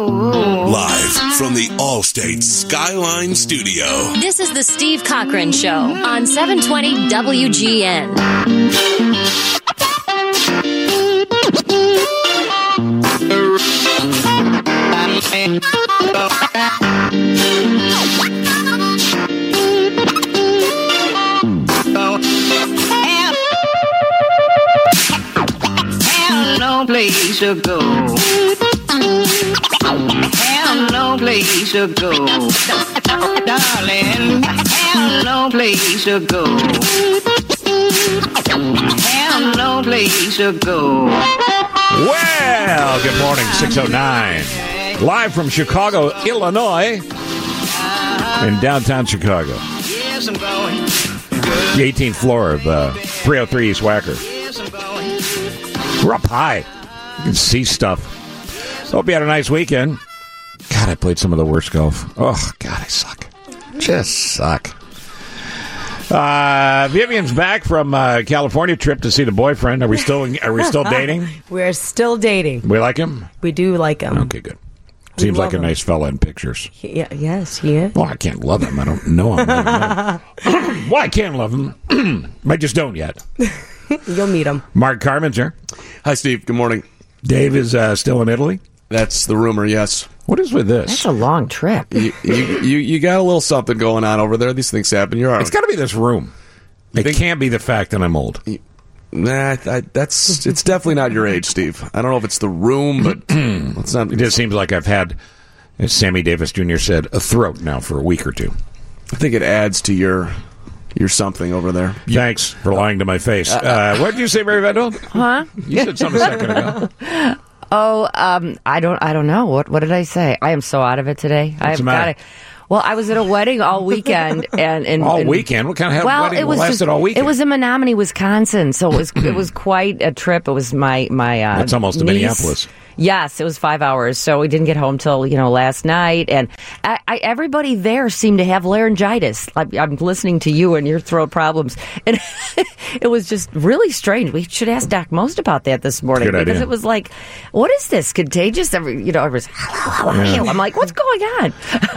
Live from the Allstate Skyline Studio. This is the Steve Cochran Show on 720 WGN. No place to go. Have no place to go. Darling, have no place to go. Have no place to go. Well, good morning, 6:09. Live from Chicago, Illinois, in downtown Chicago. Yes, I'm going. The 18th floor of 303 East Wacker. Yes, I'm going. We're up high. You can see stuff. Hope you had a nice weekend. God, I played some of the worst golf. Oh, God, I suck. Just suck. Vivian's back from California trip to see the boyfriend. Are we still dating? We're still dating. We like him? We do like him. Okay, good. Seems like a him. nice fella in pictures. Yes, he is. Well, I can't love him. I don't know him. Well, I can't love him. I just don't yet. You'll meet him. Mark Carmen's here. Hi, Steve. Good morning. Dave is still in Italy. That's the rumor, yes. What is with this? That's a long trip. You got a little something going on over there. These things happen. You're all right. It's got to be this room. It can't be the fact that I'm old. Nah, it's definitely not your age, Steve. I don't know if it's the room, but it's not. It just seems like I've had, as Sammy Davis Jr. said, a throat now for a week or two. I think it adds to your something over there. Thanks for lying to my face. What did you say, Mary Vandal? Huh? You said something a second ago. Oh, I don't know. What did I say? I am so out of it today. What's the matter? Well, I was at a wedding all weekend, and all weekend. What kind of wedding lasted all weekend? It was in Menominee, Wisconsin, so it was quite a trip. It was my That's almost to niece. Minneapolis. Yes, it was 5 hours, so we didn't get home till last night, and everybody there seemed to have laryngitis. I'm listening to you and your throat problems, and it was just really strange. We should ask Doc Most about that this morning. Good because idea. it was like, what is this, contagious? Everyone's, hello, how are you? I'm like, what's going on?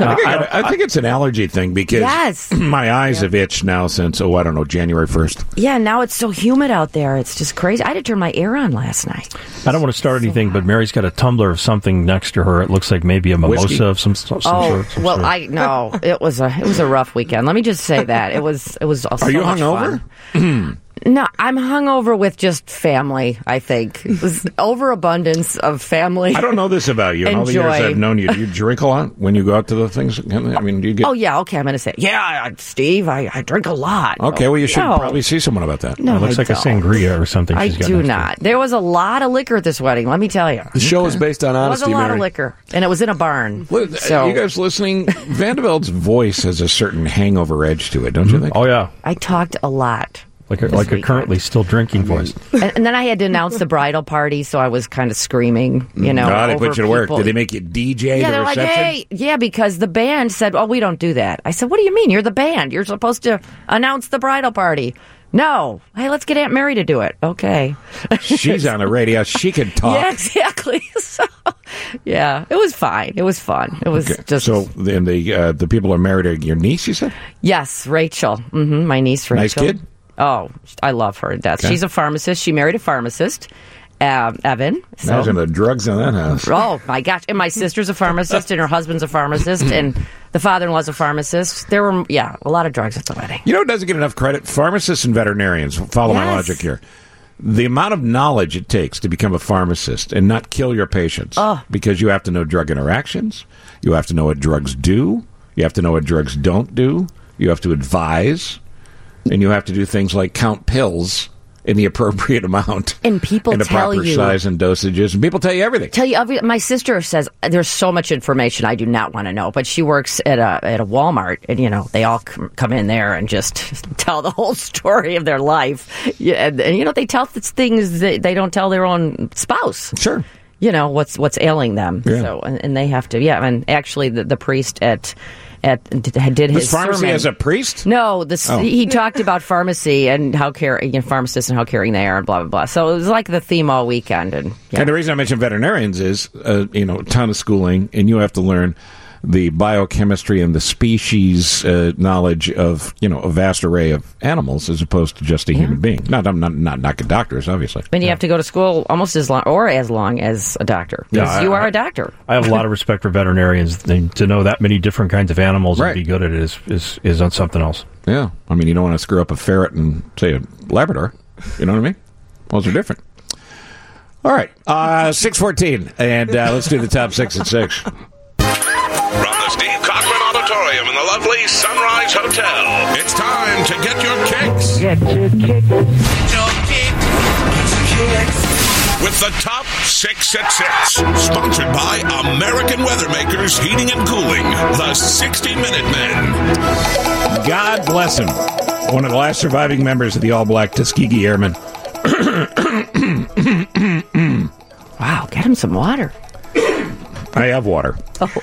I think it's an allergy thing because Yes. my eyes have itched now since, January 1st. Yeah, now it's so humid out there. It's just crazy. I had to turn my air on last night. I don't want to start anything, but Mary's got a tumbler of something next to her. It looks like maybe a mimosa Whiskey? of some sort. I know it was a rough weekend. Let me just say that it was. Also Are you so much hungover? fun. No, I'm hungover with just family. I think it was overabundance of family. I don't know this about you. In all the years Enjoy. I've known you, do you drink a lot when you go out to the things? I mean, do you get... Oh yeah, okay. I'm going to say Steve. I drink a lot. Okay, well, you should No. probably see someone about that. No, It looks I like a don't. sangria or something. I she's got do next to not. There was a lot of liquor at this wedding. Let me tell you. The show is based on There was honesty, a lot Mary. of liquor, and it was in a barn. So You guys listening? Vanderbilt's voice has a certain hangover edge to it, don't you think? Oh yeah, I talked a lot. like a weekend. currently still drinking voice. And then I had to announce the bridal party, so I was kind of screaming, Oh, they over put you to work. people. Did they make you DJ Yeah, the they're like, reception? hey, yeah, because the band said, oh, we don't do that. I said, what do you mean? You're the band. You're supposed to announce the bridal party. No. Hey, let's get Aunt Mary to do it. Okay. She's on the radio. She can talk. Yeah, exactly. So, yeah, it was fine. It was fun. It was Okay. just... So then the people are married to your niece, you said? Yes, Rachel. My niece, Rachel. Nice kid? Oh, I love her to death. Okay. She's a pharmacist. She married a pharmacist, Evan. So. Imagine the drugs in that house. Oh, my gosh. And my sister's a pharmacist, and her husband's a pharmacist, and the father-in-law's a pharmacist. There were, a lot of drugs at the wedding. You know, it doesn't get enough credit. Pharmacists and veterinarians, follow my Yes. logic here. The amount of knowledge it takes to become a pharmacist and not kill your patients. Because you have to know drug interactions. You have to know what drugs do. You have to know what drugs don't do. You have to advise. And you have to do things like count pills in the appropriate amount. And people in the tell proper you- size and dosages. And people tell you everything. My sister says there's so much information I do not want to know, but she works at a Walmart, and they all come in there and just tell the whole story of their life. Yeah, and they tell things that they don't tell their own spouse. Sure. What's ailing them. Yeah. So and they have to. Yeah, and actually the priest at did his Was pharmacy sermon. as a priest? No, he talked about pharmacy and how pharmacists and how caring they are and blah, blah, blah. So it was like the theme all weekend. And the reason I mention veterinarians is, a ton of schooling, and you have to learn the biochemistry and the species knowledge of, a vast array of animals as opposed to just a human being. I'm not knocking doctors, obviously. And you have to go to school almost as long as a doctor. Because you are a doctor. I have a lot of respect for veterinarians. To know that many different kinds of animals Right. and be good at it is on something else. Yeah. I mean, you don't want to screw up a ferret and, say, a Labrador. You know what I mean? Those are different. All right. 6:14. And let's do the top 6 at 6. From the Steve Cochran Auditorium in the lovely Sunrise Hotel, it's time to get your kicks. Get your kicks. With the top 6 at 6. Sponsored by American Weathermakers Heating and Cooling, the 60-Minute Men. God bless him. One of the last surviving members of the all-black Tuskegee Airmen. Wow, get him some water. I have water.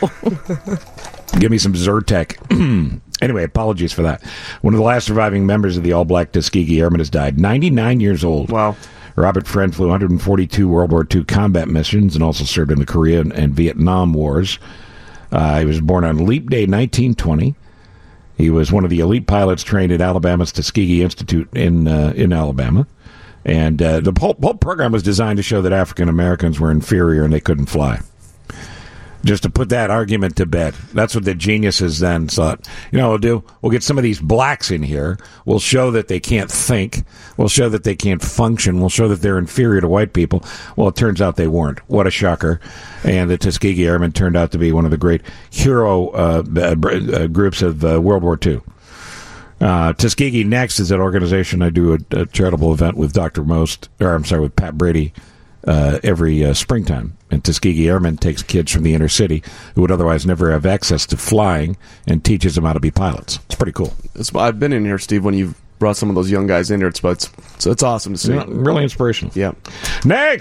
Give me some Zyrtec. Anyway, apologies for that. One of the last surviving members of the all-black Tuskegee Airmen has died. 99 years old. Wow. Robert Friend flew 142 World War II combat missions and also served in the Korean and Vietnam Wars. He was born on Leap Day 1920. He was one of the elite pilots trained at Alabama's Tuskegee Institute in Alabama. And the whole program was designed to show that African Americans were inferior and they couldn't fly. Just to put that argument to bed. That's what the geniuses then thought. You know what we'll do? We'll get some of these blacks in here. We'll show that they can't think. We'll show that they can't function. We'll show that they're inferior to white people. Well, it turns out they weren't. What a shocker. And the Tuskegee Airmen turned out to be one of the great hero groups of World War II. Tuskegee Next is an organization. I do a charitable event with with Pat Brady every springtime. And Tuskegee Airmen takes kids from the inner city who would otherwise never have access to flying and teaches them how to be pilots. It's pretty cool. I've been in here, Steve, when you've brought some of those young guys in here. It's awesome to see. Really inspirational. Yeah. Next!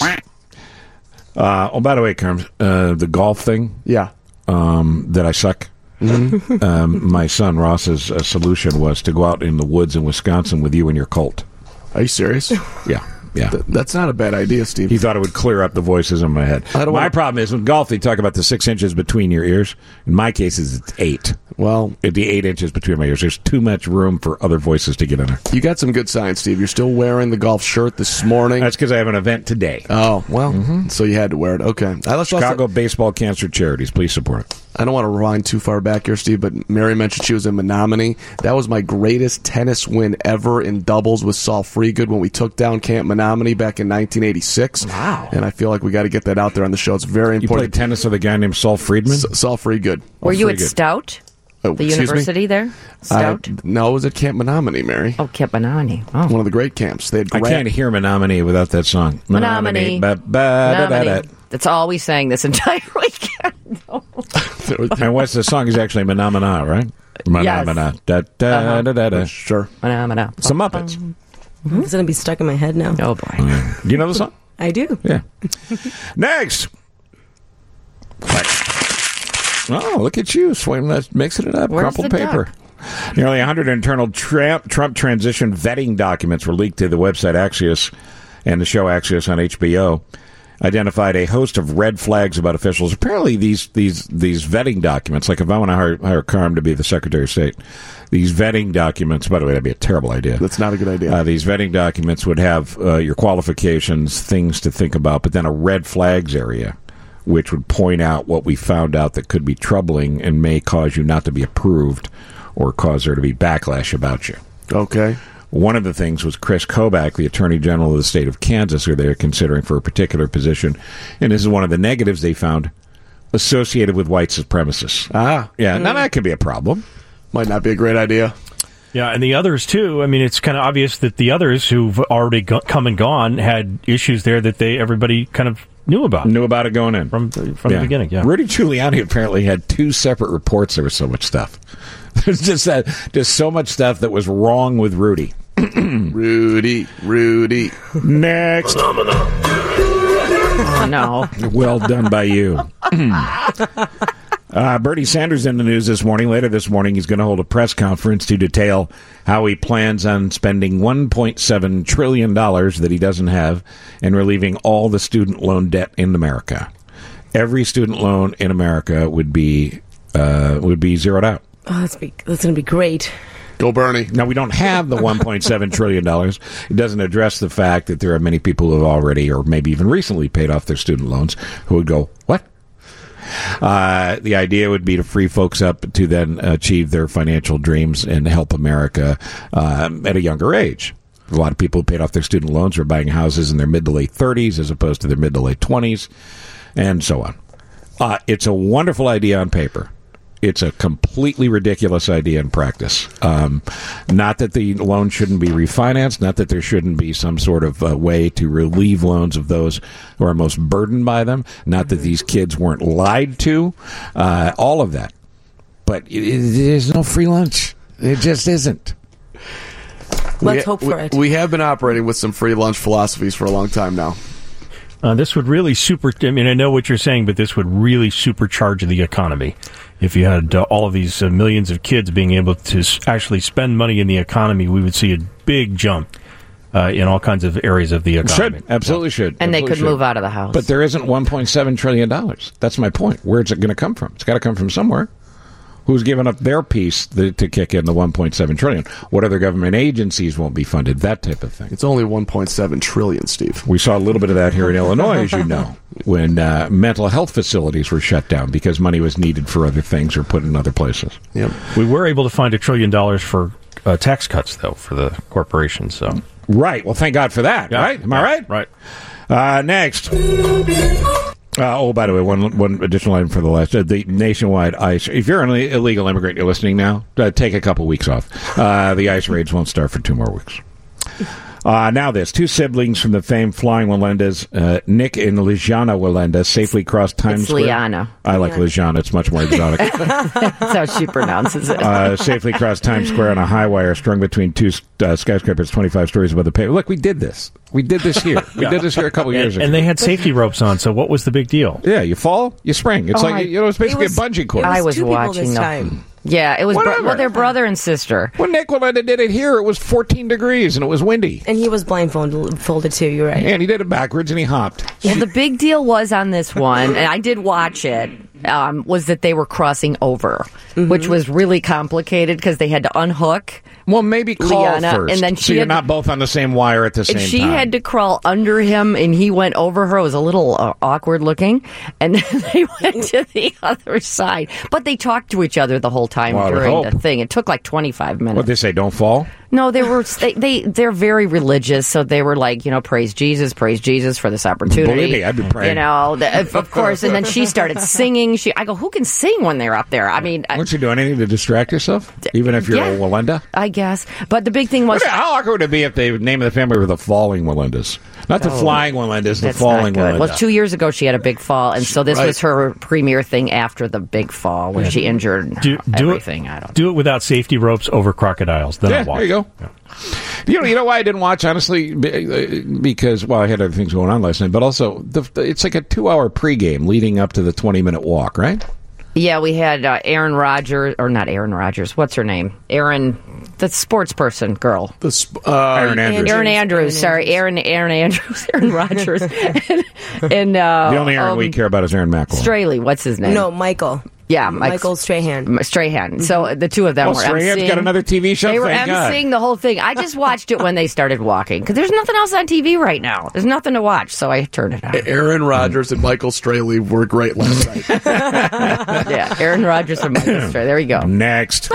By the way, Carms, the golf thing. Yeah. That I suck. Mm-hmm. My son Ross's solution was to go out in the woods in Wisconsin with you and your Colt. Are you serious? Yeah. Yeah. That's not a bad idea, Steve. He thought it would clear up the voices in my head. My problem is, with golf, they talk about the 6 inches between your ears. In my case, it's 8. Well, it'd be 8 inches between my ears. There's too much room for other voices to get in there. You got some good signs, Steve. You're still wearing the golf shirt this morning. That's because I have an event today. Oh, well, so you had to wear it. Okay. Chicago Baseball Cancer Charities. Please support it. I don't want to rewind too far back here, Steve, but Mary mentioned she was in Menominee. That was my greatest tennis win ever in doubles with Saul Freegood when we took down Camp Menominee back in 1986. Wow. And I feel like we got to get that out there on the show. It's very important. You played tennis with a guy named Saul Friedman? Saul Freegood. Were you at Stout? The university there? Stout? No, it was at Camp Menominee, Mary. Oh, Camp Menominee. Oh. One of the great camps. They had I can't hear Menominee without that song. Menominee. Menominee. That's all we sang this entire weekend. And what's the song? Is actually Menomina, right? Menomina. Yes. Sure. Menomina. Some Muppets. It's going to be stuck in my head now. Oh, boy. Do you know the song? I do. Yeah. Next. Oh, look at you, mixing it up. Where's Crumpled the paper. Nearly 100 internal Trump transition vetting documents were leaked to the website Axios and the show Axios on HBO. Identified a host of red flags about officials. Apparently, these vetting documents, like if I want to hire Carm to be the Secretary of State, these vetting documents, by the way, that'd be a terrible idea. That's not a good idea. These vetting documents would have your qualifications, things to think about, but then a red flags area, which would point out what we found out that could be troubling and may cause you not to be approved or cause there to be backlash about you. Okay. One of the things was Chris Kobach, the Attorney General of the state of Kansas, who they're considering for a particular position. And this is one of the negatives they found associated with white supremacists. Yeah, now that could be a problem. Might not be a great idea. Yeah, and the others, too. I mean, it's kind of obvious that the others who've already come and gone had issues there that everybody kind of knew about. Knew about it going in. From the beginning, yeah. Rudy Giuliani apparently had 2 separate reports. There was so much stuff. There's just so much stuff that was wrong with Rudy. Rudy. Next. Oh, no. Well done by you. Bernie Sanders in the news this morning. Later this morning, he's going to hold a press conference to detail how he plans on spending $1.7 trillion that he doesn't have and relieving all the student loan debt in America. Every student loan in America would be zeroed out. Oh, that's going to be great. Go Bernie. Now, we don't have the $1.7 trillion. It doesn't address the fact that there are many people who have already or maybe even recently paid off their student loans who would go, what? The idea would be to free folks up to then achieve their financial dreams and help America at a younger age. A lot of people who paid off their student loans are buying houses in their mid to late 30s as opposed to their mid to late 20s, and so on. It's a wonderful idea on paper. It's a completely ridiculous idea in practice. Not that the loan shouldn't be refinanced, not that there shouldn't be some sort of way to relieve loans of those who are most burdened by them, not that these kids weren't lied to, all of that. But there's no free lunch. It just isn't. Let's hope for it. We have been operating with some free lunch philosophies for a long time now. This would really I know what you're saying, but this would really supercharge the economy. If you had all of these millions of kids being able to actually spend money in the economy, we would see a big jump in all kinds of areas of the economy. Absolutely should. And absolutely they could should. move out of the house. But there isn't $1.7 trillion. That's my point. Where's it going to come from? It's got to come from somewhere. Who's given up their piece to kick in the $1.7 trillion? What other government agencies won't be funded? That type of thing. It's only $1.7 trillion, Steve. We saw a little bit of that here in Illinois, as you know, when mental health facilities were shut down because money was needed for other things or put in other places. Yep. We were able to find $1 trillion for tax cuts, though, for the corporations. So right. Well, thank God for that. Yeah. Right? Am I right? Right. Next. By the way, one additional item for the last. The nationwide ICE. If you're an illegal immigrant, you're listening now, take a couple weeks off. The ICE raids won't start for 2 more weeks. Now this. 2 siblings from the famed Flying Melendez, Nick and Lijana Melendez, safely crossed Times Square. Liana. I like Lijana. It's much more exotic. That's how she pronounces it. Safely crossed Times Square on a high wire strung between 2 skyscrapers 25 stories above the pavement. Look, we did this. We did this here. We did this here a couple years ago. And they had safety ropes on, so what was the big deal? Yeah, you fall, you spring. It's it's basically a bungee cord. I was 2 people watching this them. time. Yeah, it was their brother and sister. When Nick Melendez did it here, it was 14 degrees and it was windy. And he was blindfolded too, you're right. And he did it backwards and he hopped. Well, the big deal was on this one, and I did watch it, was that they were crossing over, which was really complicated because they had to unhook. Well, maybe call Liana, first, and then so you're not both on the same wire at the same time. She had to crawl under him, and he went over her. It was a little awkward looking, and then they went to the other side. But they talked to each other the whole time during the thing. It took like 25 minutes. What'd they say, don't fall? No, they're very religious, so they were like, praise Jesus for this opportunity. Believe me, I'd be praying. Of course. And then she started singing. I go, who can sing when they're up there? I mean, weren't you doing anything to distract yourself, even if you're a Walenda? I guess. But the big thing was, how awkward would it be if the name of the family were the Falling Melendez, not the Flying Melendez, the Falling Melendez? Well, 2 years ago she had a big fall, and so this was her premiere thing after the big fall where she injured everything. Do it without safety ropes over crocodiles. Then I'll watch. There you go. Yeah. You know why I didn't watch, honestly? Because, I had other things going on last night, but also it's like a 2-hour pregame leading up to the 20-minute walk, right? Yeah, we had Aaron Rodgers, or not Aaron Rodgers. What's her name? The sports person girl. Aaron Andrews. Aaron Andrews. Sorry, Aaron Andrews. Aaron Rodgers. and the only Aaron we care about is Aaron McElroy. Straley. What's his name? No, Michael. Yeah, Michael Strahan. Strahan. So the two of them were Strahan's got another TV show. They were emceeing the whole thing. I just watched it when they started walking because there's nothing else on TV right now. There's nothing to watch, so I turned it on. Aaron Rodgers and Michael Straley were great last night. Yeah, Aaron Rodgers and Michael Straley. There we go. Next.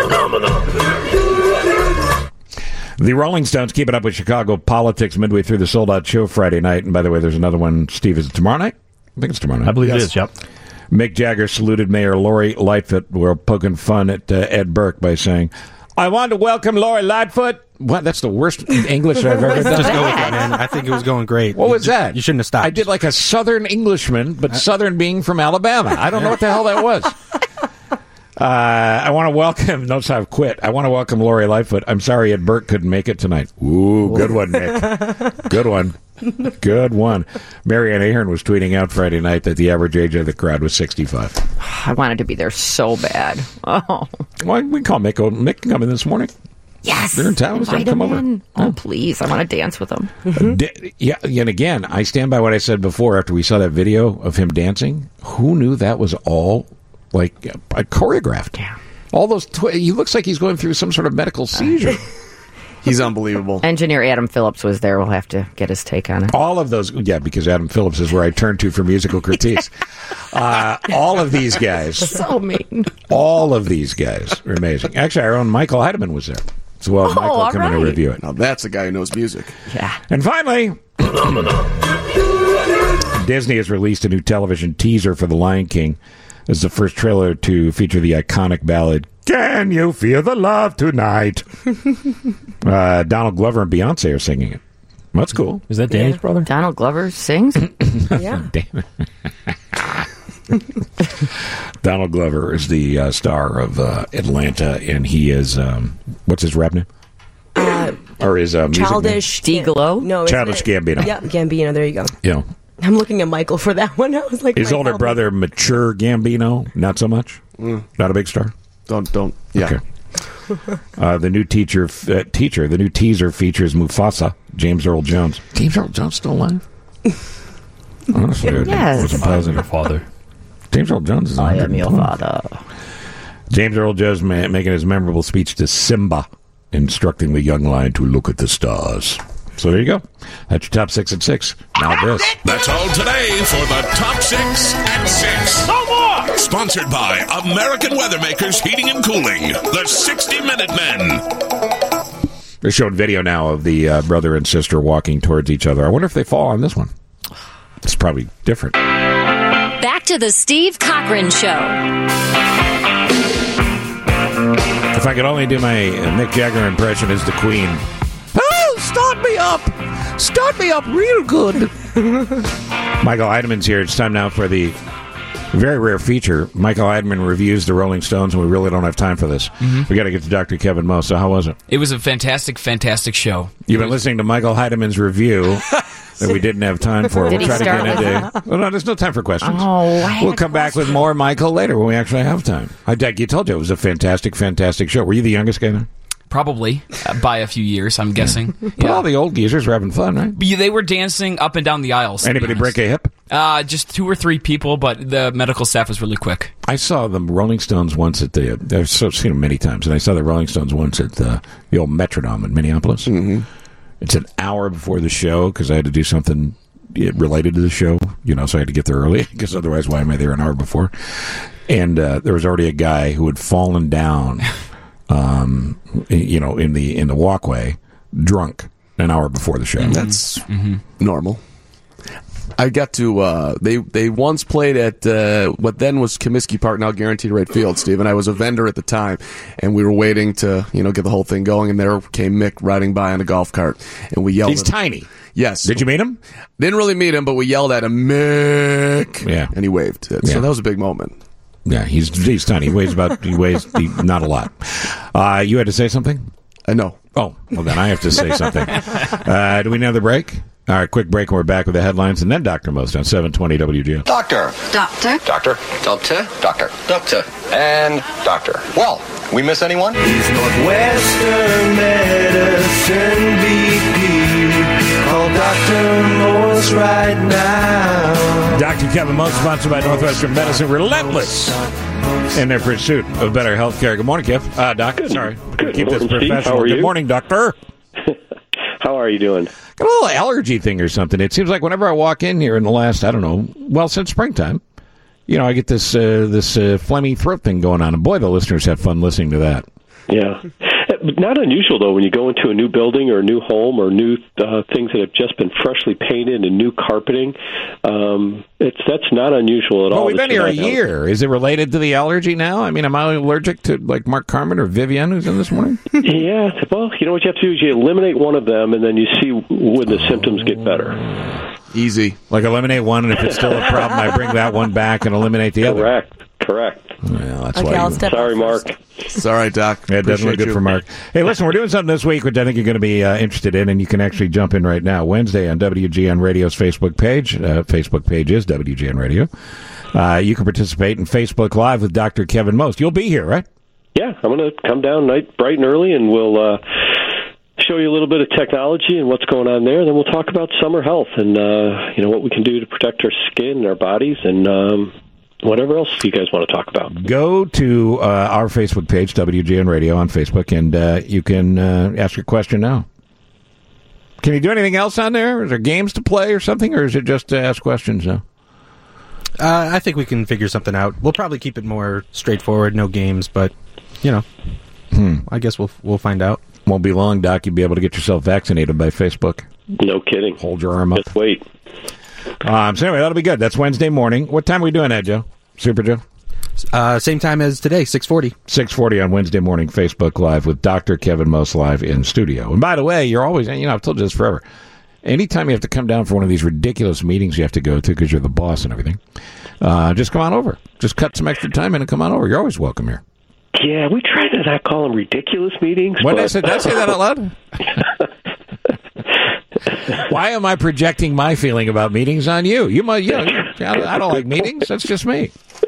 The Rolling Stones keeping up with Chicago politics midway through the sold-out show Friday night. And by the way, there's another one. Steve, is it tomorrow night? I think it's tomorrow night. I believe it is, yep. Mick Jagger saluted Mayor Lori Lightfoot while poking fun at Ed Burke by saying, I want to welcome Lori Lightfoot. What? That's the worst English I've ever done. Just go with it, man. I think it was going great. What was that? You shouldn't have stopped. I did like a Southern Englishman, but Southern being from Alabama. I don't know what the hell that was. I want to welcome, notice I've quit. I want to welcome Lori Lightfoot. I'm sorry Ed Burke couldn't make it tonight. Ooh, good one, Nick. Good one. Good one. Marianne Ahern was tweeting out Friday night that the average age of the crowd was 65. I wanted to be there so bad. Oh. Well, we call Mick. Mick can come in this morning. Yes. They're in town. Invite Come him over. in. Oh, please. I want to dance with him. Yeah, and again, I stand by what I said before after we saw that video of him dancing. Who knew that was all, like, choreographed? Yeah. All those, he looks like he's going through some sort of medical seizure. He's unbelievable. Engineer Adam Phillips was there. We'll have to get his take on it. All of those, yeah, because Adam Phillips is where I turn to for musical critiques. All of these guys. So mean. All of these guys are amazing. Actually, our own Michael Heidemann was there. So, well, Michael will come in and review it. Now, that's a guy who knows music. Yeah. And finally, Disney has released a new television teaser for The Lion King. This is the first trailer to feature the iconic ballad, Can You Feel the Love Tonight? Donald Glover and Beyonce are singing it. That's cool. Is that Danny's brother? Donald Glover sings? Yeah. Donald Glover is the star of Atlanta, and he is, what's his rap name? Or his music Childish name? D-Glow? No, Childish Gambino. Yeah, Gambino. There you go. Yeah. I'm looking at Michael for that one. I was like, His older brother, Mature Gambino, not so much? Not a big star? Don't. Yeah. Okay. The new the new teaser features Mufasa, James Earl Jones. James Earl Jones still alive? Honestly, Yes. I wasn't positive. Your father. James Earl Jones is I am your 112. father. James Earl Jones making his memorable speech to Simba, instructing the young lion to look at the stars. So there you go. That's your top 6 at 6. Now this. That's all today for the Top 6 at 6. No more! Sponsored by American Weathermakers Heating and Cooling, the 60-Minute Men. They're showing video now of the brother and sister walking towards each other. I wonder if they fall on this one. It's probably different. Back to the Steve Cochran Show. If I could only do my Mick Jagger impression as the Queen. Oh, start me up! Start me up real good! Michael Heidemann's here. It's time now for the very rare feature. Michael Heidemann reviews the Rolling Stones, and we really don't have time for this. We got to get to Dr. Kevin Moe. So how was it? It was a fantastic, fantastic show. You've been listening to Michael Heidemann's review that we didn't have time for. Did he We'll try to start get with into. Well, no, there's no time for questions. Oh, I had we'll a come back with more Michael later when we actually have time. I told you it was a fantastic, fantastic show. Were you the youngest guy there? Probably by a few years, I'm guessing. But all the old geezers were having fun, right? But they were dancing up and down the aisles. Anybody break a hip? Just 2 or 3 people, but the medical staff was really quick. I saw the Rolling Stones once at the. I've seen them many times, and I saw the Rolling Stones once at the old Metrodome in Minneapolis. Mm-hmm. It's an hour before the show because I had to do something related to the show, so I had to get there early because otherwise, why am I there an hour before? And there was already a guy who had fallen down, in the walkway, drunk, an hour before the show. Mm-hmm. That's normal. I got to. They once played at what then was Comiskey Park, now Guaranteed Rate Field, Steve. And I was a vendor at the time, and we were waiting to get the whole thing going. And there came Mick riding by on a golf cart, and we yelled. He's tiny. Yes. Did you meet him? Didn't really meet him, but we yelled at him, Mick. Yeah. And he waved. So that was a big moment. Yeah, he's tiny. He weighs not a lot. You had to say something? No. Oh, well then I have to say something. Do we know the break? All right, quick break, and we're back with the headlines, and then Dr. Most on 720 WGL. Doctor. Doctor. Doctor. Doctor. Doctor. Doctor. And doctor. Well, we miss anyone? He's Northwestern Medicine BP. Call Dr. Morse right now. Dr. Kevin Moe, sponsored by Northwestern Medicine, relentless in their pursuit of better health care. Good morning, Kev. Doc. Sorry. Good Keep morning, this professional. Steve. How are you? Good morning, doctor. How are you doing? Got a little allergy thing or something. It seems like whenever I walk in here in the last, since springtime, I get this phlegmy throat thing going on. And boy, the listeners have fun listening to that. Yeah. Not unusual, though, when you go into a new building or a new home or new things that have just been freshly painted and new carpeting. That's not unusual at all. Well, we've been here a year. Is it related to the allergy now? I mean, am I allergic to, like, Mark Carmen or Vivian, who's in this morning? Yeah. Well, what you have to do is you eliminate one of them, and then you see when the symptoms get better. Easy. Like eliminate one, and if it's still a problem, I bring that one back and eliminate the other. Correct. Well, that's Okay, why. I'll step Sorry, up Mark. Sorry, Doc. Yeah, it doesn't look good for Mark. Hey, listen, we're doing something this week which I think you're going to be interested in, and you can actually jump in right now. Wednesday on WGN Radio's Facebook page. Facebook page is WGN Radio. You can participate in Facebook Live with Dr. Kevin Most. You'll be here, right? Yeah, I'm going to come down bright and early, and we'll show you a little bit of technology and what's going on there. Then we'll talk about summer health and what we can do to protect our skin and our bodies and whatever else you guys want to talk about. Go to our Facebook page, WGN Radio on Facebook, and you can ask your question now. Can you do anything else on there? Is there games to play or something, or is it just to ask questions now? I think we can figure something out. We'll probably keep it more straightforward, no games, but, I guess we'll find out. Won't be long, Doc. You'll be able to get yourself vaccinated by Facebook. No kidding. Hold your arm up. Just wait. So anyway, that'll be good. That's Wednesday morning. What time are we doing that, Joe? Super Joe? Same time as today, 6:40. 6:40 on Wednesday morning, Facebook Live with Dr. Kevin Most live in studio. And by the way, you're always, I've told you this forever. Anytime you have to come down for one of these ridiculous meetings you have to go to because you're the boss and everything, just come on over. Just cut some extra time in and come on over. You're always welcome here. Yeah, we try to not call them ridiculous meetings. Did I say that out loud? Why am I projecting my feeling about meetings on you? I don't like meetings. That's just me.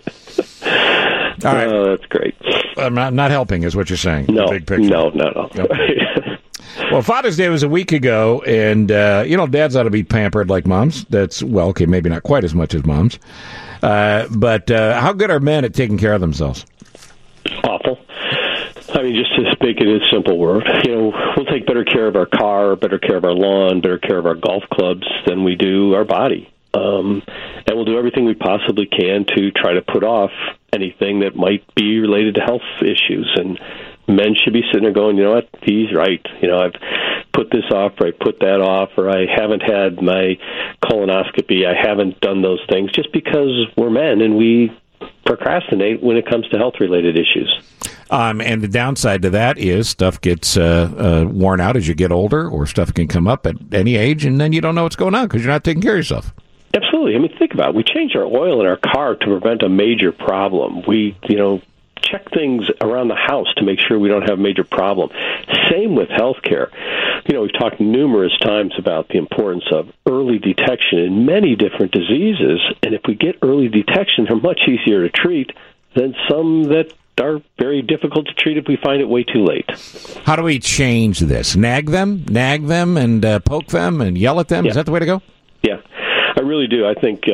All right. Oh, that's great. I'm not helping, is what you're saying. No, big picture. no. Yep. Well, Father's Day was a week ago, and, dads ought to be pampered like moms. Okay, maybe not quite as much as moms. But how good are men at taking care of themselves? Awful. I mean, just to make it a simple word, we'll take better care of our car, better care of our lawn, better care of our golf clubs than we do our body. And we'll do everything we possibly can to try to put off anything that might be related to health issues. And men should be sitting there going, you know what, he's right. I've put this off, or I put that off, or I haven't had my colonoscopy. I haven't done those things just because we're men and we procrastinate when it comes to health-related issues. And the downside to that is stuff gets worn out as you get older, or stuff can come up at any age, and then you don't know what's going on because you're not taking care of yourself. Absolutely. I mean, think about it. We change our oil in our car to prevent a major problem. We, check things around the house to make sure we don't have a major problem. Same with healthcare. We've talked numerous times about the importance of early detection in many different diseases, and if we get early detection, they're much easier to treat than some that are very difficult to treat if we find it way too late. How do we change this? Nag them, and poke them, and yell at them? Yeah. Is that the way to go? Yeah. I really do. I think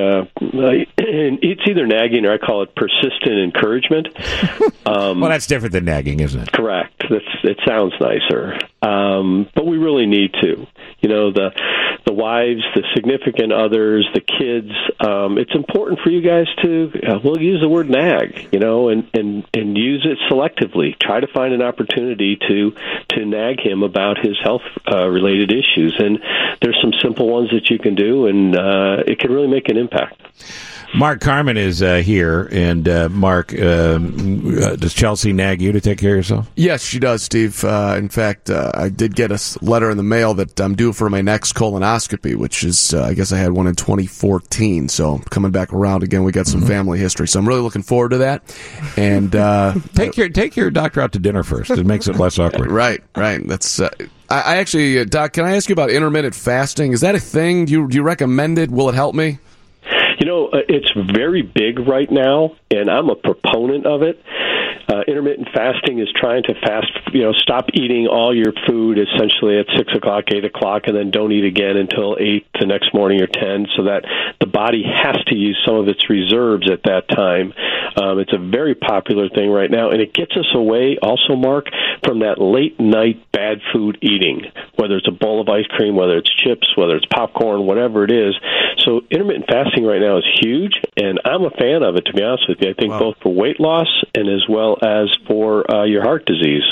it's either nagging or I call it persistent encouragement. Well, that's different than nagging, isn't it? Correct. It sounds nicer. But we really need to. The wives, the significant others, the kids, it's important for you guys to, we'll use the word nag, and use it selectively. Try to find an opportunity to nag him about his health-related issues. And there's some simple ones that you can do, and it can really make an impact. Mark Carman is here, and Mark, does Chelsea nag you to take care of yourself? Yes, she does, Steve. In fact, I did get a letter in the mail that I'm due for my next colonoscopy, which is, I guess I had one in 2014, so coming back around again. We got some family history, so I'm really looking forward to that. And take your doctor out to dinner first. It makes it less awkward. Right. That's. I actually, Doc, can I ask you about intermittent fasting? Is that a thing? Do you recommend it? Will it help me? It's very big right now, and I'm a proponent of it. Intermittent fasting is trying to stop eating all your food essentially at 6 o'clock, 8 o'clock, and then don't eat again until 8 the next morning or 10, so that the body has to use some of its reserves at that time. It's a very popular thing right now, and it gets us away also, Mark, from that late-night bad food eating, whether it's a bowl of ice cream, whether it's chips, whether it's popcorn, whatever it is. So intermittent fasting right now is huge, and I'm a fan of it, to be honest with you. I think both for weight loss and as well as for your heart disease.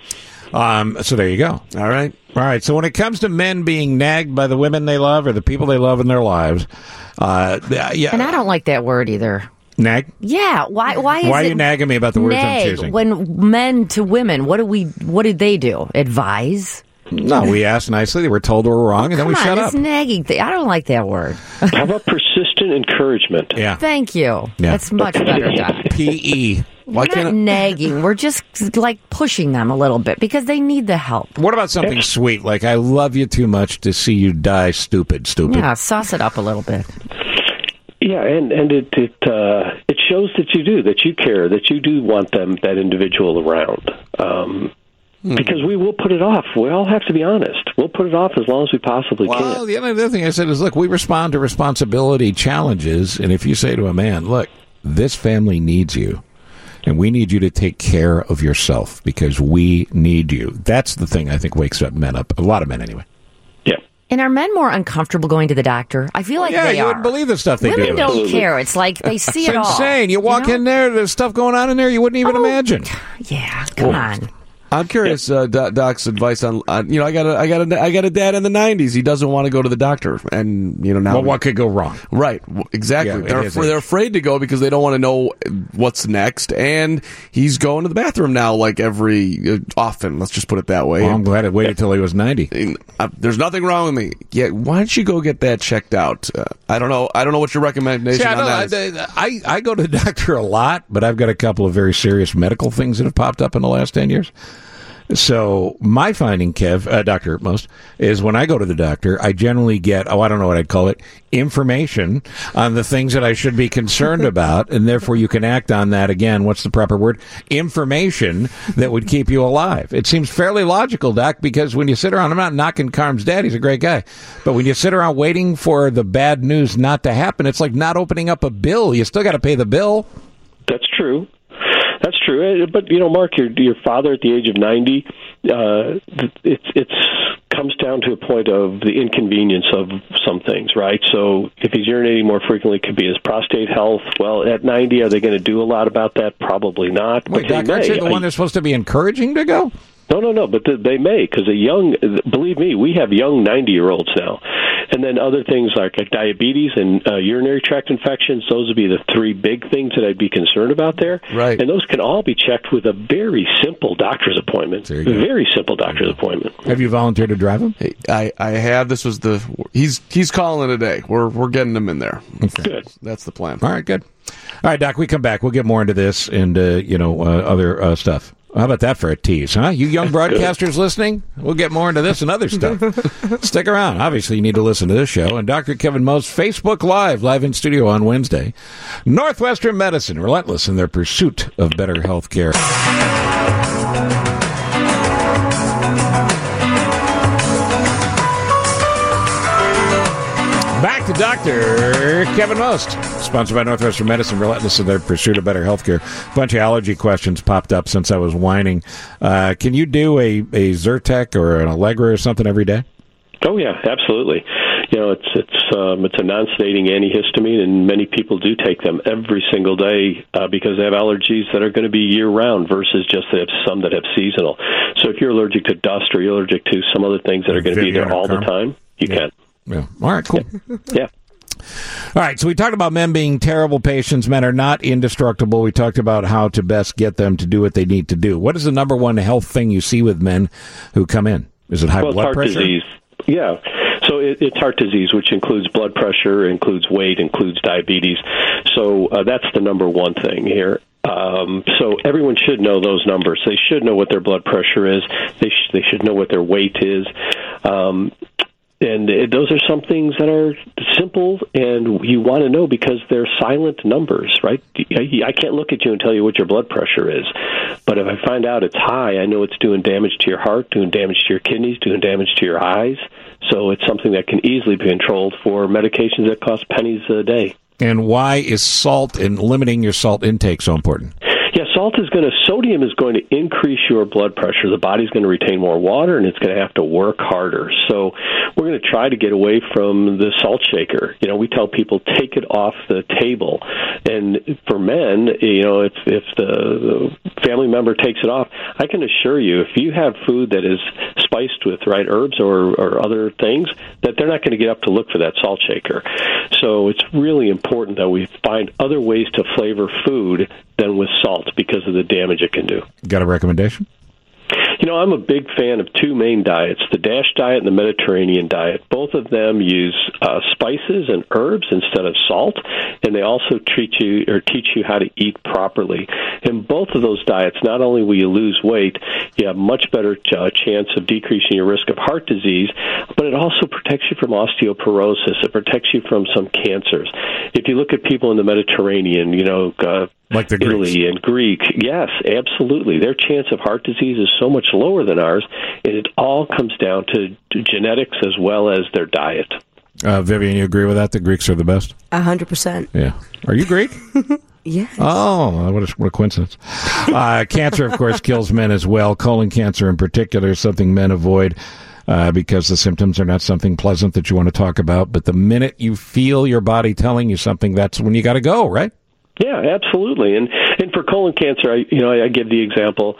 So there you go. All right. So when it comes to men being nagged by the women they love or the people they love in their lives, yeah. And I don't like that word either. Nag? Yeah. Why are you nagging me about the words I'm choosing? When men to women, what did they do? Advise? No, we asked nicely. They were told we were wrong, and then we shut up. This nagging thing. I don't like that word. How about persistent encouragement? Yeah. Thank you. Yeah. That's much better, Doc. PE. We're not nagging. We're just like pushing them a little bit because they need the help. What about something sweet, like I love you too much to see you die stupid? Yeah, sauce it up a little bit. Yeah, and it shows that you do, that you care, that you do want that individual around. Because we will put it off. We all have to be honest. We'll put it off as long as we possibly can. Well, the other thing I said is, look, we respond to responsibility challenges, and if you say to a man, look, this family needs you, and we need you to take care of yourself because we need you. That's the thing I think wakes up men up. A lot of men, anyway. Yeah. And are men more uncomfortable going to the doctor? I feel like they are. Yeah, you wouldn't believe the stuff they do. Women don't care. It's like they see it all. It's insane. You walk in there, there's stuff going on in there you wouldn't even imagine. Yeah, come on. I'm curious, Doc's advice on I got a dad in the 90s. He doesn't want to go to the doctor, and now. Well, what could go wrong? Right, exactly. Yeah, they're afraid to go because they don't want to know what's next, and he's going to the bathroom now like every often. Let's just put it that way. Well, I'm glad I waited till he was 90. There's nothing wrong with me. Yeah, why don't you go get that checked out? I don't know. I don't know what your recommendation on that is. I go to the doctor a lot, but I've got a couple of very serious medical things that have popped up in the last 10 years. So my finding, Dr. Most, is when I go to the doctor, I generally get, I don't know what I'd call it, information on the things that I should be concerned about, and therefore you can act on that. Again, what's the proper word? Information that would keep you alive. It seems fairly logical, Doc, because when you sit around, I'm not knocking Carm's dad, he's a great guy, but when you sit around waiting for the bad news not to happen, it's like not opening up a bill. You still got to pay the bill. That's true. That's true, but Mark, your father at the age of 90, it's comes down to a point of the inconvenience of some things, right? So if he's urinating more frequently, it could be his prostate health. Well, at 90, are they going to do a lot about that? Probably not. Wait, Doc, aren't you the one that's supposed to be encouraging to go? No, but they may, because believe me, we have young 90-year-olds now. And then other things like diabetes and urinary tract infections, those would be the three big things that I'd be concerned about there. Right. And those can all be checked with a very simple doctor's appointment. Very simple doctor's appointment. Have you volunteered to drive him? Hey, I have. This was he's calling today. We're getting him in there. Okay. Good. That's the plan. All right, good. All right, Doc, we come back. We'll get more into this and, other stuff. How about that for a tease, huh? You young broadcasters listening? We'll get more into this and other stuff. Stick around. Obviously, you need to listen to this show. And Dr. Kevin Most, Facebook live in studio on Wednesday. Northwestern Medicine, relentless in their pursuit of better health care. Back to Dr. Kevin Most, sponsored by Northwestern Medicine, relentless in their pursuit of better healthcare. A bunch of allergy questions popped up since I was whining. Can you do a Zyrtec or an Allegra or something every day? Oh yeah, absolutely. It's a non-sedating antihistamine, and many people do take them every single day because they have allergies that are going to be year-round versus just they have some that have seasonal. So if you're allergic to dust or you're allergic to some other things that are going to be there all the time, you can. Yeah. All right, cool. Yeah. All right, so we talked about men being terrible patients. Men are not indestructible. We talked about how to best get them to do what they need to do. What is the number one health thing you see with men who come in? Is it high blood heart pressure? Disease. Yeah. So it's heart disease, which includes blood pressure, includes weight, includes diabetes. So that's the number one thing here. So everyone should know those numbers. They should know what their blood pressure is. They should know what their weight is. And those are some things that are simple, and you want to know because they're silent numbers, right? I can't look at you and tell you what your blood pressure is. But if I find out it's high, I know it's doing damage to your heart, doing damage to your kidneys, doing damage to your eyes. So it's something that can easily be controlled for medications that cost pennies a day. And why is salt and limiting your salt intake so important? Yeah, sodium is going to increase your blood pressure. The body's going to retain more water, and it's going to have to work harder. So we're going to try to get away from the salt shaker. We tell people take it off the table. And for men, if the family member takes it off, I can assure you, if you have food that is spiced with herbs or other things, that they're not going to get up to look for that salt shaker. So it's really important that we find other ways to flavor food than with salt because of the damage it can do. Got a recommendation? I'm a big fan of two main diets, the DASH diet and the Mediterranean diet. Both of them use spices and herbs instead of salt, and they also teach you how to eat properly. In both of those diets, not only will you lose weight, you have much better chance of decreasing your risk of heart disease, but it also protects you from osteoporosis. It protects you from some cancers. If you look at people in the Mediterranean, like the Italy and Greek, yes, absolutely. Their chance of heart disease is so much lower than ours, and it all comes down to genetics as well as their diet. Vivian, you agree with that? The Greeks are the best? 100%. Yeah. Are you Greek? Yes. Oh, what a coincidence. Cancer, of course, kills men as well. Colon cancer in particular is something men avoid because the symptoms are not something pleasant that you want to talk about. But the minute you feel your body telling you something, that's when you got to go, right? Yeah, absolutely. And for colon cancer, I give the example,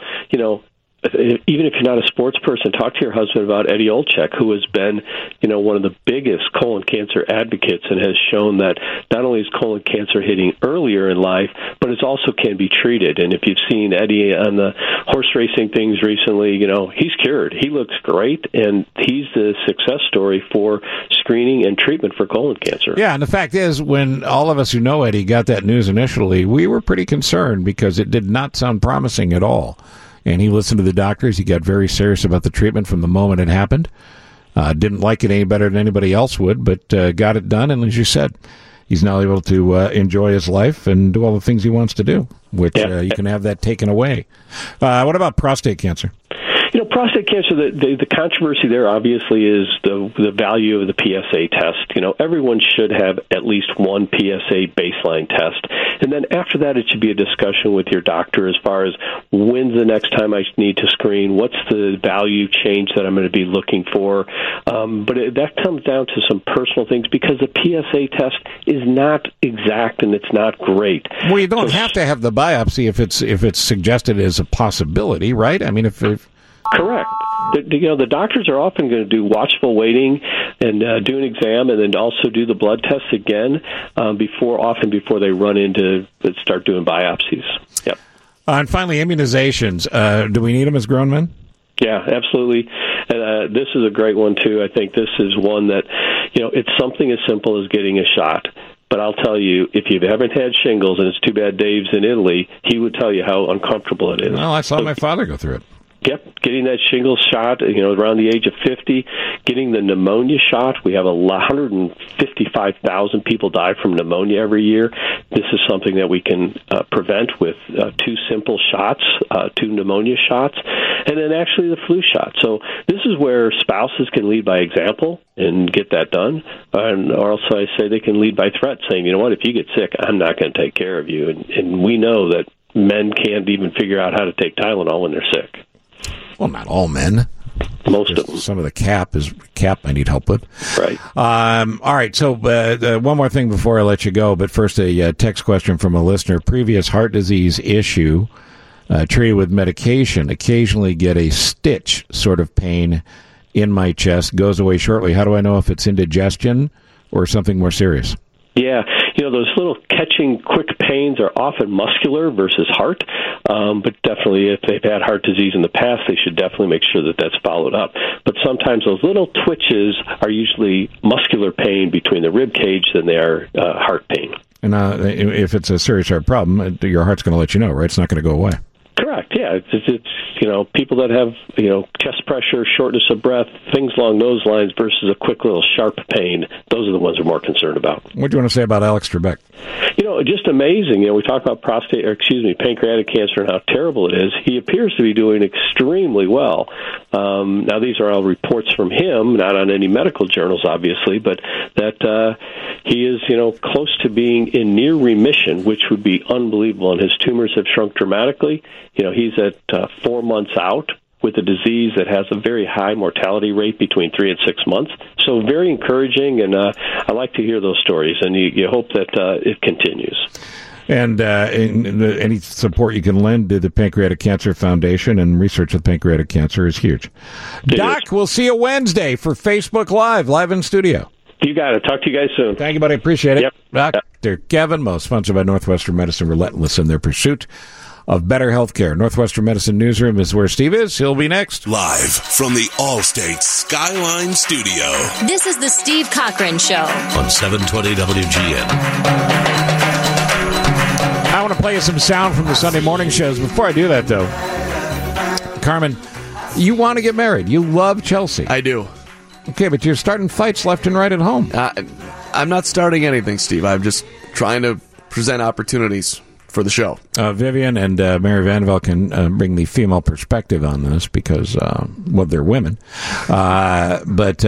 even if you're not a sports person, talk to your husband about Eddie Olczyk, who has been, one of the biggest colon cancer advocates and has shown that not only is colon cancer hitting earlier in life, but it also can be treated. And if you've seen Eddie on the horse racing things recently, he's cured. He looks great, and he's the success story for screening and treatment for colon cancer. Yeah, and the fact is, when all of us who know Eddie got that news initially, we were pretty concerned because it did not sound promising at all. And he listened to the doctors. He got very serious about the treatment from the moment it happened. Didn't like it any better than anybody else would, but got it done. And as you said, he's now able to enjoy his life and do all the things he wants to do, which you can have that taken away. What about prostate cancer? Prostate cancer, the controversy there obviously is the value of the PSA test. Everyone should have at least one PSA baseline test. And then after that, it should be a discussion with your doctor as far as when's the next time I need to screen, what's the value change that I'm going to be looking for. But that comes down to some personal things because the PSA test is not exact and it's not great. Well, you don't have to have the biopsy if it's suggested as a possibility, right? I mean, if correct. The doctors are often going to do watchful waiting and do an exam and then also do the blood tests again before they run into start doing biopsies. Yep. And finally, immunizations. Do we need them as grown men? Yeah, absolutely. And this is a great one, too. I think this is one that, it's something as simple as getting a shot. But I'll tell you, if you haven't had shingles, and it's too bad Dave's in Italy, he would tell you how uncomfortable it is. Well, I saw my father go through it. Yep, getting that shingles shot, around the age of 50, getting the pneumonia shot. We have 155,000 people die from pneumonia every year. This is something that we can prevent with two simple shots, two pneumonia shots, and then actually the flu shot. So this is where spouses can lead by example and get that done. Or also I say they can lead by threat, saying, if you get sick, I'm not going to take care of you. And we know that men can't even figure out how to take Tylenol when they're sick. Well, not all men. Most of them. Some of the cap I need help with. Right. All right. So one more thing before I let you go, but first a text question from a listener. Previous heart disease issue treated with medication. Occasionally get a stitch sort of pain in my chest. Goes away shortly. How do I know if it's indigestion or something more serious? Yeah, those little catching quick pains are often muscular versus heart, but definitely if they've had heart disease in the past, they should definitely make sure that that's followed up. But sometimes those little twitches are usually muscular pain between the rib cage than they are heart pain. And if it's a serious heart problem, your heart's going to let you know, right? It's not going to go away. Correct. Yeah, it's people that have chest pressure, shortness of breath, things along those lines versus a quick little sharp pain. Those are the ones we're more concerned about. What do you want to say about Alex Trebek? Just amazing. We talk about pancreatic cancer and how terrible it is. He appears to be doing extremely well. Now these are all reports from him, not on any medical journals, obviously, but that he is close to being in near remission, which would be unbelievable. And his tumors have shrunk dramatically. He's at 4 months out with a disease that has a very high mortality rate between 3 and 6 months. So very encouraging, and I like to hear those stories, and you hope that it continues. And any support you can lend to the Pancreatic Cancer Foundation and research of pancreatic cancer is huge. Doc, we'll see you Wednesday for Facebook Live in studio. You got it. Talk to you guys soon. Thank you, buddy. Appreciate it. Yep. Dr. Kevin Moe, sponsored by Northwestern Medicine, relentless in their pursuit of Better Healthcare. Northwestern Medicine Newsroom is where Steve is. He'll be next. Live from the Allstate Skyline Studio. This is the Steve Cochran Show On 720 WGN. I want to play you some sound from the Sunday morning shows. Before I do that, though, Carmen, you want to get married. You love Chelsea. I do. Okay, but you're starting fights left and right at home. I'm not starting anything, Steve. I'm just trying to present opportunities for the show. Vivian and Mary Vandervelde can bring the female perspective on this because, they're women. But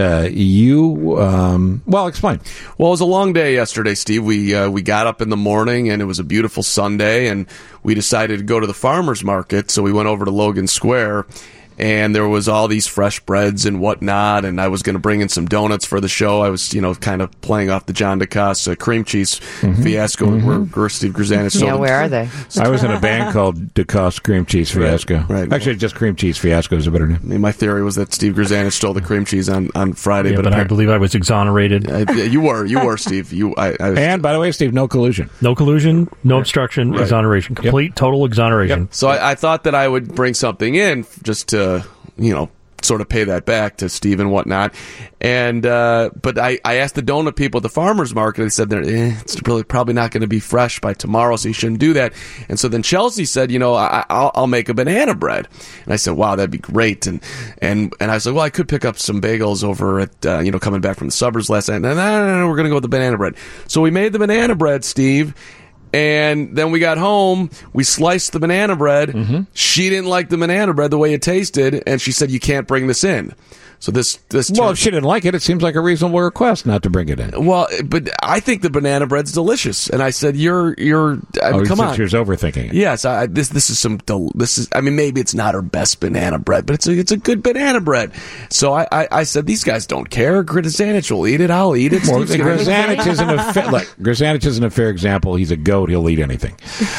explain. Well, it was a long day yesterday, Steve. We got up in the morning, and it was a beautiful Sunday, and we decided to go to the farmer's market, so we went over to Logan Square. And there was all these fresh breads and whatnot, and I was going to bring in some donuts for the show. I was, kind of playing off the John DeCoste cream cheese fiasco where Steve Grzanich stole. Yeah, where are they? I was in a band called DeCoste Cream Cheese Fiasco. Right. Actually, just Cream Cheese Fiasco is a better name. I mean, my theory was that Steve Grzanich stole the cream cheese on Friday. Yeah, but I believe I was exonerated. You were, Steve. And, by the way, Steve, no collusion. No collusion, no obstruction, exoneration. Complete, total exoneration. Yep. So I thought that I would bring something in just to, sort of pay that back to Steve and whatnot. And but I asked the donut people at the farmer's market. They said it's really probably not going to be fresh by tomorrow, so you shouldn't do that. And so then Chelsea said, I'll make a banana bread. And I said, wow, that'd be great. And I said, well, I could pick up some bagels over at coming back from the suburbs last night. No, we're going to go with the banana bread. So we made the banana bread, Steve. And then we got home, we sliced the banana bread. She didn't like the banana bread the way it tasted, and she said, you can't bring this in. So this well, if she didn't like it, it seems like a reasonable request not to bring it in. Well, but I think the banana bread's delicious, and I said, come on, you're overthinking it. Yes, this is. I mean, maybe it's not her best banana bread, but it's a good banana bread. So I said, these guys don't care. Grzanich will eat it. I'll eat it. Well, Grzanich isn't a fair example. He's a goat. He'll eat anything.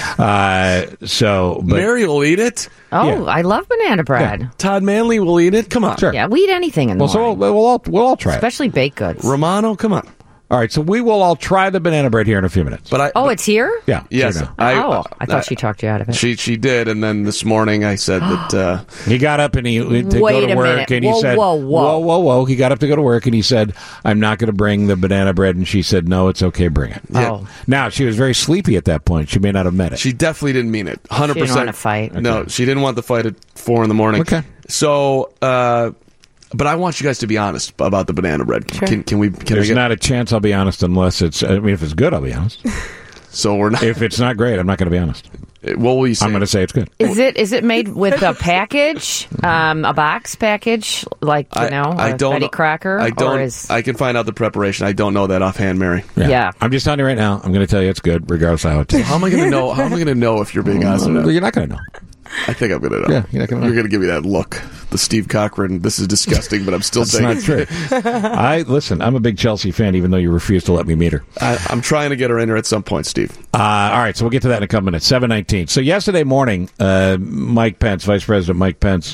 Mary will eat it. Oh, yeah. I love banana bread. Yeah. Todd Manley will eat it. Come on. Sure. Yeah, we eat anything in the morning. So we'll all try it. Especially baked goods. Romano, come on. All right, so we will all try the banana bread here in a few minutes. It's here? Yeah. Yes. I thought she talked you out of it. She did, and then this morning I said that... he got up and go to work, and he said... Whoa. He got up to go to work, and he said, I'm not going to bring the banana bread, and she said, no, it's okay, bring it. Yeah. Oh. Now, she was very sleepy at that point. She may not have meant it. She definitely didn't mean it. 100%. She didn't want to fight. Okay. No, she didn't want the fight at 4 a.m. Okay. So... but I want you guys to be honest about the banana bread. Sure. There's not a chance I'll be honest unless it's... I mean, if it's good, I'll be honest. So we're not... If it's not great, I'm not going to be honest. What will you say? I'm going to say it's good. Is it made with a package, a box package, like, Betty Crocker? I can find out the preparation. I don't know that offhand, Mary. Yeah. I'm just telling you right now, I'm going to tell you it's good, regardless of how it tastes. How am I going to know? How am I going to know if you're being honest or not? You're not going to know. I think I'm going to know. Yeah, you're not going to know. You're going to give me that look. The Steve Cochran, this is disgusting, but I'm still saying it's not true. Listen, I'm a big Chelsea fan, even though you refuse to let me meet her. I'm trying to get her in here at some point, Steve. All right, so we'll get to that in a couple minutes. 7:19. So yesterday morning, Mike Pence, Vice President Mike Pence,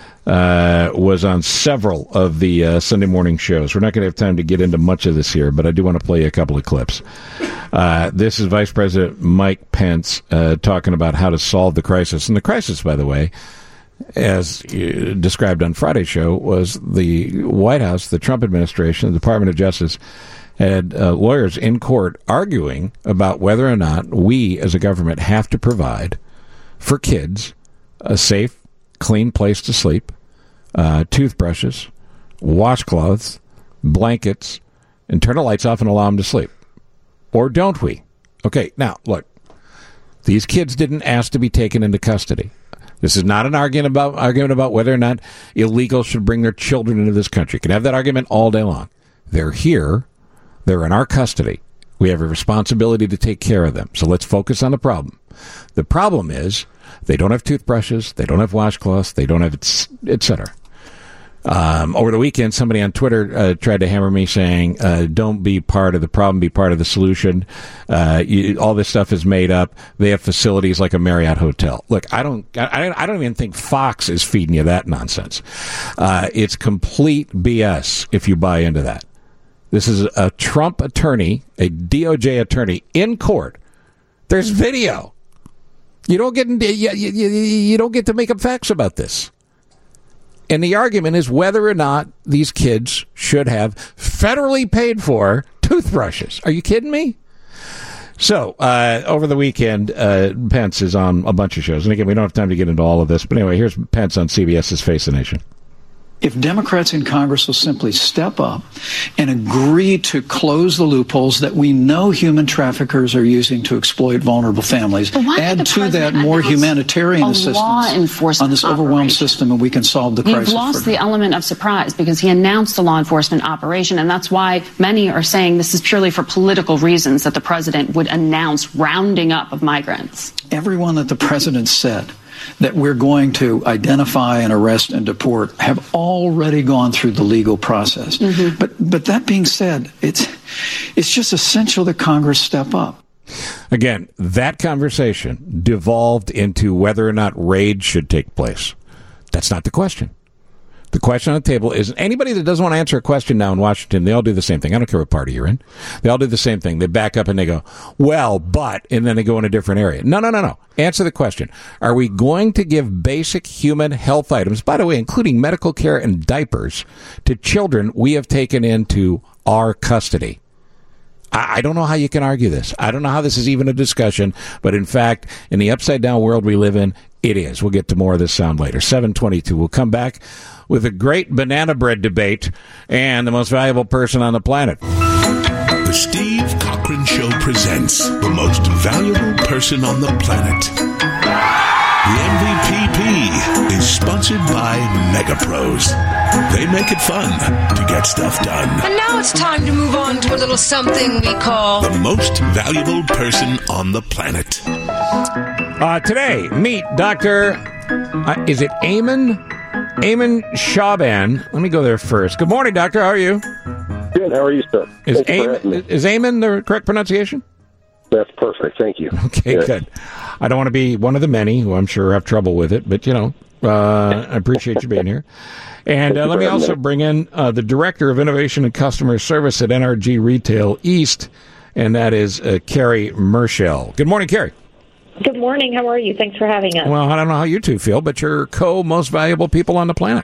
was on several of the Sunday morning shows. We're not going to have time to get into much of this here, but I do want to play you a couple of clips. This is Vice President Mike Pence talking about how to solve the crisis. And the crisis, by the way, as described on Friday's show, was the White House, the Trump administration, the Department of Justice, had lawyers in court arguing about whether or not we as a government have to provide for kids a safe, clean place to sleep, toothbrushes, washcloths, blankets, and turn the lights off and allow them to sleep. Or don't we? Okay, now, look, these kids didn't ask to be taken into custody. This is not an argument about whether or not illegals should bring their children into this country. You can have that argument all day long. They're here. They're in our custody. We have a responsibility to take care of them. So let's focus on the problem. The problem is they don't have toothbrushes. They don't have washcloths. They don't have et cetera. Over the weekend, somebody on Twitter tried to hammer me saying, don't be part of the problem, be part of the solution. All this stuff is made up. They have facilities like a Marriott hotel. Look, I don't even think Fox is feeding you that nonsense. It's complete BS if you buy into that. This is a Trump attorney, a DOJ attorney in court. There's video You don't get you don't get to make up facts about this. And the argument is whether or not these kids should have federally paid for toothbrushes. Are you kidding me? So, over the weekend, Pence is on a bunch of shows. And again, we don't have time to get into all of this. But anyway, here's Pence on CBS's Face the Nation. If Democrats in Congress will simply step up and agree to close the loopholes that we know human traffickers are using to exploit vulnerable families, add to that more humanitarian assistance on this overwhelmed system, and we can solve the crisis. You've lost the element of surprise because he announced a law enforcement operation, and that's why many are saying this is purely for political reasons that the president would announce rounding up of migrants. Everyone that the president said that we're going to identify and arrest and deport have already gone through the legal process. But that being said, it's just essential that Congress step up. Again, that conversation devolved into whether or not raids should take place. That's not the question. The question on the table is anybody that doesn't want to answer a question now in Washington, they all do the same thing. I don't care what party you're in. They all do the same thing. They back up and they go, well, but, and then they go in a different area. No. Answer the question. Are we going to give basic human health items, by the way, including medical care and diapers, to children we have taken into our custody? I don't know how you can argue this. I don't know how this is even a discussion, but in fact, in the upside-down world we live in, it is. We'll get to more of this sound later. 7:22. We'll come back with a great banana bread debate and the most valuable person on the planet. The Steve Cochran Show presents the most valuable person on the planet. The MVPP is sponsored by MegaPros. They make it fun to get stuff done. And now it's time to move on to a little something we call the most valuable person on the planet. Today, meet Dr. Is it Ayman Shaban? Let me go there first. Good morning, doctor. How are you? Good. How are you, sir? Is Ayman the correct pronunciation? That's perfect. Thank you. Okay, good. I don't want to be one of the many who I'm sure have trouble with it, but, I appreciate you being here. And let me also bring in the Director of Innovation and Customer Service at NRG Retail East, and that is Carrie Merschel. Good morning, Carrie. Good morning. How are you? Thanks for having us. Well, I don't know how you two feel, but you're most valuable people on the planet.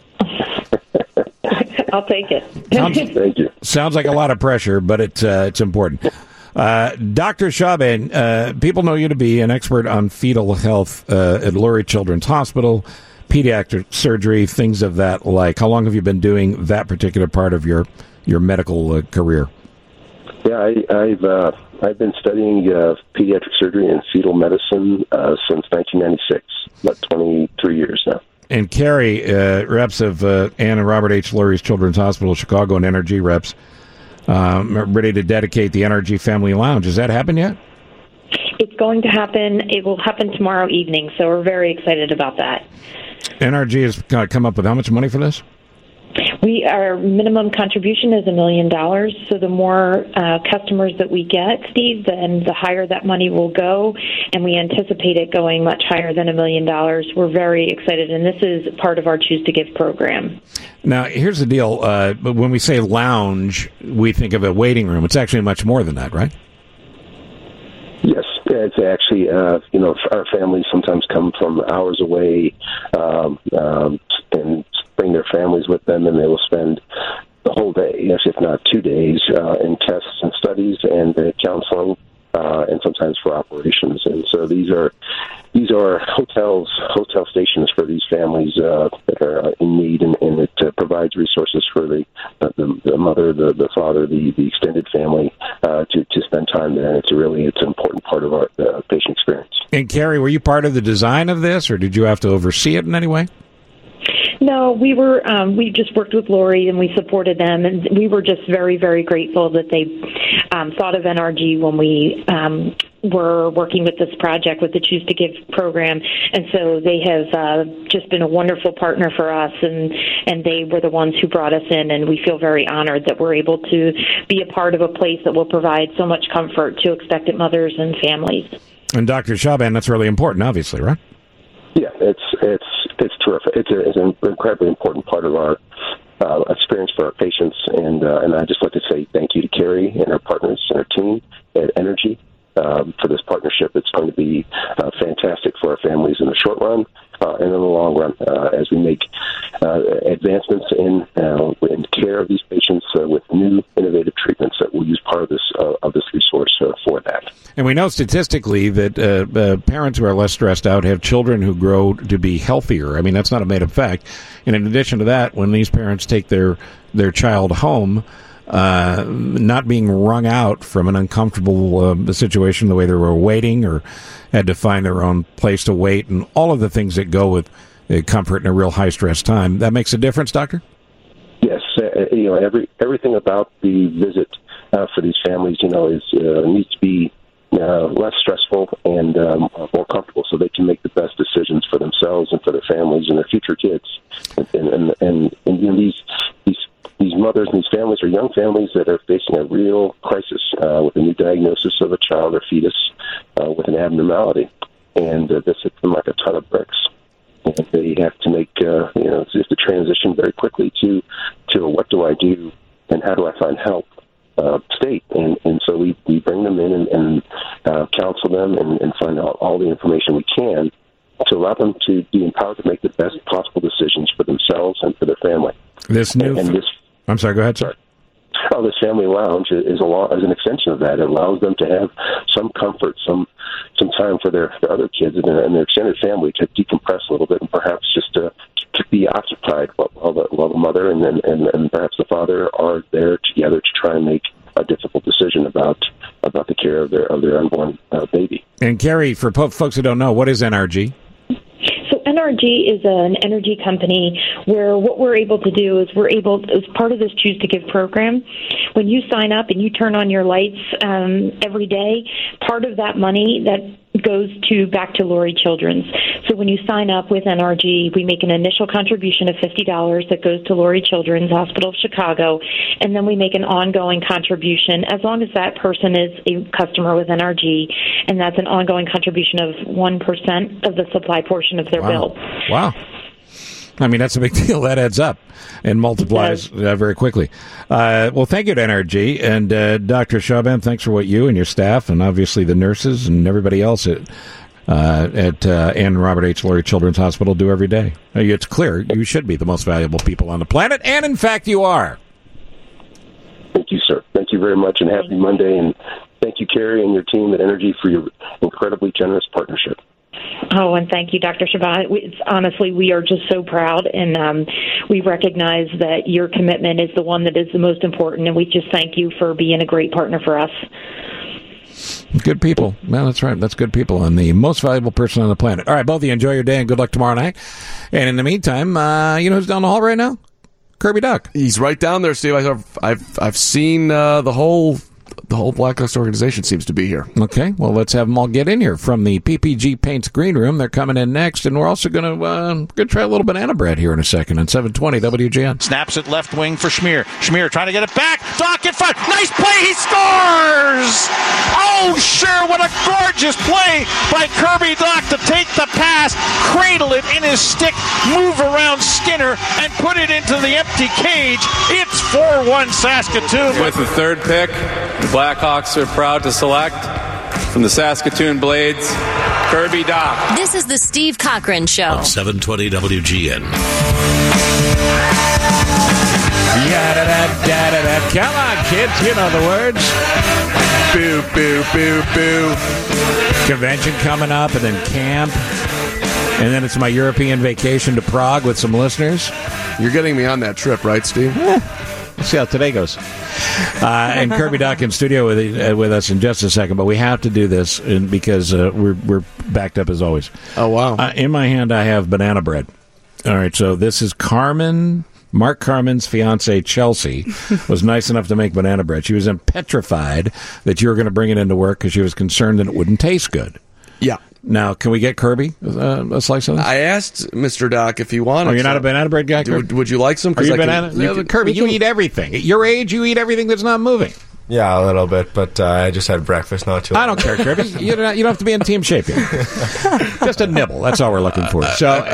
I'll take it. Thank you. Sounds like a lot of pressure, but it's important. Dr. Shaban, people know you to be an expert on fetal health at Lurie Children's Hospital, pediatric surgery, things of that like. How long have you been doing that particular part of your medical career? Yeah, I've been studying pediatric surgery and fetal medicine since 1996, about 23 years now. And Carrie, reps of Ann and Robert H. Lurie's Children's Hospital, Chicago, and NRG reps, ready to dedicate the NRG Family Lounge. Has that happened yet? It's going to happen. It will happen tomorrow evening, so we're very excited about that. NRG has come up with how much money for this? Our minimum contribution is $1 million, so the more customers that we get, Steve, then the higher that money will go, and we anticipate it going much higher than $1 million. We're very excited, and this is part of our Choose to Give program. Now, here's the deal. When we say lounge, we think of a waiting room. It's actually much more than that, right? Yes, it's actually, our families sometimes come from hours away and bring their families with them, and they will spend the whole day, yes, if not 2 days, in tests and studies and counseling, and sometimes for operations. And so these are hotel stations for these families that are in need, and it provides resources for the mother, the father, the extended family to spend time there. And it's an important part of our patient experience. And Carrie, were you part of the design of this, or did you have to oversee it in any way? No, we were. We just worked with Lurie and we supported them, and we were just very, very grateful that they thought of NRG when we were working with this project, with the Choose to Give program. And so they have just been a wonderful partner for us, and they were the ones who brought us in, and we feel very honored that we're able to be a part of a place that will provide so much comfort to expectant mothers and families. And Dr. Shaban, that's really important, obviously, right? Yeah, it's terrific. It's an incredibly important part of our experience for our patients, and I just like to say thank you to Carrie and our partners and our team at NRG for this partnership. It's going to be fantastic for our families in the short run and in the long run as we make advancements in care of these patients with new innovative treatments that will use part of this resource for that. And we know statistically that parents who are less stressed out have children who grow to be healthier. I mean, that's not a made-up fact. And in addition to that, when these parents take their child home, not being wrung out from an uncomfortable situation, the way they were waiting or had to find their own place to wait, and all of the things that go with comfort in a real high-stress time. That makes a difference, Doctor? Yes. Everything about the visit for these families, needs to be less stressful and more comfortable, so they can make the best decisions for themselves and for their families and their future kids. And these mothers and these families are young families that are facing a real crisis with a new diagnosis of a child or fetus with an abnormality, and this hits them like a ton of bricks. And they have to make it's just a transition very quickly to what do I do and how do I find help state. And so we bring them in and counsel them and find out all the information we can to allow them to be empowered to make the best possible decisions for themselves and for their family. I'm sorry, go ahead, sir. This family lounge is an extension of that. It allows them to have some comfort, some time for their other kids and their extended family to decompress a little bit and perhaps just to be occupied while the mother and perhaps the father are there together to try and make a difficult decision about the care of their unborn baby. And Carrie, for folks who don't know, what is NRG? So NRG is an energy company where what we're able to do is as part of this Choose to Give program, when you sign up and you turn on your lights every day, part of that money that goes back to Lurie Children's. So when you sign up with NRG, we make an initial contribution of $50 that goes to Lurie Children's Hospital of Chicago, and then we make an ongoing contribution as long as that person is a customer with NRG, and that's an ongoing contribution of 1% of the supply portion of their bill. Wow. I mean, that's a big deal. That adds up and multiplies very quickly. Well, thank you to NRG. And Dr. Chaban, thanks for what you and your staff and obviously the nurses and everybody else at Ann Robert H. Lurie Children's Hospital do every day. It's clear you should be the most valuable people on the planet, and in fact you are. Thank you, sir. Thank you very much, and happy Monday. And thank you, Carrie, and your team at NRG for your incredibly generous partnership. Oh, and thank you, Dr. Chaban. Honestly, we are just so proud, and we recognize that your commitment is the one that is the most important, and we just thank you for being a great partner for us. Good people. Well, that's right. That's good people and the most valuable person on the planet. All right, both of you enjoy your day and good luck tomorrow night. And in the meantime, you know who's down the hall right now? Kirby Duck. He's right down there, Steve. I've seen the whole Blackhawks organization seems to be here. Okay, well, let's have them all get in here from the PPG Paints Green Room. They're coming in next, and we're also going to try a little banana bread here in a second on 720 WGN. Snaps it left wing for Schmier. Schmier trying to get it back. Doc in front. Nice play. He scores! Oh, sure. What a gorgeous play by Kirby Doc to take the pass, cradle it in his stick, move around Skinner, and put it into the empty cage. It's 4-1 Saskatoon. With the third pick, the Blackhawks are proud to select from the Saskatoon Blades, Kirby Doc. This is the Steve Cochran Show. On 720 WGN. Da-da-da-da-da-da. Come on, kids, you know the words. Boo, boo, boo, boo. Convention coming up, and then camp. And then it's my European vacation to Prague with some listeners. You're getting me on that trip, right, Steve? We'll see how today goes. And Kirby Doc in studio with us in just a second, but we have to do this because we're backed up as always. Oh, wow. In my hand, I have banana bread. All right, so this is Mark Carmen's fiancée, Chelsea, was nice enough to make banana bread. She was petrified that you were going to bring it into work because she was concerned that it wouldn't taste good. Yeah. Now, can we get Kirby a slice of this? I asked Mr. Doc if he wanted. Oh, you're not a banana bread guy, Kirby? Would you like some? Are you Kirby, you eat everything. At your age, you eat everything that's not moving. Yeah, a little bit, but I just had breakfast not too long. I don't care, Kirby. You don't have to be in team shape yet. Just a nibble. That's all we're looking for. So,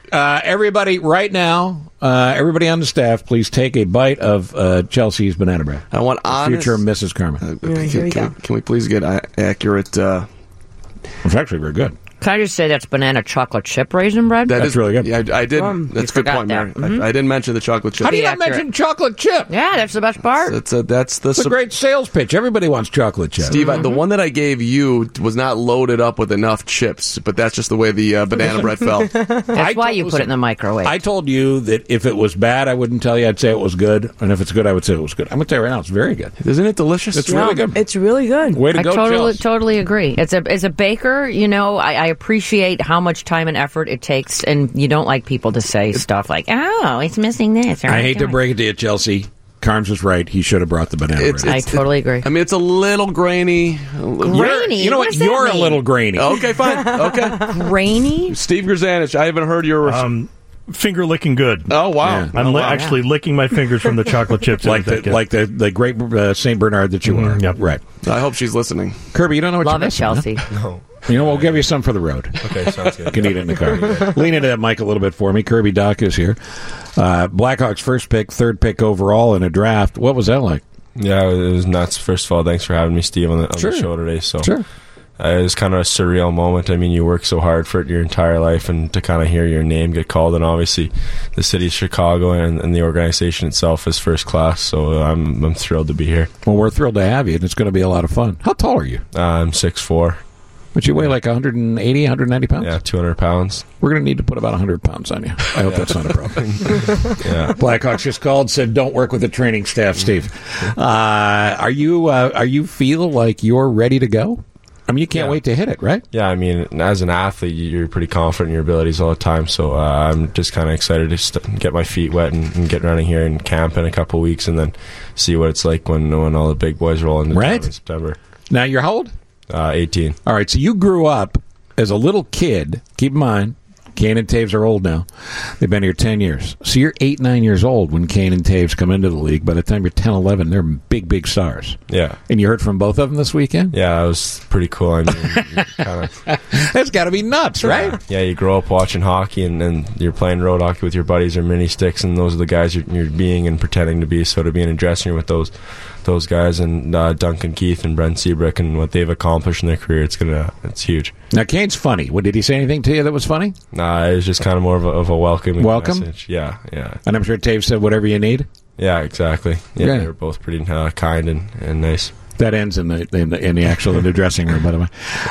everybody, right now, everybody on the staff, please take a bite of Chelsea's banana bread. I want honest... Future Mrs. Carmen. Can we please get accurate... It's actually very good. Can I just say that's banana chocolate chip raisin bread? That's really good. Yeah, I did. That's a good point, Mary. Mm-hmm. I didn't mention the chocolate chip. How do you not mention chocolate chip? Yeah, that's the best part. That's a great sales pitch. Everybody wants chocolate chip. Steve, the one that I gave you was not loaded up with enough chips, but that's just the way the banana bread fell. That's why you put it in the microwave. I told you that if it was bad, I wouldn't tell you. I'd say it was good. And if it's good, I would say it was good. I'm going to tell you right now, it's very good. Isn't it delicious? It's really good. It's really good. Way to go, totally agree. As a baker, I appreciate how much time and effort it takes, and you don't like people to say stuff like, "Oh, it's missing this." I hate to break it to you, Chelsea. Carms was right. He should have brought the banana bread. I totally agree. I mean, it's a little grainy. Grainy? You know what? You're a little grainy. Okay, fine. Okay. Grainy? Steve Grzanich, I haven't heard your... Finger licking good. Oh, wow. Yeah. I'm actually licking my fingers from the chocolate chips. like the great St. Bernard that you are. Yep. Right. I hope she's listening. Kirby, you don't know what Love you're it, Chelsea. Huh? No. You know, we'll give you some for the road. Okay, sounds good. You can eat it in the car. Lean into that mic a little bit for me. Kirby Doc is here. Blackhawks first pick, third pick overall in a draft. What was that like? Yeah, it was nuts. First of all, thanks for having me, Steve, on the show today. So, sure. It was kind of a surreal moment. I mean, you work so hard for it your entire life, and to kind of hear your name get called, and obviously the city of Chicago and the organization itself is first class. So I'm thrilled to be here. Well, we're thrilled to have you, and it's going to be a lot of fun. How tall are you? I'm 6'4". But you weigh like 180, 190 pounds? Yeah, 200 pounds. We're going to need to put about 100 pounds on you. I hope that's not a problem. Yeah. Blackhawks just called, said, don't work with the training staff, Steve. Are you feel like you're ready to go? I mean, you can't wait to hit it, right? Yeah, I mean, as an athlete, you're pretty confident in your abilities all the time. So I'm just kind of excited to get my feet wet and get running here in camp in a couple weeks, and then see what it's like when all the big boys roll into town in September. Now, you're how old? 18. All right, so you grew up as a little kid. Keep in mind, Kane and Taves are old now. They've been here 10 years. So you're 8, 9 years old when Kane and Taves come into the league. By the time you're 10, 11, they're big, big stars. Yeah. And you heard from both of them this weekend? Yeah, it was pretty cool. I mean, that's got to be nuts, right? Yeah, you grow up watching hockey, and you're playing road hockey with your buddies or mini sticks, and those are the guys you're being and pretending to be. So to be in a dressing room with those guys and Duncan Keith and Brent Seabrook and what they've accomplished in their career, it's huge. Now, Kane's funny. Did he say anything to you that was funny? Nah, it was just kind of more of a welcoming welcome message. Yeah. And I'm sure Taves said whatever you need. Yeah, exactly. Yeah. They were both pretty kind and nice. That ends in the actual the dressing room, by the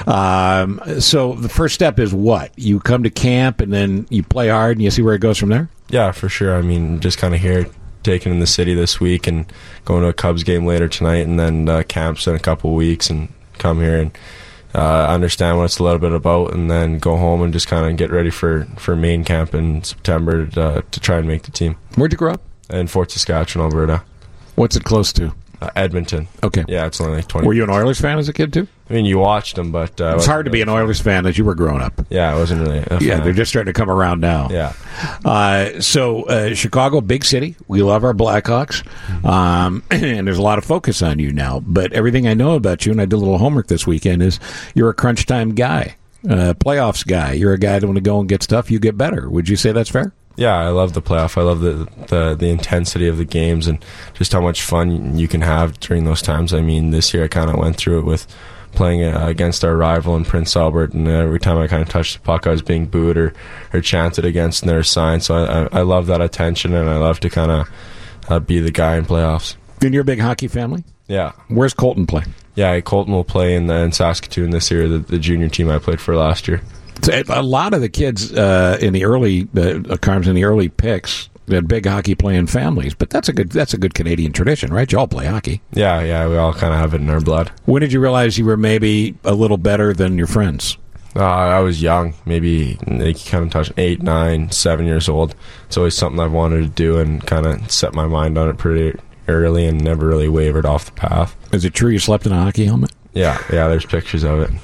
way. So the first step is what? You come to camp and then you play hard and you see where it goes from there? Yeah, for sure. I mean, just kind of here, taking in the city this week and going to a Cubs game later tonight, and then camps in a couple of weeks, and come here and understand what it's a little bit about, and then go home and just kind of get ready for main camp in September to try and make the team. Where'd you grow up? In Fort Saskatchewan, Alberta. What's it close to? Edmonton. Okay. Yeah, it's only like 20. Were you an Oilers fan as a kid, too? I mean, you watched them, but... it was hard to be an Oilers fan as you were growing up. Yeah, I wasn't really a fan. Yeah, they're just starting to come around now. Yeah. So, Chicago, big city. We love our Blackhawks. And there's a lot of focus on you now. But everything I know about you, and I did a little homework this weekend, is you're a crunch time guy, playoffs guy. You're a guy that when you go and get stuff, you get better. Would you say that's fair? Yeah, I love the playoff. I love the intensity of the games and just how much fun you can have during those times. I mean, this year I kind of went through it with playing against our rival in Prince Albert, and every time I kind of touched the puck, I was being booed or chanted against, and there was signs. So I love that attention, and I love to kind of be the guy in playoffs. And you're a big hockey family? Yeah. Where's Colton play? Yeah, Colton will play in Saskatoon this year, the junior team I played for last year. A lot of the kids in the early picks had big hockey playing families, but that's a good Canadian tradition, right? You all play hockey. Yeah, we all kind of have it in our blood. When did you realize you were maybe a little better than your friends? I was young, maybe kind of touched 8, 9, 7 years old. It's always something I've wanted to do and kind of set my mind on it pretty early and never really wavered off the path. Is it true you slept in a hockey helmet? Yeah, there's pictures of it.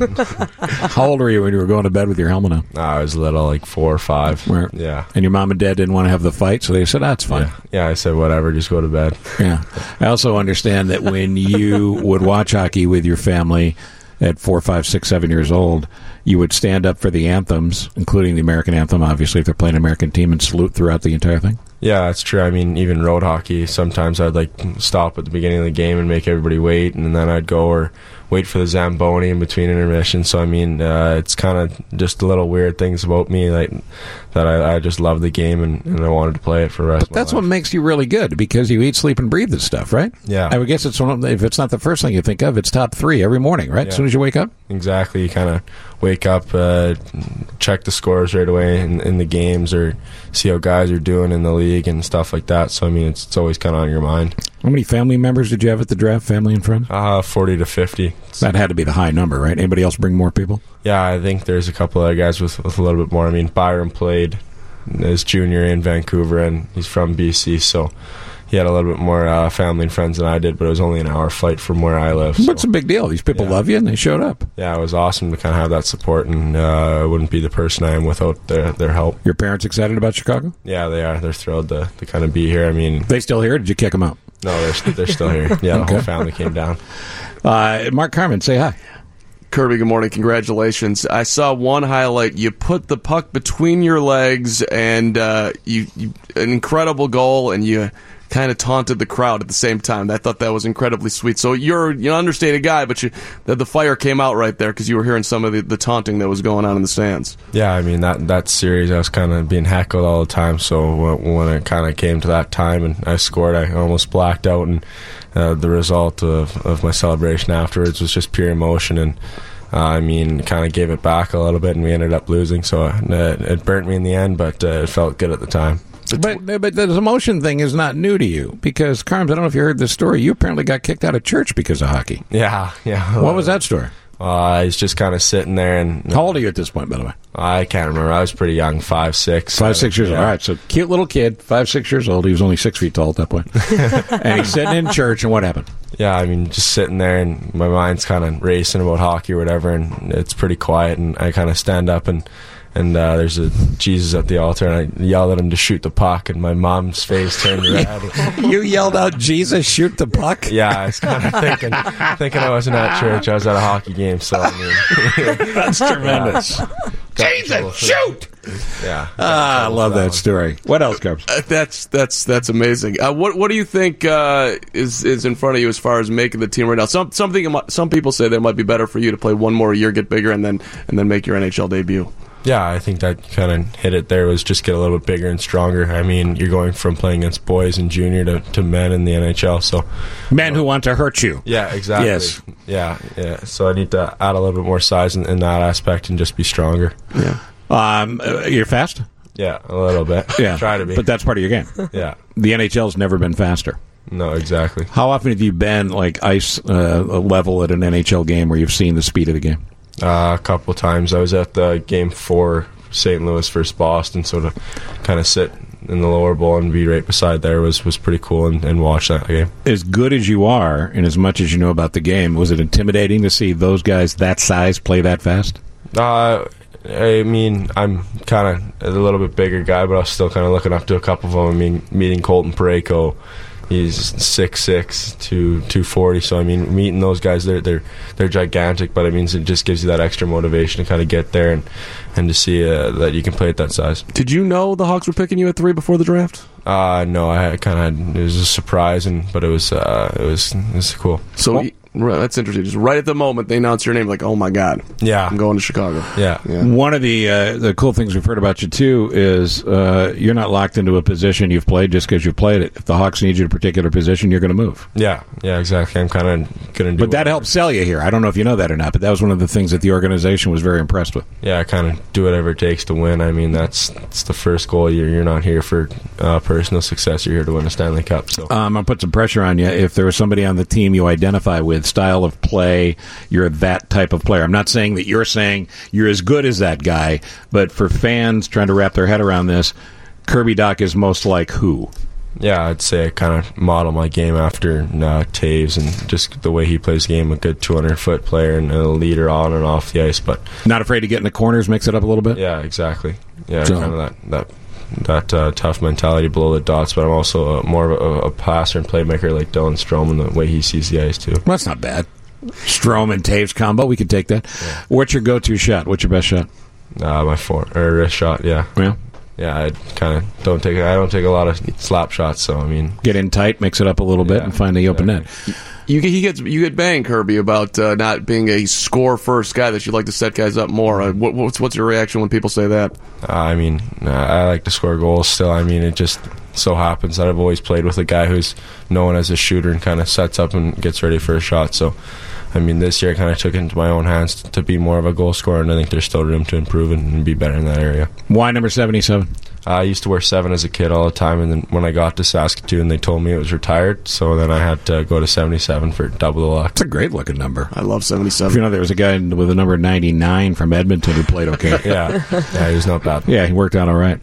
How old were you when you were going to bed with your helmet on? I was little, like 4 or 5. Right. Yeah. And your mom and dad didn't want to have the fight, so they said, that's fine. Yeah, I said, whatever, just go to bed. Yeah. I also understand that when you would watch hockey with your family, at 4, 5, 6, 7 years old, you would stand up for the anthems, including the American anthem, obviously, if they're playing an American team, and salute throughout the entire thing? Yeah, that's true. I mean, even road hockey, sometimes I'd like stop at the beginning of the game and make everybody wait, and then I'd go or wait for the Zamboni in between intermissions. So, I mean, it's kind of just little weird things about me that I just love the game and I wanted to play it for the rest of my life. That's what makes you really good, because you eat, sleep, and breathe this stuff, right? Yeah. I would guess it's if it's not the first thing you think of, it's top 3 every morning, right? Yeah. As soon as you wake up? Exactly. You kind of wake up, check the scores right away in the games, or see how guys are doing in the league and stuff like that. So, I mean, it's always kind of on your mind. How many family members did you have at the draft, family and friends? 40 to 50. That had to be the high number, right? Anybody else bring more people? Yeah, I think there's a couple other guys with a little bit more. I mean, Byron played as junior in Vancouver, and he's from BC, so he had a little bit more family and friends than I did, but it was only an hour flight from where I live. What's the big deal? These people love you, and they showed up. Yeah, it was awesome to kind of have that support, and I wouldn't be the person I am without their help. Your parents excited about Chicago? Yeah, they are. They're thrilled to kind of be here. I mean, they still here? Or did you kick them out? No, they're still here. Yeah, the whole family came down. Mark Carman, say hi. Kirby, good morning. Congratulations. I saw one highlight. You put the puck between your legs, and you an incredible goal, and you kind of taunted the crowd at the same time. I thought that was incredibly sweet. So you're an understated guy, but the fire came out right there because you were hearing some of the taunting that was going on in the stands. Yeah, I mean, that series, I was kind of being heckled all the time. So when it kind of came to that time and I scored, I almost blacked out, and the result of my celebration afterwards was just pure emotion, and I mean, kind of gave it back a little bit, and we ended up losing. So it burnt me in the end, but it felt good at the time. But the emotion thing is not new to you, because, Carms, I don't know if you heard this story. You apparently got kicked out of church because of hockey. Yeah. What was that story? I was just kind of sitting there. And how old are you at this point, by the way? I can't remember. I was pretty young, 5, 6. 5, 6 years old. All right, so cute little kid, 5, 6 years old. He was only 6 feet tall at that point. And he's sitting in church, and what happened? Yeah, I mean, just sitting there, and my mind's kind of racing about hockey or whatever, and it's pretty quiet, and I kind of stand up, and there's a Jesus at the altar, and I yell at him to shoot the puck, and my mom's face turned red. You yelled out, Jesus, shoot the puck? Yeah, I was kind of thinking I wasn't at church. I was at a hockey game, so I mean... That's tremendous. Jesus, shoot! Yeah. I love that story. What else, Cubs? That's amazing. What do you think is in front of you as far as making the team right now? Some people say that it might be better for you to play one more year, get bigger, and then make your NHL debut. Yeah, I think that kind of hit it there, was just get a little bit bigger and stronger. I mean, you're going from playing against boys in junior to men in the NHL. So men who want to hurt you. Yeah, exactly. Yes. Yeah. So I need to add a little bit more size in that aspect and just be stronger. Yeah. You're fast? Yeah, a little bit. Yeah. Try to be. But that's part of your game. Yeah. The NHL's never been faster. No, exactly. How often have you been like ice level at an NHL game where you've seen the speed of the game? A couple of times. I was at the Game 4, St. Louis versus Boston, so to kind of sit in the lower bowl and be right beside there was pretty cool, and watch that game. As good as you are, and as much as you know about the game, was it intimidating to see those guys that size play that fast? I mean, I'm kind of a little bit bigger guy, but I was still kind of looking up to a couple of them. I mean, meeting Colton Parayko, he's 6'6", 240. So I mean, meeting those guys, they're gigantic. But it means it just gives you that extra motivation to kind of get there and to see that you can play at that size. Did you know the Hawks were picking you at 3 before the draft? No, I kind of, it was a surprise, but it was cool. So. That's interesting. Just right at the moment they announce your name, like, oh my God, yeah, I'm going to Chicago. Yeah. One of the cool things we've heard about you too is you're not locked into a position you've played just because you've played it. If the Hawks need you in a particular position, you're going to move. Yeah, exactly. I'm kind of going to do. But that helps sell you here. I don't know if you know that or not, but that was one of the things that the organization was very impressed with. Yeah, I kind of do whatever it takes to win. I mean, that's the first goal. You're not here for personal success. You're here to win a Stanley Cup. So I'm going to put some pressure on you. If there was somebody on the team you identify with, style of play, you're that type of player. I'm not saying that you're saying you're as good as that guy, but for fans trying to wrap their head around this, Kirby Dach is most like who? Yeah, I'd say I kind of model my game after Taves, and just the way he plays the game, a good 200-foot player and a leader on and off the ice. But not afraid to get in the corners, mix it up a little bit? Yeah, exactly. Yeah, so, kind of that tough mentality below the dots, but I'm also more of a passer and playmaker like Dylan Strome, and the way he sees the ice too. Well, that's not bad. Strom and Taves combo. We could take that. Yeah. What's your go-to shot? What's your best shot? My wrist shot. Yeah. Yeah, I kind of don't take a lot of slap shots. So I mean, get in tight, mix it up a little bit, and find the open net. You get banged, Kirby, about not being a score first guy, that you like to set guys up more. What's your reaction when people say that? I mean, I like to score goals still. I mean, it just so happens that I've always played with a guy who's known as a shooter and kind of sets up and gets ready for a shot. So, I mean, this year I kind of took it into my own hands to be more of a goal scorer, and I think there's still room to improve and be better in that area. Why number 77? I used to wear 7 as a kid all the time, and then when I got to Saskatoon, they told me it was retired, so then I had to go to 77 for double the luck. It's a great-looking number. I love 77. You know, there was a guy with the number 99 from Edmonton who played okay. Yeah, he was not bad. Yeah, he worked out all right.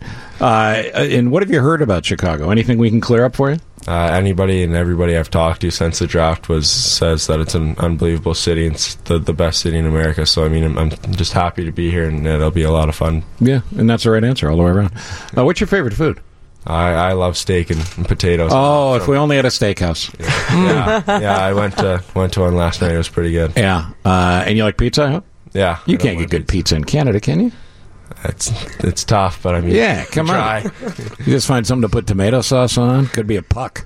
And what have you heard about Chicago? Anything we can clear up for you? Anybody and everybody I've talked to since the draft says that it's an unbelievable city. And it's the best city in America. So, I mean, I'm just happy to be here, and it'll be a lot of fun. Yeah, and that's the right answer all the way around. What's your favorite food? I love steak and potatoes. Oh, if we only had a steakhouse. Yeah, I went to one last night. It was pretty good. Yeah. And you like pizza, I hope? Yeah. You can't get good pizza in Canada, can you? It's tough, but I mean, yeah, come on. You just find something to put tomato sauce on. Could be a puck.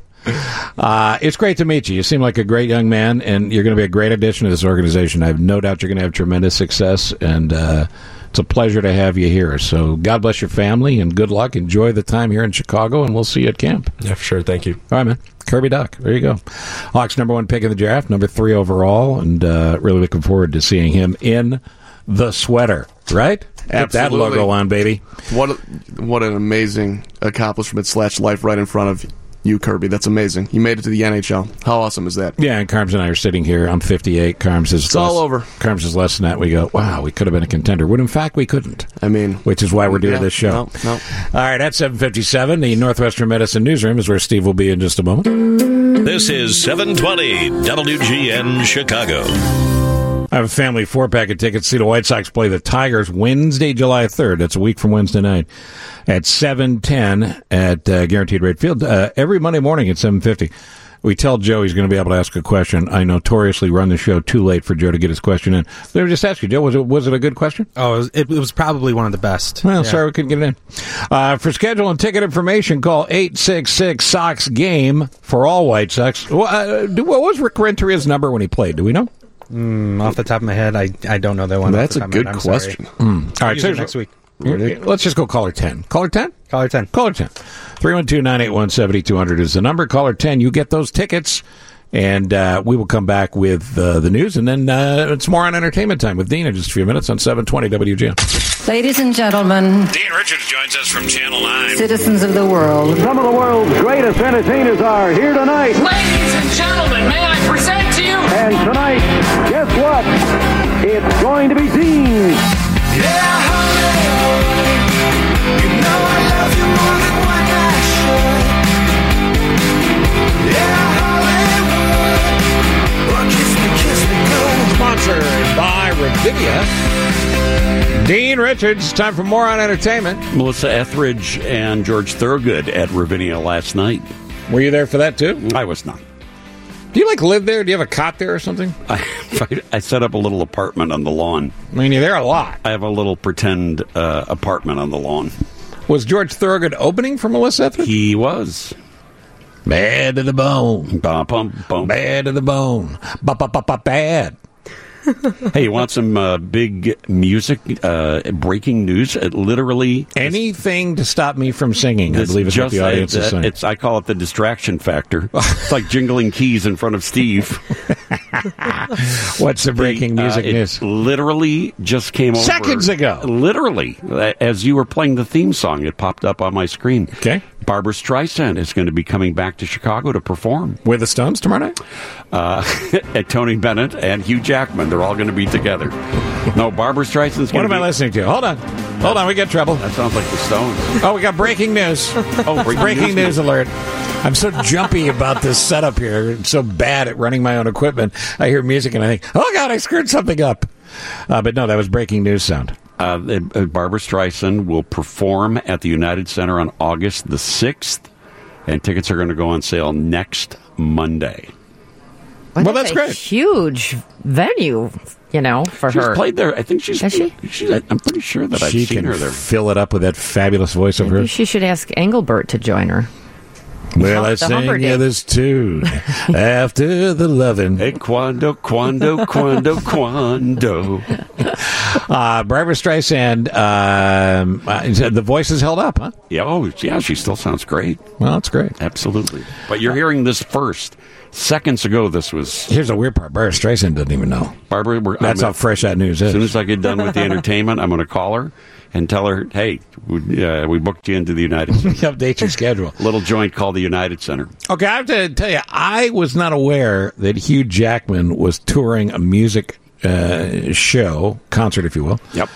It's great to meet you. You seem like a great young man, and you're going to be a great addition to this organization. I have no doubt you're going to have tremendous success, and it's a pleasure to have you here. So God bless your family, and good luck. Enjoy the time here in Chicago, and we'll see you at camp. Yeah, for sure. Thank you. All right, man. Kirby Duck. There you go. Hawks number 1 pick in the draft, number 3 overall, and really looking forward to seeing him in the sweater, right? Have that logo on, baby. What an amazing accomplishment / life right in front of you, Kirby. That's amazing. You made it to the NHL. How awesome is that? Yeah, and Carms and I are sitting here. I'm 58. Carms is all over. Carms is less than that. We go, wow, we could have been a contender. When in fact we couldn't. I mean, which is why we're doing this show. No. All right, at 7:57, the Northwestern Medicine Newsroom is where Steve will be in just a moment. This is 720 WGN Chicago. I have a family 4-pack of tickets to see the White Sox play the Tigers Wednesday, July 3rd. That's a week from Wednesday night at 7:10 at Guaranteed Rate Field. Every Monday morning at 7:50. We tell Joe he's going to be able to ask a question. I notoriously run the show too late for Joe to get his question in. Let me just ask you, Joe, was it a good question? Oh, it was probably one of the best. Well, sorry we couldn't get it in. For schedule and ticket information, call 866-SOX-GAME for all White Sox. What was Rick Renteria's number when he played? Do we know? Off the top of my head, I don't know that one. That's a good question. All right, so next week. Let's just go caller 10. Caller 10? Caller 10. Caller 10. 312-981-7200 is the number. Caller 10, you get those tickets, and we will come back with the news, and then it's more on entertainment time with Dean in just a few minutes on 720 WGN. Ladies and gentlemen, Dean Richards joins us from Channel 9. Citizens of the world. Some of the world's greatest entertainers are here tonight. Ladies and gentlemen, may I present to you? And tonight, guess what? It's going to be Dean. Yeah, honey, you know I love you more than what I should. Yeah, Hollywood, kiss me good. Sponsored by Ravinia. Dean Richards, time for more on entertainment. Melissa Etheridge and George Thorogood at Ravinia last night. Were you there for that too? I was not. Do you live there? Do you have a cot there or something? I set up a little apartment on the lawn. I mean, you're there a lot. I have a little pretend apartment on the lawn. Was George Thorogood opening for Melissa Etheridge? He was. Bad to the bone. Bum, bum, bum. Bad to the bone. Bad. Hey, you want some big music, breaking news? Literally anything to stop me from singing. I believe it's what the audience is saying. I call it the distraction factor. It's like jingling keys in front of Steve. What's the breaking music news? Literally just came over seconds ago. Literally, as you were playing the theme song, it popped up on my screen. Okay. Barbra Streisand is going to be coming back to Chicago to perform with the Stones tomorrow night. Tony Bennett and Hugh Jackman. They're all going to be together. No, Barbra Streisand's going to be... What am I listening to? Hold on, we get trouble. That sounds like the Stones. Oh, we got breaking news. Breaking news alert. I'm so jumpy about this setup here. I'm so bad at running my own equipment. I hear music and I think, oh, God, I screwed something up. But no, that was breaking news sound. Barbra Streisand will perform at the United Center on August the 6th, and tickets are going to go on sale next Monday. Well, that's great. Huge venue, for She's her. played there. I think she's. Has she? I'm pretty sure that I've She seen can her there. fill it up with that fabulous voice of Maybe hers. she should ask Engelbert to join her. Well, I The sang Humperdinck. you this tune after the lovin'. Hey, quando. Barbara Streisand, the voice is held up, huh? Yeah, yeah, she still sounds great. Well, that's great. Absolutely. But you're hearing this first. Seconds ago, this was... Here's the weird part. Barbara Streisand doesn't even know. Barbara, That's how fresh that news is. As soon as I get done with the entertainment, I'm going to call her and tell her, hey, we booked you into the United Center. Update your schedule. Little joint called the United Center. Okay, I have to tell you, I was not aware that Hugh Jackman was touring a music show, concert, if you will. Yep.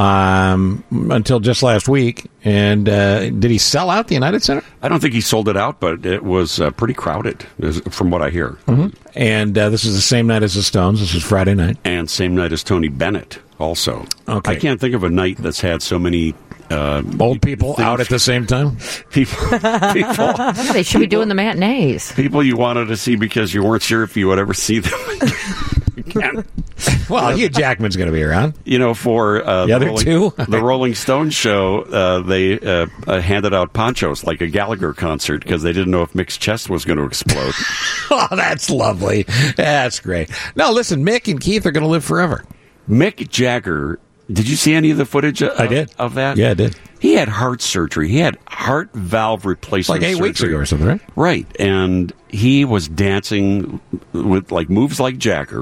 Until just last week. And did he sell out the United Center? I don't think he sold it out, but it was pretty crowded, from what I hear. Mm-hmm. And this is the same night as the Stones. This is Friday night. And same night as Tony Bennett, also. Okay. I can't think of a night that's had so many... old people out at the same time? People. Yeah, they should be doing the matinees. People you wanted to see because you weren't sure if you would ever see them again. Well, Hugh Jackman's going to be around. For the other two? The Rolling Stones show, they handed out ponchos like a Gallagher concert because they didn't know if Mick's chest was going to explode. Oh, that's lovely. That's great. No, listen, Mick and Keith are going to live forever. Mick Jagger, did you see any of the footage I did. of that? Yeah, I did. He had heart surgery. He had heart valve replacement Like 8 weeks surgery. ago or something, right? Right. And he was dancing with moves like Jagger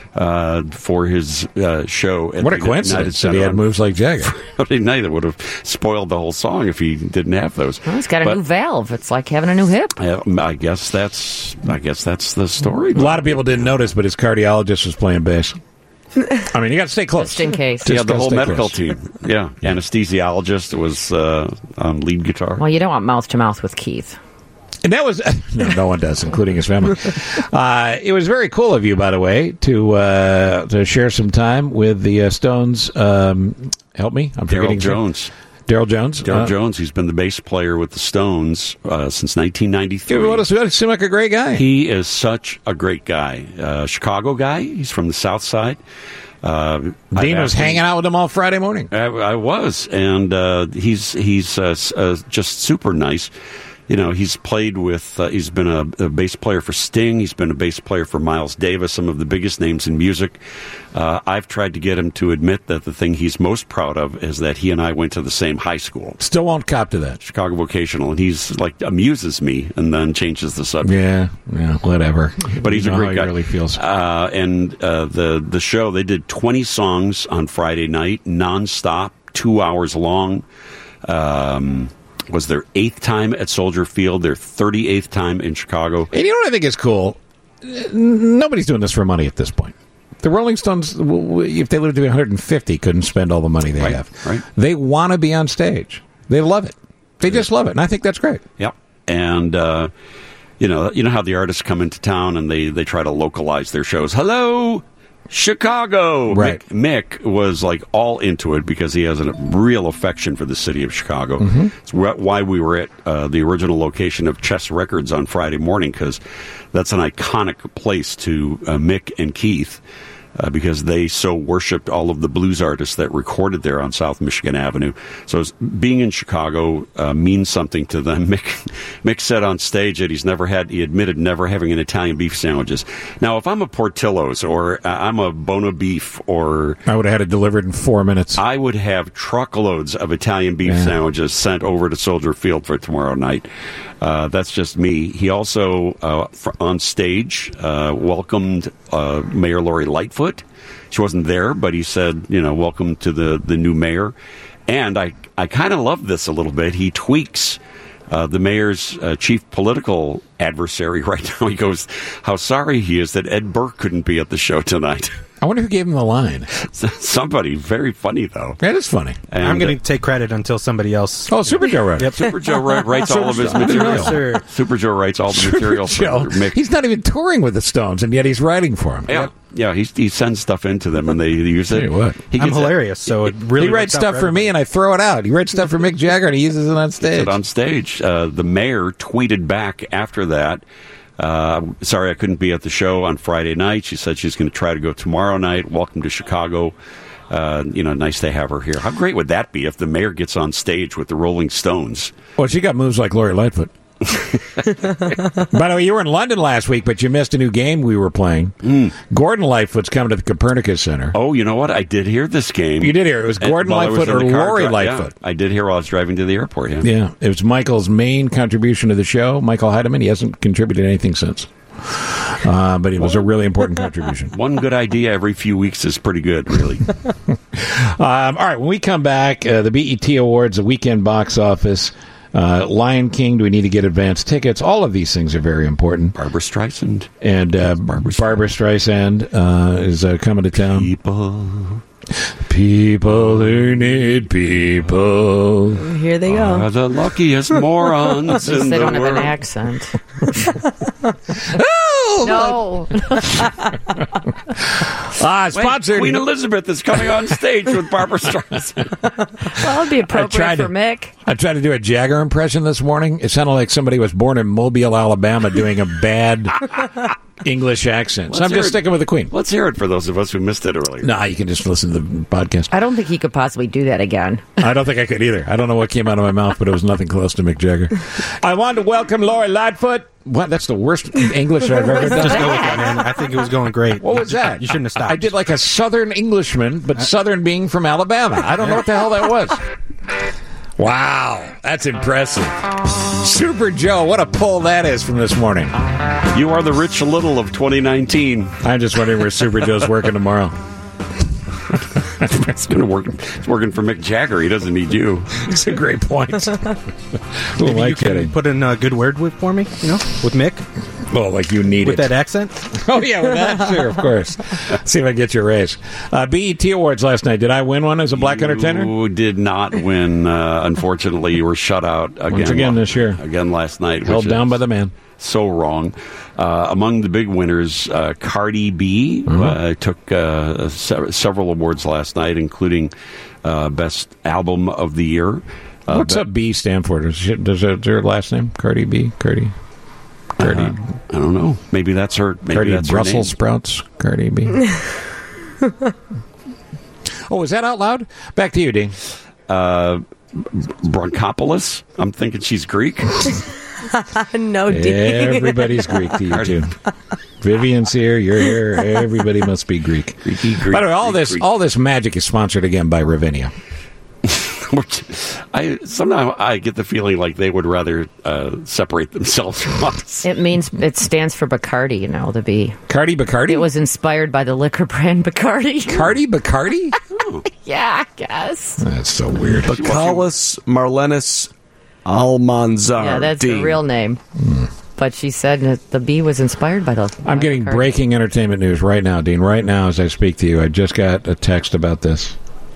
for his show. At What a the coincidence United that he had Center moves like Jagger. Friday night. It would have spoiled the whole song if he didn't have those. Well, he's got a new valve. It's like having a new hip. I guess that's the story. A lot of people didn't notice, but his cardiologist was playing bass. I mean, you got to stay close. Just in case. Yeah, Just the gotta whole stay medical close. team. Yeah. Anesthesiologist was on lead guitar. Well, you don't want mouth to mouth with Keith. And that was no one does, including his family. It was very cool of you, by the way, to share some time with the Stones. Help me, I'm forgetting. Daryl Jones. Daryl Jones. Daryl Jones. He's been the bass player with the Stones since 1993. What seemed like a great guy. He is such a great guy. Chicago guy. He's from the South Side. Dean was hanging out with him all Friday morning. I was, and he's just super nice. He's played with, he's been a bass player for Sting. He's been a bass player for Miles Davis, some of the biggest names in music. I've tried to get him to admit that the thing he's most proud of is that he and I went to the same high school. Still won't cop to that. Chicago Vocational. And he's like, amuses me and then changes the subject. Yeah, whatever. But he's You a know great how guy. he really feels. And the show, they did 20 songs on Friday night, nonstop, 2 hours long. Was their 8th time at Soldier Field, their 38th time in Chicago. And you know what I think is cool? Nobody's doing this for money at this point. The Rolling Stones, if they lived to be 150, couldn't spend all the money they have. Right. They want to be on stage. They love it. They just love it, and I think that's great. Yep. And you know how the artists come into town and they try to localize their shows. Hello, Chicago. Right. Mick was like all into it because he has a real affection for the city of Chicago. It's why we were at the original location of Chess Records on Friday morning, because that's an iconic place to Mick and Keith. Because they so worshipped all of the blues artists that recorded there on South Michigan Avenue. So being in Chicago means something to them. Mick said on stage that he admitted never having an Italian beef sandwiches. Now, if I'm a Portillo's or I'm a Bona Beef or... I would have had it delivered in 4 minutes. I would have truckloads of Italian beef sandwiches sent over to Soldier Field for tomorrow night. That's just me. He also, on stage, welcomed Mayor Lori Lightfoot. She wasn't there, but he said, welcome to the new mayor. And I kind of love this a little bit. He tweaks the mayor's chief political adversary right now. He goes, how sorry he is that Ed Burke couldn't be at the show tonight. I wonder who gave him the line. Somebody. Very funny, though. That is funny. And, I'm going to take credit until somebody else. Oh, Super Joe wrote it. Yep. Super Joe writes all of his material. Sir. Super Joe writes all the material for Joe, Mick. he's not even touring with the Stones, and yet he's writing for them. Yeah, he sends stuff into them, and they use it. Tell you what. I'm hilarious, so it really he writes works out stuff for me, and I throw it out. He writes stuff for Mick Jagger, and he uses it on stage. The mayor tweeted back after that, Sorry I couldn't be at the show on Friday night. She said she's going to try to go tomorrow night. Welcome to Chicago. Nice to have her here. How great would that be if the mayor gets on stage with the Rolling Stones? Well, she got moves like Lori Lightfoot. By the way, you were in London last week, but you missed a new game we were playing. Gordon Lightfoot's coming to the Copernicus Center. Oh, you know what? I did hear this game. You did hear it. It was Gordon Lightfoot or Lori Lightfoot. Yeah, I did hear while I was driving to the airport. Yeah, it was Michael's main contribution to the show. Michael Heidemann. He hasn't contributed anything since. But it was a really important contribution. One good idea every few weeks is pretty good, really. All right, when we come back, the BET Awards, the weekend box office, Lion King, do we need to get advance tickets? All of these things are very important. Barbra Streisand. And Barbra Streisand is coming to town. People who need people. Here they go. Are the luckiest morons in they the don't have world. an accent. No. Sponsored. Queen Elizabeth is coming on stage with Barbra Streisand. Well, it'd be appropriate for Mick. I tried to do a Jagger impression this morning. It sounded like somebody was born in Mobile, Alabama, doing a bad English accent. So I'm just sticking with the Queen. Let's hear it for those of us who missed it earlier. Nah, you can just listen to the podcast. I don't think he could possibly do that again. I don't think I could either. I don't know what came out of my mouth, but it was nothing close to Mick Jagger. I wanted to welcome Lori Lightfoot. What? That's the worst English I've ever done. Just go with it, man. I think it was going great. What was that? You shouldn't have stopped. I did like a Southern Englishman, but Southern being from Alabama. I don't know what the hell that was. Wow, that's impressive. Super Joe, what a pull that is from this morning. You are the Rich Little of 2019. I'm just wondering where Super Joe's working tomorrow. It's going to work. It's working for Mick Jagger. He doesn't need you. It's a great point. Maybe you can put in a good word for me, with Mick. Well, like you need with it. That accent? Oh, yeah, with that? Sure, of course. See if I can get you a raise. BET Awards last night. Did I win one as a black entertainer? You did not win. Unfortunately, you were shut out again. Once again this year. Again last night. Held down by the man. So wrong. Among the big winners, Cardi B took several awards last night, including Best Album of the Year. What's a B stand for? Does her last name? Cardi B? Cardi? I don't know. Maybe that's her. Maybe Cardi that's Brussels her name. sprouts. Cardi B. Oh, is that out loud? Back to you, Dean. Bronkopoulos. I'm thinking she's Greek. No, Dean. Everybody's Greek to you, too. Vivian's here. You're here. Everybody must be Greek. Greek. By the way, all this magic is sponsored again by Ravinia. Somehow I get the feeling like they would rather separate themselves from us. It stands for Bacardi, the B. Cardi Bacardi? It was inspired by the liquor brand Bacardi. Cardi Bacardi? Oh. Yeah, I guess. That's so weird. Bacallus Marlenus Almanzar. Yeah, that's the real name. But she said that the B was inspired by the... I'm getting breaking entertainment news right now, Dean. Right now, as I speak to you, I just got a text about this.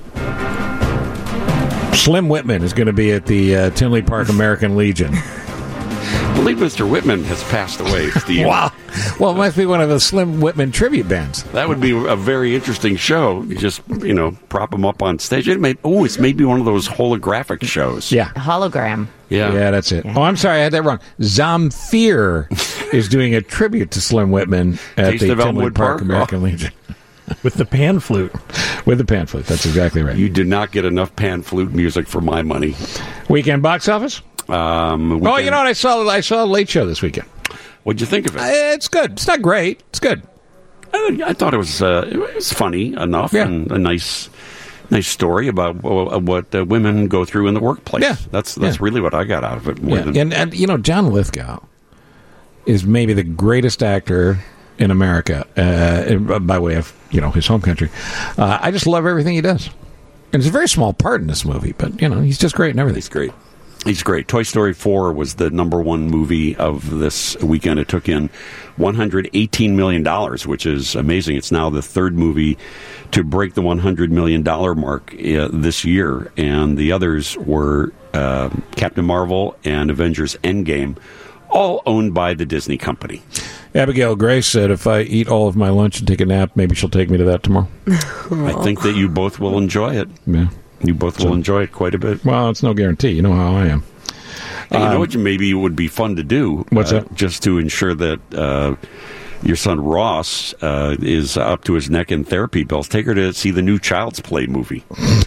Slim Whitman is going to be at the Tinley Park American Legion. I believe Mr. Whitman has passed away, Steve. Wow. Well, it must be one of the Slim Whitman tribute bands. That would be a very interesting show. You just, prop him up on stage. It's maybe one of those holographic shows. Yeah. Hologram. Yeah, that's it. Yeah. Oh, I'm sorry, I had that wrong. Zamfir is doing a tribute to Slim Whitman at the Tinley Park American Legion. With the pan flute. With the pan flute, that's exactly right. You did not get enough pan flute music for my money. Weekend box office? You know what? I saw a Late Show this weekend. What'd you think of it? It's good. It's not great. It's good. I thought it was funny enough and a nice story about what women go through in the workplace. Yeah. That's really what I got out of it. And John Lithgow is maybe the greatest actor in America, by way of his home country. I just love everything he does, and it's a very small part in this movie, but he's just great in everything. He's great. Toy Story 4 was the number one movie of this weekend. It took in $118 million, which is amazing. It's now the third movie to break the $100 million mark this year, and the others were Captain Marvel and Avengers Endgame, all owned by the Disney company. Abigail Grace said if I eat all of my lunch and take a nap, maybe she'll take me to that tomorrow. I think that you both will enjoy it. Yeah. You both will enjoy it quite a bit. Well, it's no guarantee. You know how I am. Hey, you know what? Maybe it would be fun to do. What's that? Just to ensure that your son Ross is up to his neck in therapy bills. Take her to see the new Child's Play movie.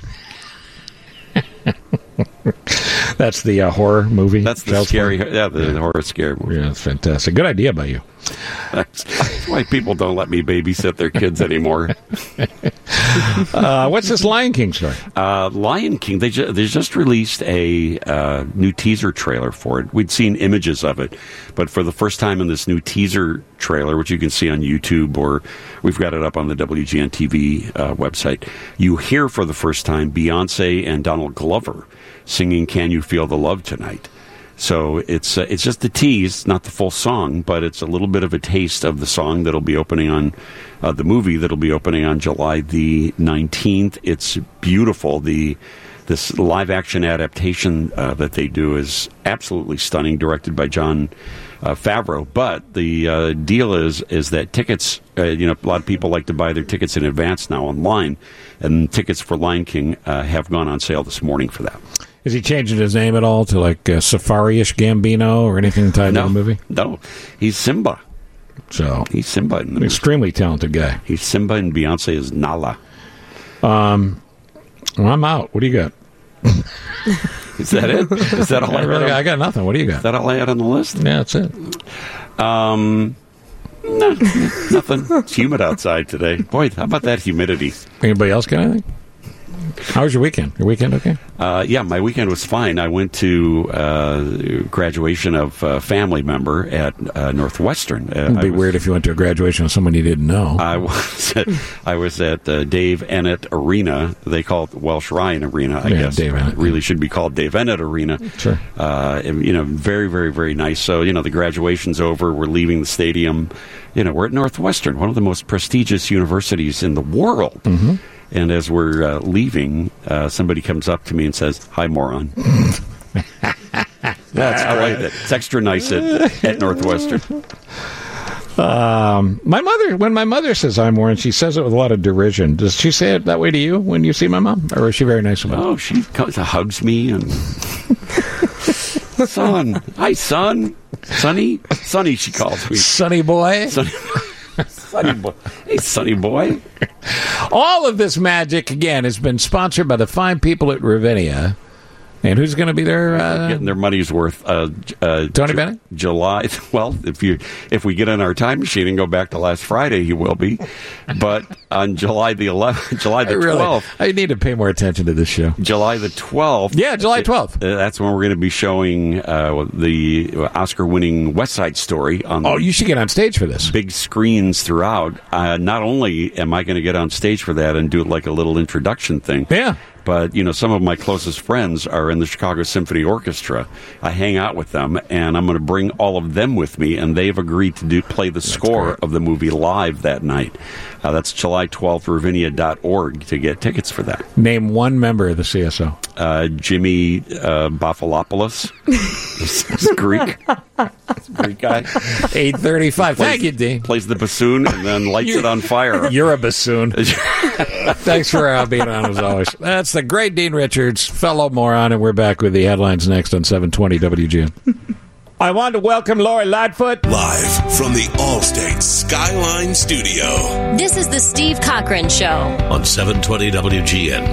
That's the horror movie? That's the Child's scary, Play? the horror scary movie. Yeah, that's fantastic. Good idea by you. That's why people don't let me babysit their kids anymore. What's this Lion King story? Lion King, they just released a new teaser trailer for it. We'd seen images of it, but for the first time in this new teaser trailer, which you can see on YouTube, or we've got it up on the WGN TV website, you hear for the first time Beyonce and Donald Glover singing "Can You Feel the Love Tonight." So it's just a tease, not the full song, but it's a little bit of a taste of the song that'll be opening on the movie that'll be opening on July the 19th. It's beautiful. This live action adaptation that they do is absolutely stunning, directed by Jon Favreau. But the deal is that tickets, a lot of people like to buy their tickets in advance now online, and tickets for Lion King have gone on sale this morning for that. Is he changing his name at all to like Safari-ish Gambino or anything tied to the movie? No, he's Simba. So he's Simba. In the extremely talented guy. He's Simba, and Beyonce is Nala. Well, I'm out. What do you got? Is that it? Is that all I got nothing. What do you got? Is that all I had on the list? Yeah, that's it. No, nothing. It's humid outside today. Boy, how about that humidity? Anybody else got anything? How was your weekend? Your weekend okay? Yeah, my weekend was fine. I went to graduation of a family member at Northwestern. It'd be weird if you went to a graduation of someone you didn't know. I was at Dave Ennett Arena. They call it Welsh Ryan Arena, I guess. Dave Ennett. It really should be called Dave Ennett Arena. Sure. Very, very, very nice. So, the graduation's over. We're leaving the stadium. We're at Northwestern, one of the most prestigious universities in the world. Mm-hmm. And as we're leaving, somebody comes up to me and says, "Hi, moron." I like that. It's extra nice at Northwestern. When my mother says "hi, moron," she says it with a lot of derision. Does she say it that way to you when you see my mom, or is she very nice about it? Oh, she comes and hugs me and son, hi, son, Sonny, she calls me, Sonny boy. Sonny boy. Hey, Sonny boy. All of this magic, again, has been sponsored by the fine people at Ravinia. And who's going to be there? Getting their money's worth. Tony Bennett? July. Well, if we get in our time machine and go back to last Friday, he will be. But on July the 12th. I need to pay more attention to this show. July the 12th. Yeah, July 12th. That's when we're going to be showing the Oscar-winning West Side Story. You should get on stage for this. Big screens throughout. Not only am I going to get on stage for that and do it like a little introduction thing. Yeah. But, some of my closest friends are in the Chicago Symphony Orchestra. I hang out with them, and I'm going to bring all of them with me, and they've agreed to play the score of the movie live that night. That's July 12th, Ravinia.org to get tickets for that. Name one member of the CSO. Jimmy Bafalopoulos. He's Greek. He's a Greek guy. 8:35. Thank you, Dean. Plays the bassoon and then lights it on fire. You're a bassoon. Thanks for being on, as always. That's the great Dean Richards, fellow moron, and we're back with the headlines next on 720 WGN. I want to welcome Lori Lightfoot. Live from the Allstate Skyline Studio. This is the Steve Cochran Show on 720 WGN.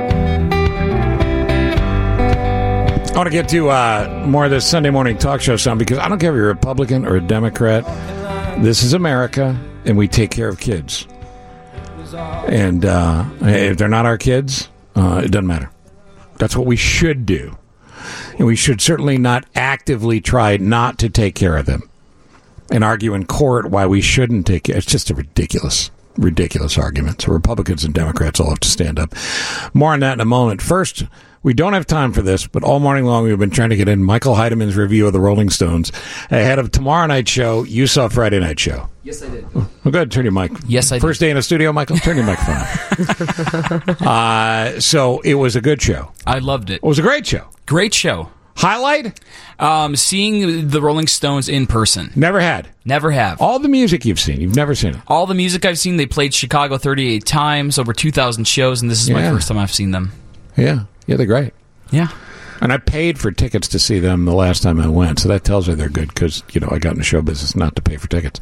I want to get to more of this Sunday morning talk show sound because I don't care if you're a Republican or a Democrat. This is America, and we take care of kids. And if they're not our kids, it doesn't matter. That's what we should do. And we should certainly not actively try not to take care of them and argue in court why we shouldn't take care. It's just a ridiculous argument. So Republicans and Democrats all have to stand up. More on that in a moment. First, we don't have time for this, but all morning long we've been trying to get in Michael Heidemann's review of the Rolling Stones ahead of tomorrow night's show. You saw Friday night show. Yes, I did. Well, go ahead, turn your mic. Yes, I did. First day in the studio, Michael, turn your microphone on. So it was a good show. I loved it. It was a great show. Great show. Highlight? Seeing the Rolling Stones in person. Never had. Never have. All the music you've seen. You've never seen it. All the music I've seen. They played Chicago 38 times, over 2,000 shows, and this is my first time I've seen them. Yeah. Yeah, they're great. Yeah. And I paid for tickets to see them the last time I went, so that tells you they're good because, I got in the show business not to pay for tickets.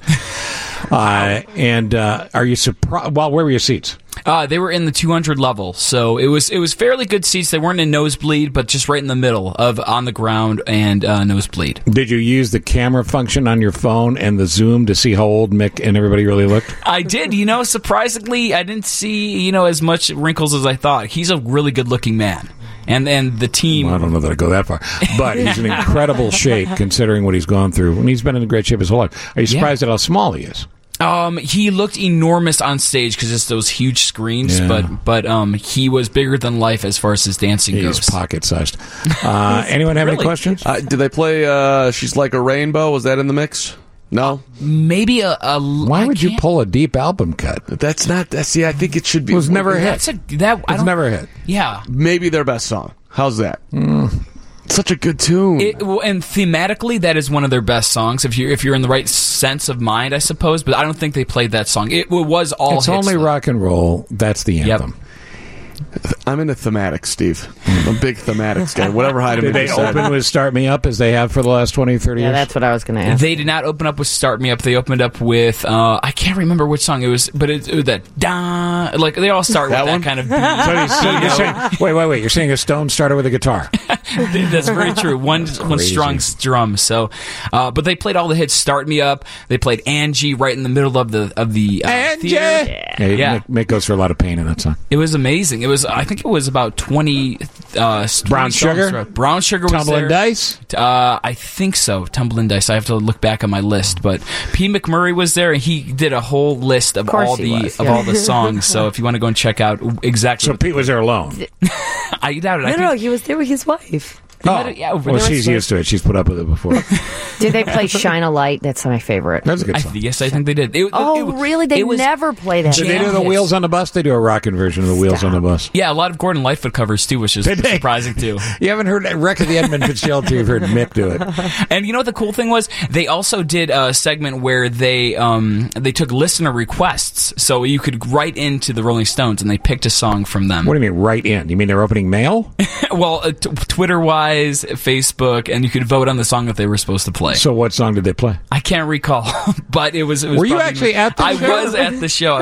And are you surprised? Well, where were your seats? They were in the 200 level, so it was fairly good seats. They weren't in nosebleed, but just right in the middle of on the ground and nosebleed. Did you use the camera function on your phone and the zoom to see how old Mick and everybody really looked? I did. Surprisingly, I didn't see as much wrinkles as I thought. He's a really good-looking man. And the team... Well, I don't know that I go that far. But he's in incredible shape considering what he's gone through. And he's been in great shape his whole life. Are you surprised at how small he is? He looked enormous on stage because it's those huge screens, but he was bigger than life as far as his dancing goes. He's pocket-sized. Anyone have any questions? Did they play She's Like a Rainbow? Was that in the mix? No? Maybe Why would you pull a deep album cut? I think it should be. It was never a hit. It's never a hit. Yeah. Maybe their best song. How's that? Such a good tune. And thematically, that is one of their best songs. If you're in the right sense of mind, I suppose. But I don't think they played that song. It was all. It's hits, only though. rock and roll. That's the anthem. I'm into thematics, Steve. I'm a big thematics guy. Whatever Heidemann Did they said. open with Start Me Up as they have for the last 20, 30 years? Yeah, that's what I was going to ask. They did not open up with Start Me Up. They opened up with I can't remember which song it was, but it was that da. Like they all start with that kind of beat. So you're saying, wait. You're saying a Stone started with a guitar? That's very true. One strong drum. So, but they played all the hits. Start Me Up. They played Angie right in the middle of the Angie. theater. Yeah. Mick goes through a lot of pain in that song. It was amazing. I think it was about 20 Brown Sugar? Brown Sugar was Tumbling there. Dice? I think so. Tumbling Dice. I have to look back on my list, but P. McMurray was there, and he did a whole list of all the songs. So if you want to go and check out exactly, so Pete was there alone. I doubt it. No, he was there with his wife. Well, she's used to it. She's put up with it before. Did they play Shine a Light? That's my favorite. That's a good song. Yes, I think they did. Really? They never play that. Did they do the Wheels on the Bus? They do a rockin' version of the Wheels on the Bus. Yeah, a lot of Gordon Lightfoot covers too, which is surprising too. You haven't heard Wreck of the Edmund Fitzgerald till you've heard Mick do it. And you know what the cool thing was? They also did a segment where they took listener requests, so you could write into the Rolling Stones and they picked a song from them. What do you mean write in? You mean they're opening mail? Well, Twitter-wise, Facebook, and you could vote on the song that they were supposed to play. So what song did they play? I can't recall, but it was. Were you actually at the show? I was at the show.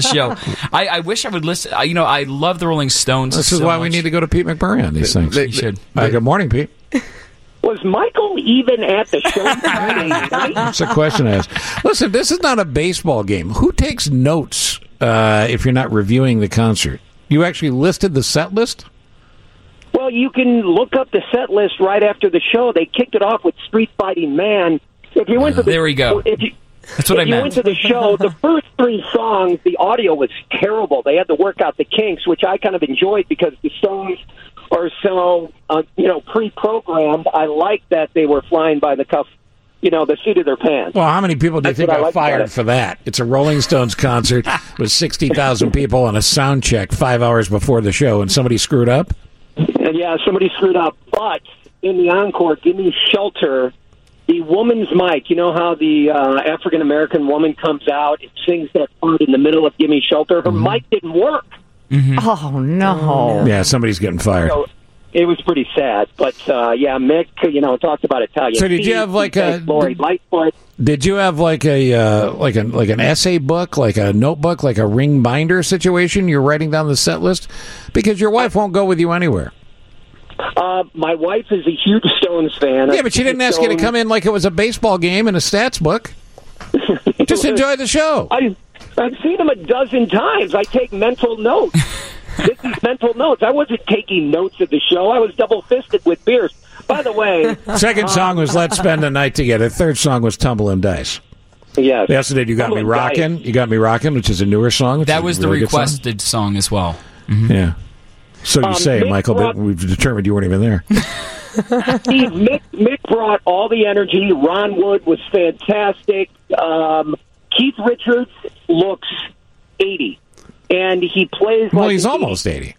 I wish I would listen. I love the Rolling Stones. This is why we need to go to Pete McMurray on these things. You should. Good morning, Pete. Was Michael even at the show? That's a question I asked. Listen, this is not a baseball game. Who takes notes if you're not reviewing the concert? You actually listed the set list? Well, you can look up the set list right after the show. They kicked it off with Street Fighting Man. If you went to there we go. That's what I meant. If you went to the show, the first three songs, the audio was terrible. They had to work out the kinks, which I kind of enjoyed because the songs are so, pre-programmed. I like that they were flying by the cuff, the seat of their pants. Well, how many people do you think got fired for that? It's a Rolling Stones concert with 60,000 people on a sound check 5 hours before the show, and somebody screwed up? And yeah, somebody screwed up. But in the encore, Give Me Shelter, the woman's mic, you know how the African-American woman comes out and sings that part in the middle of Give Me Shelter? Her mic didn't work. Mm-hmm. Oh, no. Yeah, somebody's getting fired. So it was pretty sad. But, Mick, talked about Italian. So did you have Lori Lightfoot. Did you have like an essay book, like a notebook, like a ring binder situation? You're writing down the set list because your wife won't go with you anywhere. My wife is a huge Stones fan. Yeah, but she didn't ask you to come in like it was a baseball game in a stats book. Just enjoy the show. I've seen them a dozen times. I take mental notes. This is mental notes. I wasn't taking notes of the show. I was double-fisted with beers. By the way... Second song was Let's Spend the Night Together. Third song was Tumbling Dice. Yes. They also did You Got Me Rockin'. You Got Me Rockin', which is a newer song. That was the requested song as well. Mm-hmm. Yeah. So you say, Michael, but we've determined you weren't even there. Steve, Mick brought all the energy. Ron Wood was fantastic. Keith Richards looks 80. And he plays well, he's almost 80.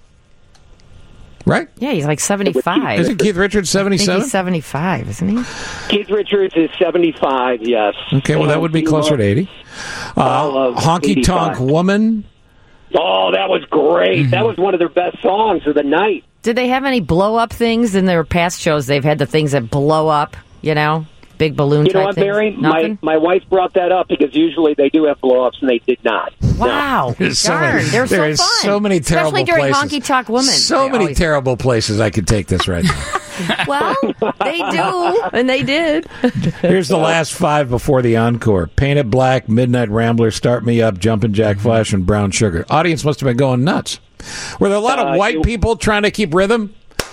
Right? Yeah, he's like 75. Isn't Keith Richards 77? He's 75, isn't he? Keith Richards is 75, yes. Okay, well, that would be closer to 80. Honky Tonk Woman. Oh, that was great. Mm-hmm. That was one of their best songs of the night. Did they have any blow-up things in their past shows? They've had the things that blow up, big balloon You know type what, things? Mary? Nothing? My wife brought that up because usually they do have blow-ups, and they did not. Wow. There's Darn, they're so there's fun. so many terrible Especially during places. Honky Tonk Women. So many terrible places I could take this right now. Well, they do, and they did. Here's the last 5 before the encore. Paint It Black, Midnight Rambler, Start Me Up, Jumpin' Jack Flash, and Brown Sugar. Audience must have been going nuts. Were there a lot of white people trying to keep rhythm?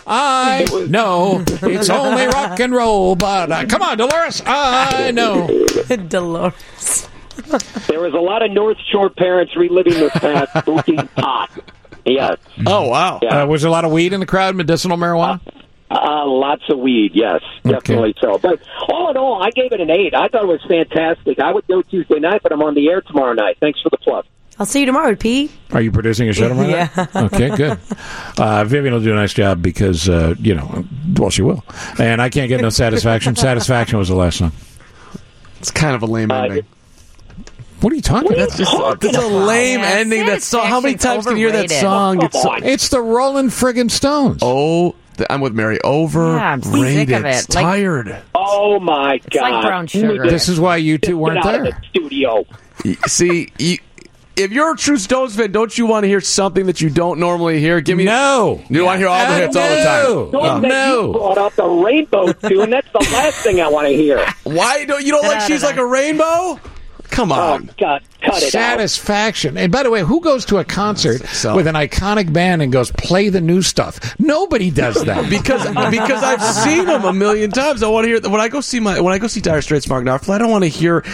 I know it's only rock and roll, but come on, Dolores, I know. Dolores. There was a lot of North Shore parents reliving this past smoking pot. Yes. Oh, wow. Yeah. Was there a lot of weed in the crowd, medicinal marijuana? Lots of weed, yes. Definitely so. But all in all, I gave it an 8. I thought it was fantastic. I would go Tuesday night, but I'm on the air tomorrow night. Thanks for the plug. I'll see you tomorrow, Pete. Are you producing a show tomorrow night? Yeah. Okay, good. Vivian will do a nice job because, she will. And I can't get no Satisfaction. Satisfaction was the last song. It's kind of a lame ending. What are you talking about? That's a lame ending. That song. How many times can you hear that song? It's the Rolling Friggin' Stones. Oh, I'm with Mary. Overrated. sick of it. Tired. Oh, my God. It's like Brown Sugar. This is why you two weren't Get out there. of the studio. See, if you're a true Stones fan, don't you want to hear something that you don't normally hear? Give me no. You want to hear all the hits all the time? You brought up the rainbow tune. That's the last thing I want to hear. Why don't you like She's Like a Rainbow? Come on. Oh, God, cut it Satisfaction. And by the way, who goes to a concert with an iconic band and goes, play the new stuff? Nobody does that. because I've seen them a million times. I want to hear when I go see Dire Straits, Mark Knopfler. I don't want to hear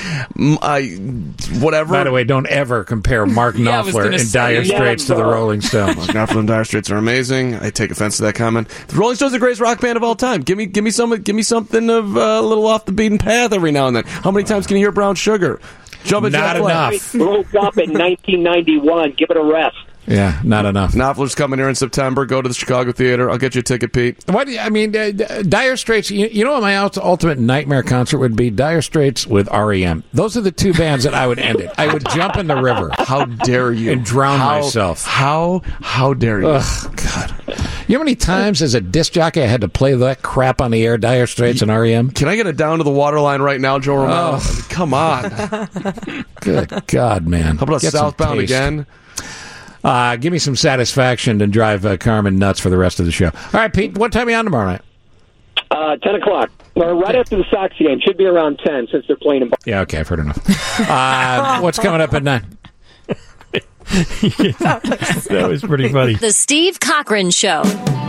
whatever. By the way, don't ever compare Mark Knopfler and Dire Straits to the Rolling Stones. Mark Knopfler and Dire Straits are amazing. I take offense to that comment. The Rolling Stones are the greatest rock band of all time. Give me something of a little off the beaten path every now and then. How many times can you hear Brown Sugar? Not enough. Broke up in 1991. Give it a rest. Yeah, not enough. Knopfler's coming here in September. Go to the Chicago Theater. I'll get you a ticket, Pete. Dire Straits, you know what my ultimate nightmare concert would be? Dire Straits with R.E.M. Those are the two bands that I would end it. I would jump in the river. How dare you? And drown myself. How dare you? Ugh, God. You know how many times as a disc jockey I had to play that crap on the air, Dire Straits and R.E.M.? Can I get it down to the waterline right now, Joe Romano? Oh. Come on. Good God, man. How about Southbound again? Give me some Satisfaction and drive Carmen nuts for the rest of the show. All right, Pete, what time are you on tomorrow night? 10 o'clock. Or right after the Sox game. Should be around 10 since they're playing in Yeah, okay, I've heard enough. What's coming up at 9? That was pretty funny. The Steve Cochran Show.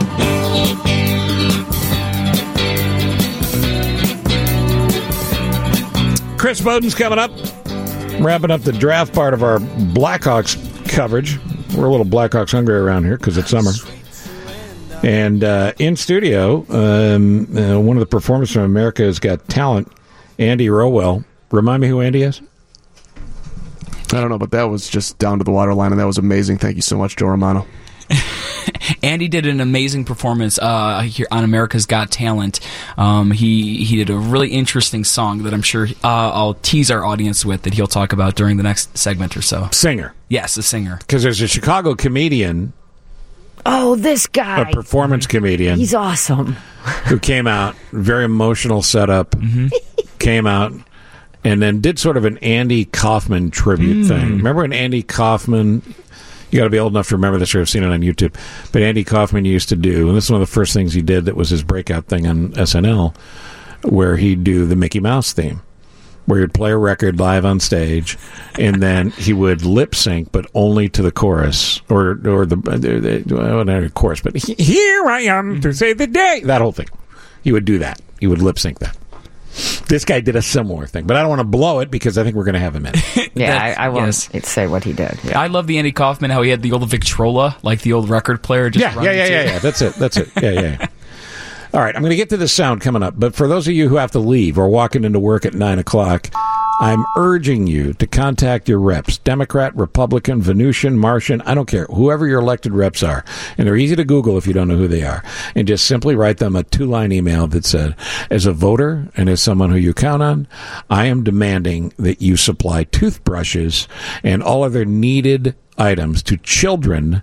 Chris Bowden's coming up. Wrapping up the draft part of our Blackhawks coverage. We're a little Blackhawks hungry around here because it's summer. And in studio, one of the performers from America's Got Talent, Andy Rowell. Remind me who Andy is? I don't know, but that was just down to the waterline, and that was amazing. Thank you so much, Joe Romano. Andy did an amazing performance here on America's Got Talent. He did a really interesting song that I'm sure I'll tease our audience with that he'll talk about during the next segment or so. Singer. Yes, a singer. Because there's a Chicago comedian. Oh, this guy. A performance comedian. He's awesome. Who came out, very emotional setup, came out, and then did sort of an Andy Kaufman tribute thing. Remember when Andy Kaufman... You got to be old enough to remember this or have seen it on YouTube. But Andy Kaufman used to do, and this is one of the first things he did that was his breakout thing on SNL, where he'd do the Mickey Mouse theme, where he'd play a record live on stage, and then he would lip sync, but only to the chorus, or the chorus, but here I am to save the day. That whole thing. He would do that. He would lip sync that. This guy did a similar thing, but I don't want to blow it because I think we're going to have him in it. Yeah, I won't say what he did. Yeah. I love the Andy Kaufman, how he had the old Victrola, like the old record player. Just Yeah. That's it. Yeah. All right, I'm going to get to this sound coming up, but for those of you who have to leave or walking into work at 9 o'clock, I'm urging you to contact your reps, Democrat, Republican, Venusian, Martian, I don't care, whoever your elected reps are. And they're easy to Google if you don't know who they are. And just simply write them a 2-line email that said, as a voter and as someone who you count on, I am demanding that you supply toothbrushes and all other needed items to children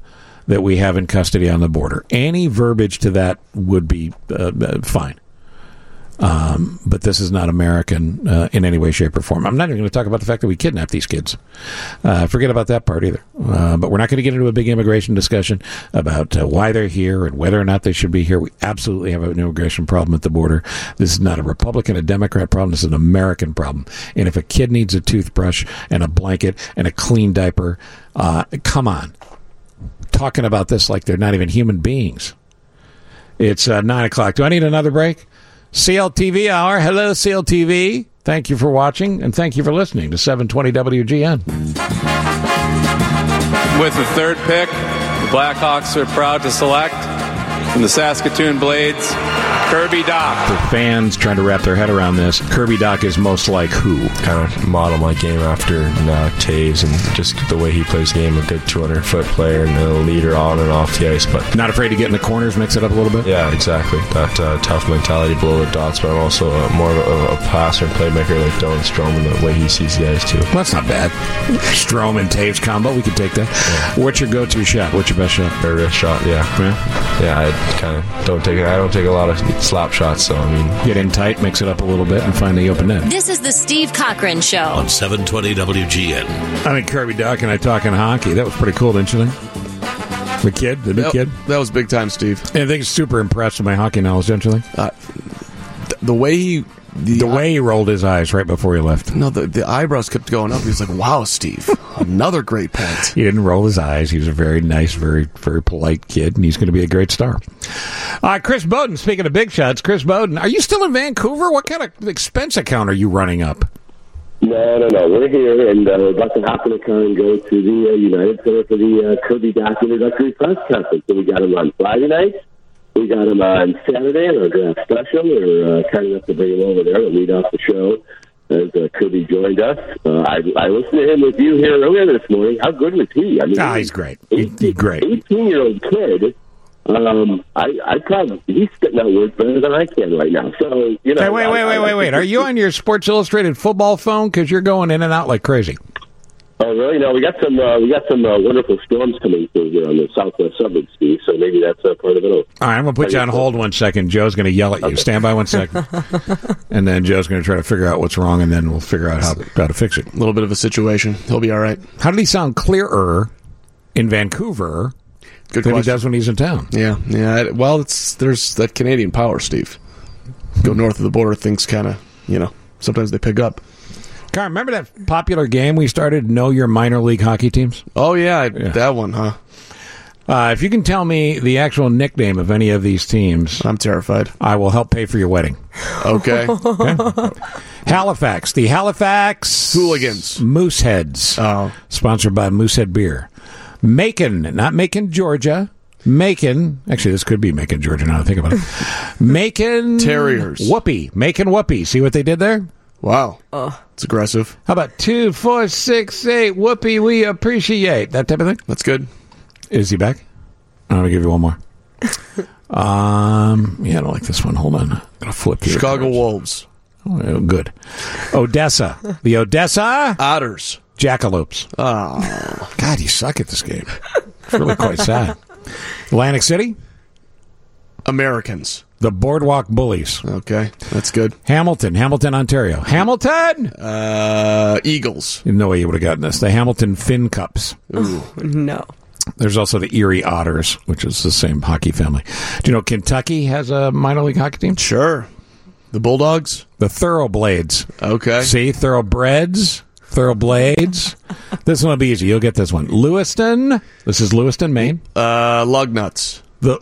that we have in custody on the border. Any verbiage to that would be fine. But this is not American in any way, shape, or form. I'm not even going to talk about the fact that we kidnap these kids. Forget about that part either. But we're not going to get into a big immigration discussion about why they're here and whether or not they should be here. We absolutely have an immigration problem at the border. This is not a Republican, a Democrat problem. This is an American problem. And if a kid needs a toothbrush and a blanket and a clean diaper, come on. Talking about this like they're not even human beings. It's 9 o'clock. Do I need another break? CLTV Hour. Hello, CLTV. Thank you for watching, and thank you for listening to 720 WGN. With the third pick, the Blackhawks are proud to select from the Saskatoon Blades, Kirby Dach. For fans trying to wrap their head around this, Kirby Dach is most like who? Kind of model my game after Taves and just the way he plays the game. A good 200-foot player and a leader on and off the ice. But not afraid to get in the corners, mix it up a little bit? Yeah, exactly. That tough mentality below the dots, but I'm also more of a passer and playmaker like Dylan Strome and the way he sees the ice, too. Well, that's not bad. Strome and Taves combo, we could take that. Yeah. What's your go-to shot? What's your best shot? Their wrist shot, yeah, I kind of don't take a lot of slap shots, so I mean, get in tight, mix it up a little bit, and find the open net. This is the Steve Cochran Show on 720 WGN. I mean, Kirby Dach and I talking hockey. That was pretty cool, didn't you think? The new kid. That was big time, Steve. And I think he's super impressed with my hockey knowledge, don't you think? The way he rolled his eyes right before he left. No, the eyebrows kept going up. He was like, "Wow, Steve, another great point." He didn't roll his eyes. He was a very nice, very, very polite kid, and he's going to be a great star. Chris Bowden, speaking of big shots, Chris Bowden, are you still in Vancouver? What kind of expense account are you running up? No. We're here, and we're about to hop in a car and go to the United Center for the Kirby Dach introductory press conference. So we got him on Friday night. We got him on Saturday on our draft special. We're kind enough to bring him over there to lead off the show as Kirby joined us. I listened to him with you here earlier this morning. How good was he? I mean, he's great. He's great. 18-year-old kid. I probably he's spitting out words better than I can right now. So you know. Hey, wait! Are you on your Sports Illustrated football phone? Because you're going in and out like crazy. Oh, really? No, we got some wonderful storms coming through here on the southwest suburbs, Steve. So maybe that's part of it. All right, I'm going to put you on hold 1 second. Joe's going to yell at you. Okay. Stand by 1 second. And then Joe's going to try to figure out what's wrong, and then we'll figure out how to fix it. A little bit of a situation. He'll be all right. How did he sound clearer in Vancouver than he does when he's in town? Yeah. Well, there's that Canadian power, Steve. Go north of the border, things kind of, sometimes they pick up. God, remember that popular game we started, Know Your Minor League Hockey Teams? Oh, yeah. That one, huh? If you can tell me the actual nickname of any of these teams, I'm terrified. I will help pay for your wedding. Okay. Halifax. The Halifax Hooligans. Mooseheads. Oh. Sponsored by Moosehead Beer. Macon. Not Macon, Georgia. Macon. Actually, this could be Macon, Georgia, now that I think about it. Macon. Terriers. Whoopee. Macon Whoopee. See what they did there? Wow. It's aggressive. How about 2, 4, 6, 8? Whoopee, we appreciate. That type of thing? That's good. Is he back? I'm going to give you one more. I don't like this one. Hold on. I'm going to flip here. Chicago Wolves. Oh, good. Odessa. The Odessa Otters. Jackalopes. Oh. God, you suck at this game. It's really quite sad. Atlantic City? Americans. The Boardwalk Bullies. Okay, that's good. Hamilton, Ontario. Hamilton! Eagles. No way you would have gotten this. The Hamilton Fin Cups. Ooh. No. There's also the Erie Otters, which is the same hockey family. Do you know Kentucky has a minor league hockey team? Sure. The Bulldogs? The Thoroughblades. Okay. See? Thoroughbreds. Thoroughblades. This one will be easy. You'll get this one. Lewiston. This is Lewiston, Maine. Lugnuts.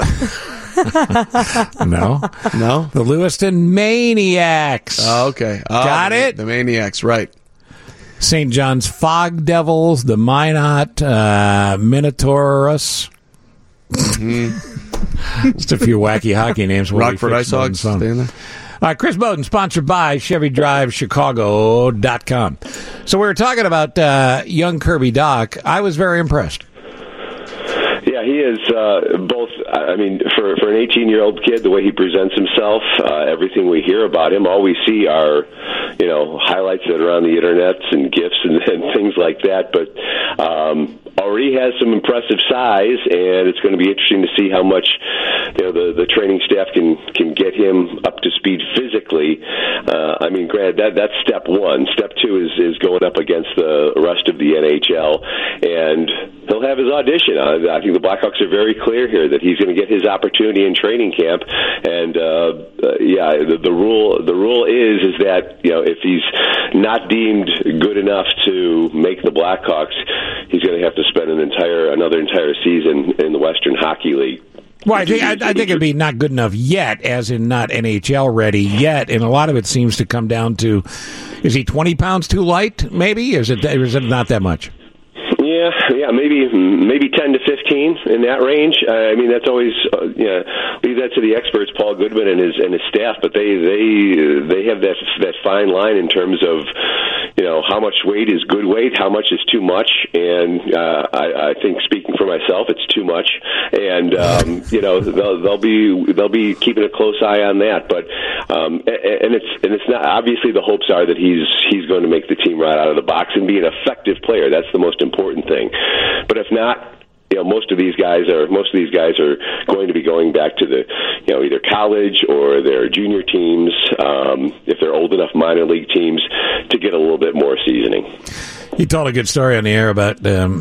No. The Lewiston Maniacs. Oh, okay. Got it? The Maniacs, right. St. John's Fog Devils, the Minot Minotaurus. Just a few wacky hockey names. Rockford Ice Hogs. Staying there. Chris Bowden, sponsored by ChevyDriveChicago.com. So we were talking about young Kirby Dach. I was very impressed. Yeah, he is both. I mean, for an 18-year-old kid, the way he presents himself, everything we hear about him, all we see are, highlights that are on the internet and GIFs and things like that. But already has some impressive size, and it's going to be interesting to see how much the training staff can get him up to speed physically. I mean, granted, that's step one. Step two is going up against the rest of the NHL, and he'll have his audition. I think the Blackhawks are very clear here that he's going to get his opportunity in training camp, and the rule is that if he's not deemed good enough to make the Blackhawks, he's going to have to spend another entire season in the Western Hockey League. Well, I think it'd be not good enough yet, as in not NHL ready yet, and a lot of it seems to come down to, is he 20 pounds too light, maybe? Or is it not that much? Yeah, maybe 10 to 15 in that range. I mean, that's always leave that to the experts, Paul Goodman and his staff. But they have that fine line in terms of how much weight is good weight, how much is too much, and I think, speaking for myself, it's too much. And they'll be keeping a close eye on that. But and it's not, obviously the hopes are that he's going to make the team right out of the box and be an effective player. That's the most important thing. But if not, most of these guys are going to be going back to the either college or their junior teams, if they're old enough, minor league teams, to get a little bit more seasoning. He told a good story on the air about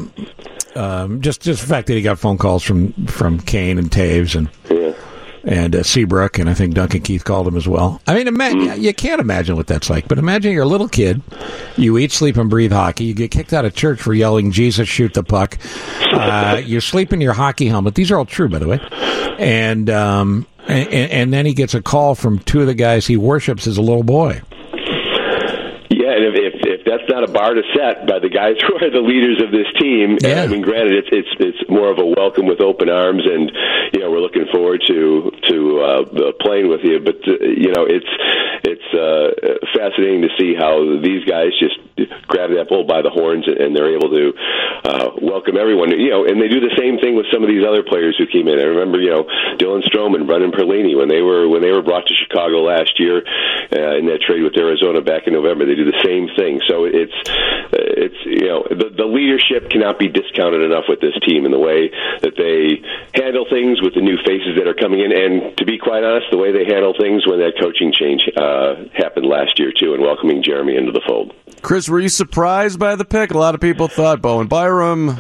just the fact that he got phone calls from Kane and Taves and Seabrook, and I think Duncan Keith called him as well. I mean, you can't imagine what that's like, but imagine you're a little kid, you eat, sleep, and breathe hockey, you get kicked out of church for yelling, Jesus, shoot the puck, you sleep in your hockey helmet. These are all true, by the way. And then he gets a call from two of the guys he worships as a little boy. Yeah, and if that's not a bar to set by the guys who are the leaders of this team, I mean, granted, it's more of a welcome with open arms, and we're looking forward to playing with you. But it's fascinating to see how these guys just grab that bull by the horns, and they're able to welcome everyone. And they do the same thing with some of these other players who came in. I remember, Dylan Strome and Brendan Perlini when they were brought to Chicago last year in that trade with Arizona back in November. They do the same thing. So it's the leadership cannot be discounted enough with this team, and the way that they handle things with the new faces that are coming in, and to be quite honest, the way they handle things when that coaching change happened last year too, and welcoming Jeremy into the fold. Chris, were you surprised by the pick? A lot of people thought Bowen Byram.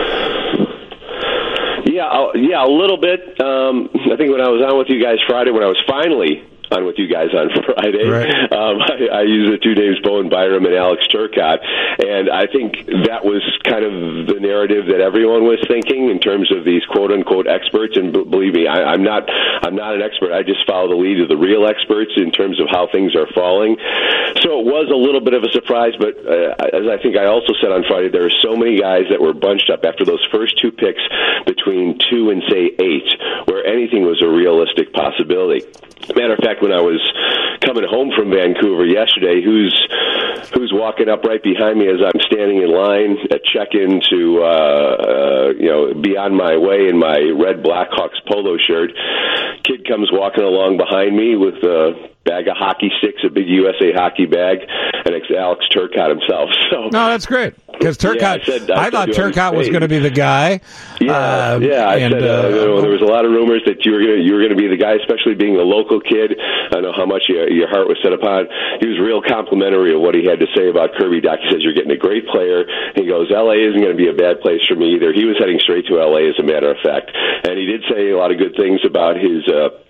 Yeah, a little bit. I think when I was on with you guys Friday, when I was finally on with you guys on Friday. Right. I used the two names, Bowen Byram and Alex Turcotte, and I think that was kind of the narrative that everyone was thinking in terms of these quote-unquote experts. And believe me, I'm not an expert. I just follow the lead of the real experts in terms of how things are falling. So it was a little bit of a surprise, but as I think I also said on Friday, there were so many guys that were bunched up after those first two picks between 2 and, say, 8, where anything was a realistic possibility. Matter of fact, when I was coming home from Vancouver yesterday, who's walking up right behind me as I'm standing in line at check-in to be on my way in my red Blackhawks polo shirt. Kid comes walking along behind me with a bag of hockey sticks, a big USA Hockey bag, and it's Alex Turcotte himself. So no, that's great. Because Turcotte, I thought Turcotte was going to be the guy. I said there was a lot of rumors that you were going to be the guy, especially being a local kid. I know how much your heart was set upon. He was real complimentary of what he had to say about Kirby Dach. He says, you're getting a great player. He goes, L.A. isn't going to be a bad place for me either. He was heading straight to L.A., as a matter of fact. And he did say a lot of good things about his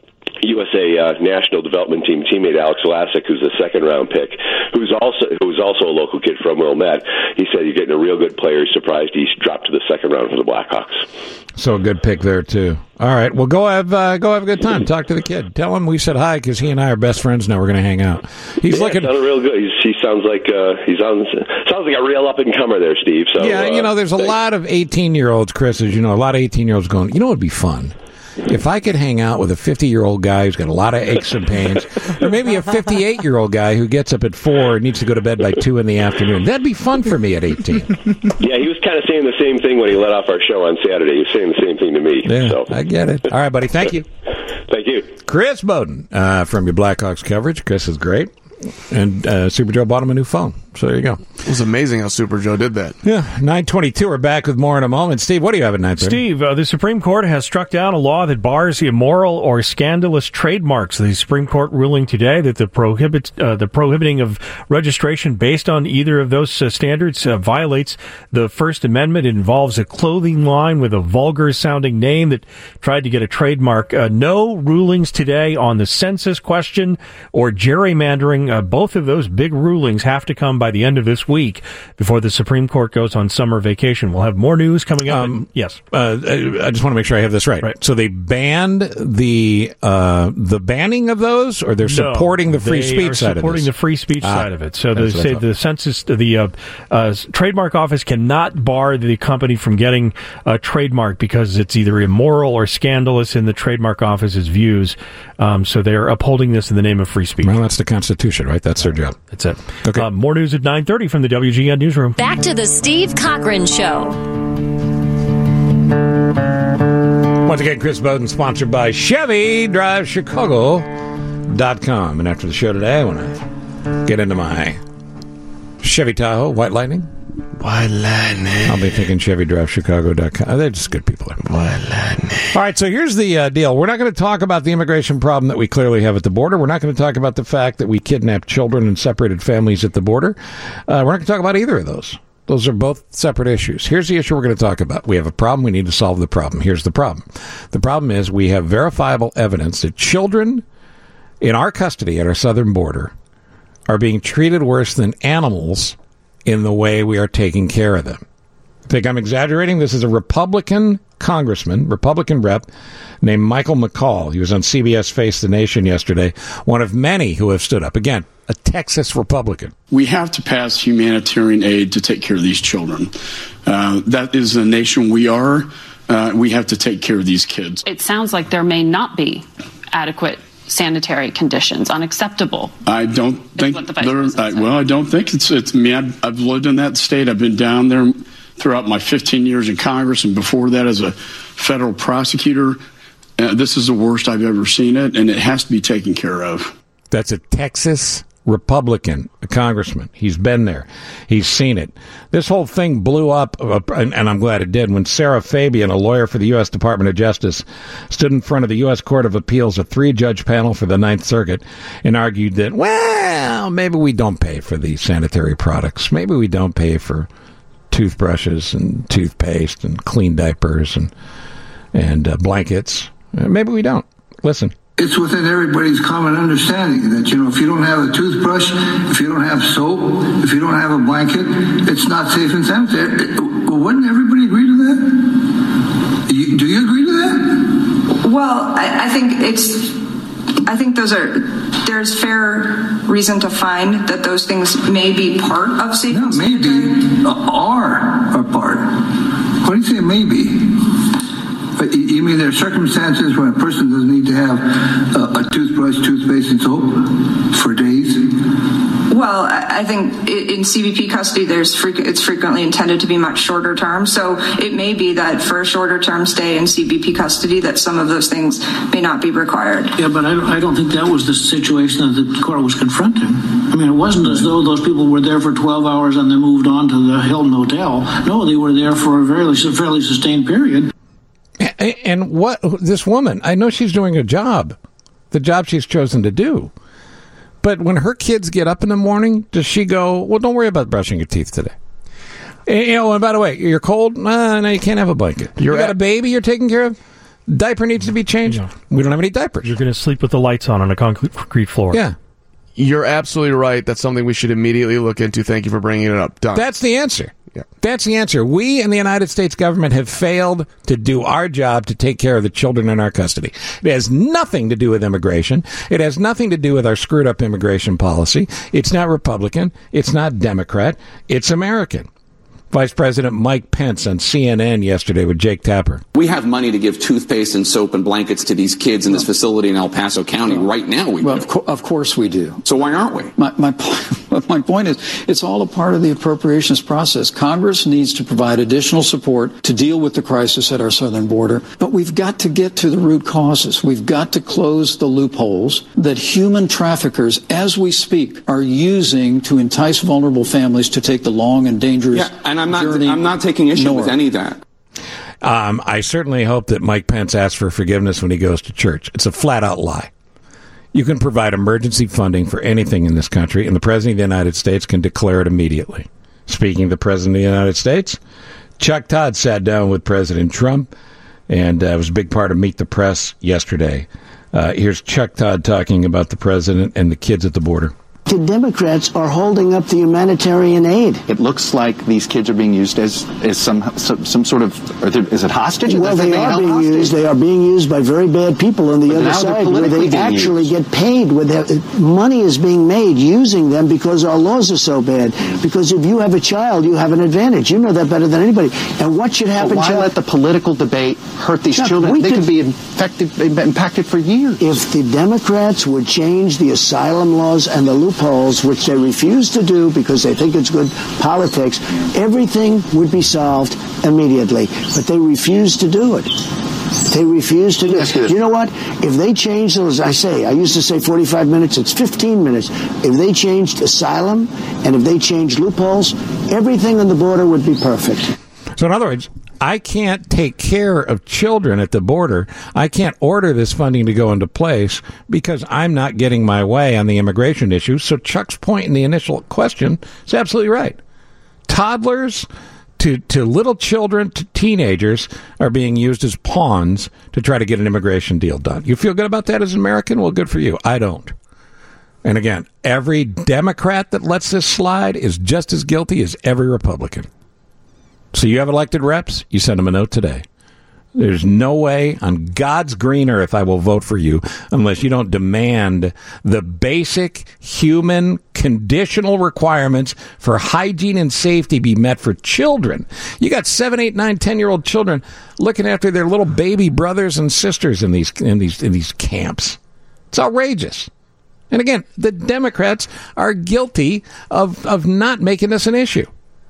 USA National Development Team teammate Alex Vlasic, who's a second-round pick, who's also a local kid from Wilmette. He said you're getting a real good player. He's surprised he's dropped to the second round for the Blackhawks. So a good pick there too. All right, well go have a good time. Talk to the kid. Tell him we said hi because he and I are best friends now. We're going to hang out. He's looking real good. He sounds like sounds like a real up and comer there, Steve. So yeah, there's a lot of 18-year-olds, Chris, as you know, a lot of 18-year-olds going. You know, it'd be fun. If I could hang out with a 50-year-old guy who's got a lot of aches and pains, or maybe a 58-year-old guy who gets up at 4 and needs to go to bed by 2 in the afternoon, that'd be fun for me at 18. Yeah, he was kind of saying the same thing when he let off our show on Saturday. He was saying the same thing to me. Yeah, so. I get it. All right, buddy. Thank you. Thank you. Chris Bowden from your Blackhawks coverage. Chris is great. And Super Joe bought him a new phone. So there you go. It was amazing how Super Joe did that. Yeah, 9:22. We're back with more in a moment. Steve, what do you have at 9:30? Steve, the Supreme Court has struck down a law that bars immoral or scandalous trademarks. The Supreme Court ruling today that the prohibiting of registration based on either of those standards violates the First Amendment. It involves a clothing line with a vulgar-sounding name that tried to get a trademark. No rulings today on the census question or gerrymandering. Both of those big rulings have to come by the end of this week before the Supreme Court goes on summer vacation. We'll have more news coming up. Yes. I just want to make sure I have this right. So they banned the banning of those, or they're supporting the free speech side of it? Supporting the free speech side of it. So they say the census, the trademark office cannot bar the company from getting a trademark because it's either immoral or scandalous in the trademark office's views. So they're upholding this in the name of free speech. Well, that's the Constitution, right? That's their job. That's it. Okay. More news at 9:30 from the WGN Newsroom. Back to the Steve Cochran Show. Once again, Chris Bowden, sponsored by Chevy. Drive Chicago.com. And after the show today, I want to get into my Chevy Tahoe, White Lightning. White Lightning. I'll be thinking ChevyDriveChicago.com. They're just good people. White Lightning. All right, so here's the deal. We're not going to talk about the immigration problem that we clearly have at the border. We're not going to talk about the fact that we kidnapped children and separated families at the border. We're not going to talk about either of those. Those are both separate issues. Here's the issue we're going to talk about. We have a problem. We need to solve the problem. Here's the problem. The problem is we have verifiable evidence that children in our custody at our southern border are being treated worse than animals in the way we are taking care of them. Think I'm exaggerating? This is a Republican congressman, Republican rep, named Michael McCall. He was on CBS Face the Nation yesterday, one of many who have stood up. Again, a Texas Republican. We have to pass humanitarian aid to take care of these children. That is the nation we are. We have to take care of these kids. It sounds like there may not be adequate sanitary conditions, unacceptable. I don't think I don't think it's me. I've lived in that state. I've been down there throughout my 15 years in Congress, and before that as a federal prosecutor. This is the worst I've ever seen it, and it has to be taken care of. That's a Texas Republican, a congressman. He's been there. He's seen it. This whole thing blew up, and I'm glad it did, when Sarah Fabian, a lawyer for the U.S. Department of Justice, stood in front of the U.S. Court of Appeals, a 3-judge panel for the Ninth Circuit, and argued that, well, maybe we don't pay for these sanitary products. Maybe we don't pay for toothbrushes and toothpaste and clean diapers and blankets. Maybe we don't. Listen. It's within everybody's common understanding that, if you don't have a toothbrush, if you don't have soap, if you don't have a blanket, it's not safe and sanitary. Wouldn't everybody agree to that? Do you agree to that? Well, I think there's fair reason to find that those things may be part of safe and sanitary. Maybe are a part. What do you say maybe? You mean there are circumstances when a person doesn't need to have a toothbrush, toothpaste, and soap for days? Well, I think in CBP custody, it's frequently intended to be much shorter term. So it may be that for a shorter term stay in CBP custody, that some of those things may not be required. Yeah, but I don't think that was the situation that the court was confronting. I mean, it wasn't as though those people were there for 12 hours and then moved on to the Hilton Hotel. No, they were there for a fairly sustained period. And what this woman, I know she's doing a job, the job she's chosen to do. But when her kids get up in the morning, does she go, well, don't worry about brushing your teeth today? And by the way, you're cold? No, you can't have a blanket. You got a baby you're taking care of? Diaper needs to be changed? No. We don't have any diapers. You're going to sleep with the lights on a concrete floor. Yeah. You're absolutely right. That's something we should immediately look into. Thank you for bringing it up. Done. That's the answer. Yeah. That's the answer. We in the United States government have failed to do our job to take care of the children in our custody. It has nothing to do with immigration. It has nothing to do with our screwed up immigration policy. It's not Republican. It's not Democrat. It's American. Vice President Mike Pence on CNN yesterday with Jake Tapper. We have money to give toothpaste and soap and blankets to these kids in this facility in El Paso County right now. Of course we do. So why aren't we? my point is, it's all a part of the appropriations process. Congress needs to provide additional support to deal with the crisis at our southern border, but we've got to get to the root causes. We've got to close the loopholes that human traffickers, as we speak, are using to entice vulnerable families to take the long and dangerous journey. And I'm not taking issue north. with any of that. I certainly hope that Mike Pence asks for forgiveness when he goes to church. It's a flat-out lie. You can provide emergency funding for anything in this country, and the President of the United States can declare it immediately. Speaking of the President of the United States, Chuck Todd sat down with President Trump, and it was a big part of Meet the Press yesterday. Here's Chuck Todd talking about the President and the kids at the border. The Democrats are holding up the humanitarian aid. It looks like these kids are being used as some sort of, is it hostage? Well, they are being used. They are being used by very bad people on the other side, where they actually get paid. Money is being made using them because our laws are so bad. Because if you have a child, you have an advantage. You know that better than anybody. And what should happen? Why let the political debate hurt these children? They could be impacted for years. If the Democrats would change the asylum laws and the loopholes, which they refuse to do because they think it's good politics, everything would be solved immediately. But they refuse to do it. They refuse to do it. You know what? If they change those, I used to say 45 minutes, it's 15 minutes. If they changed asylum and if they changed loopholes, everything on the border would be perfect. So in other words, I can't take care of children at the border. I can't order this funding to go into place because I'm not getting my way on the immigration issue. So Chuck's point in the initial question is absolutely right. Toddlers to little children to teenagers are being used as pawns to try to get an immigration deal done. You feel good about that as an American? Well, good for you. I don't. And again, every Democrat that lets this slide is just as guilty as every Republican. So you have elected reps, you send them a note today. There's no way on God's green earth I will vote for you unless you don't demand the basic human conditional requirements for hygiene and safety be met for children. You got 7, 8, 9, 10-year-old children looking after their little baby brothers and sisters in these camps. It's outrageous. And again, the Democrats are guilty of not making this an issue.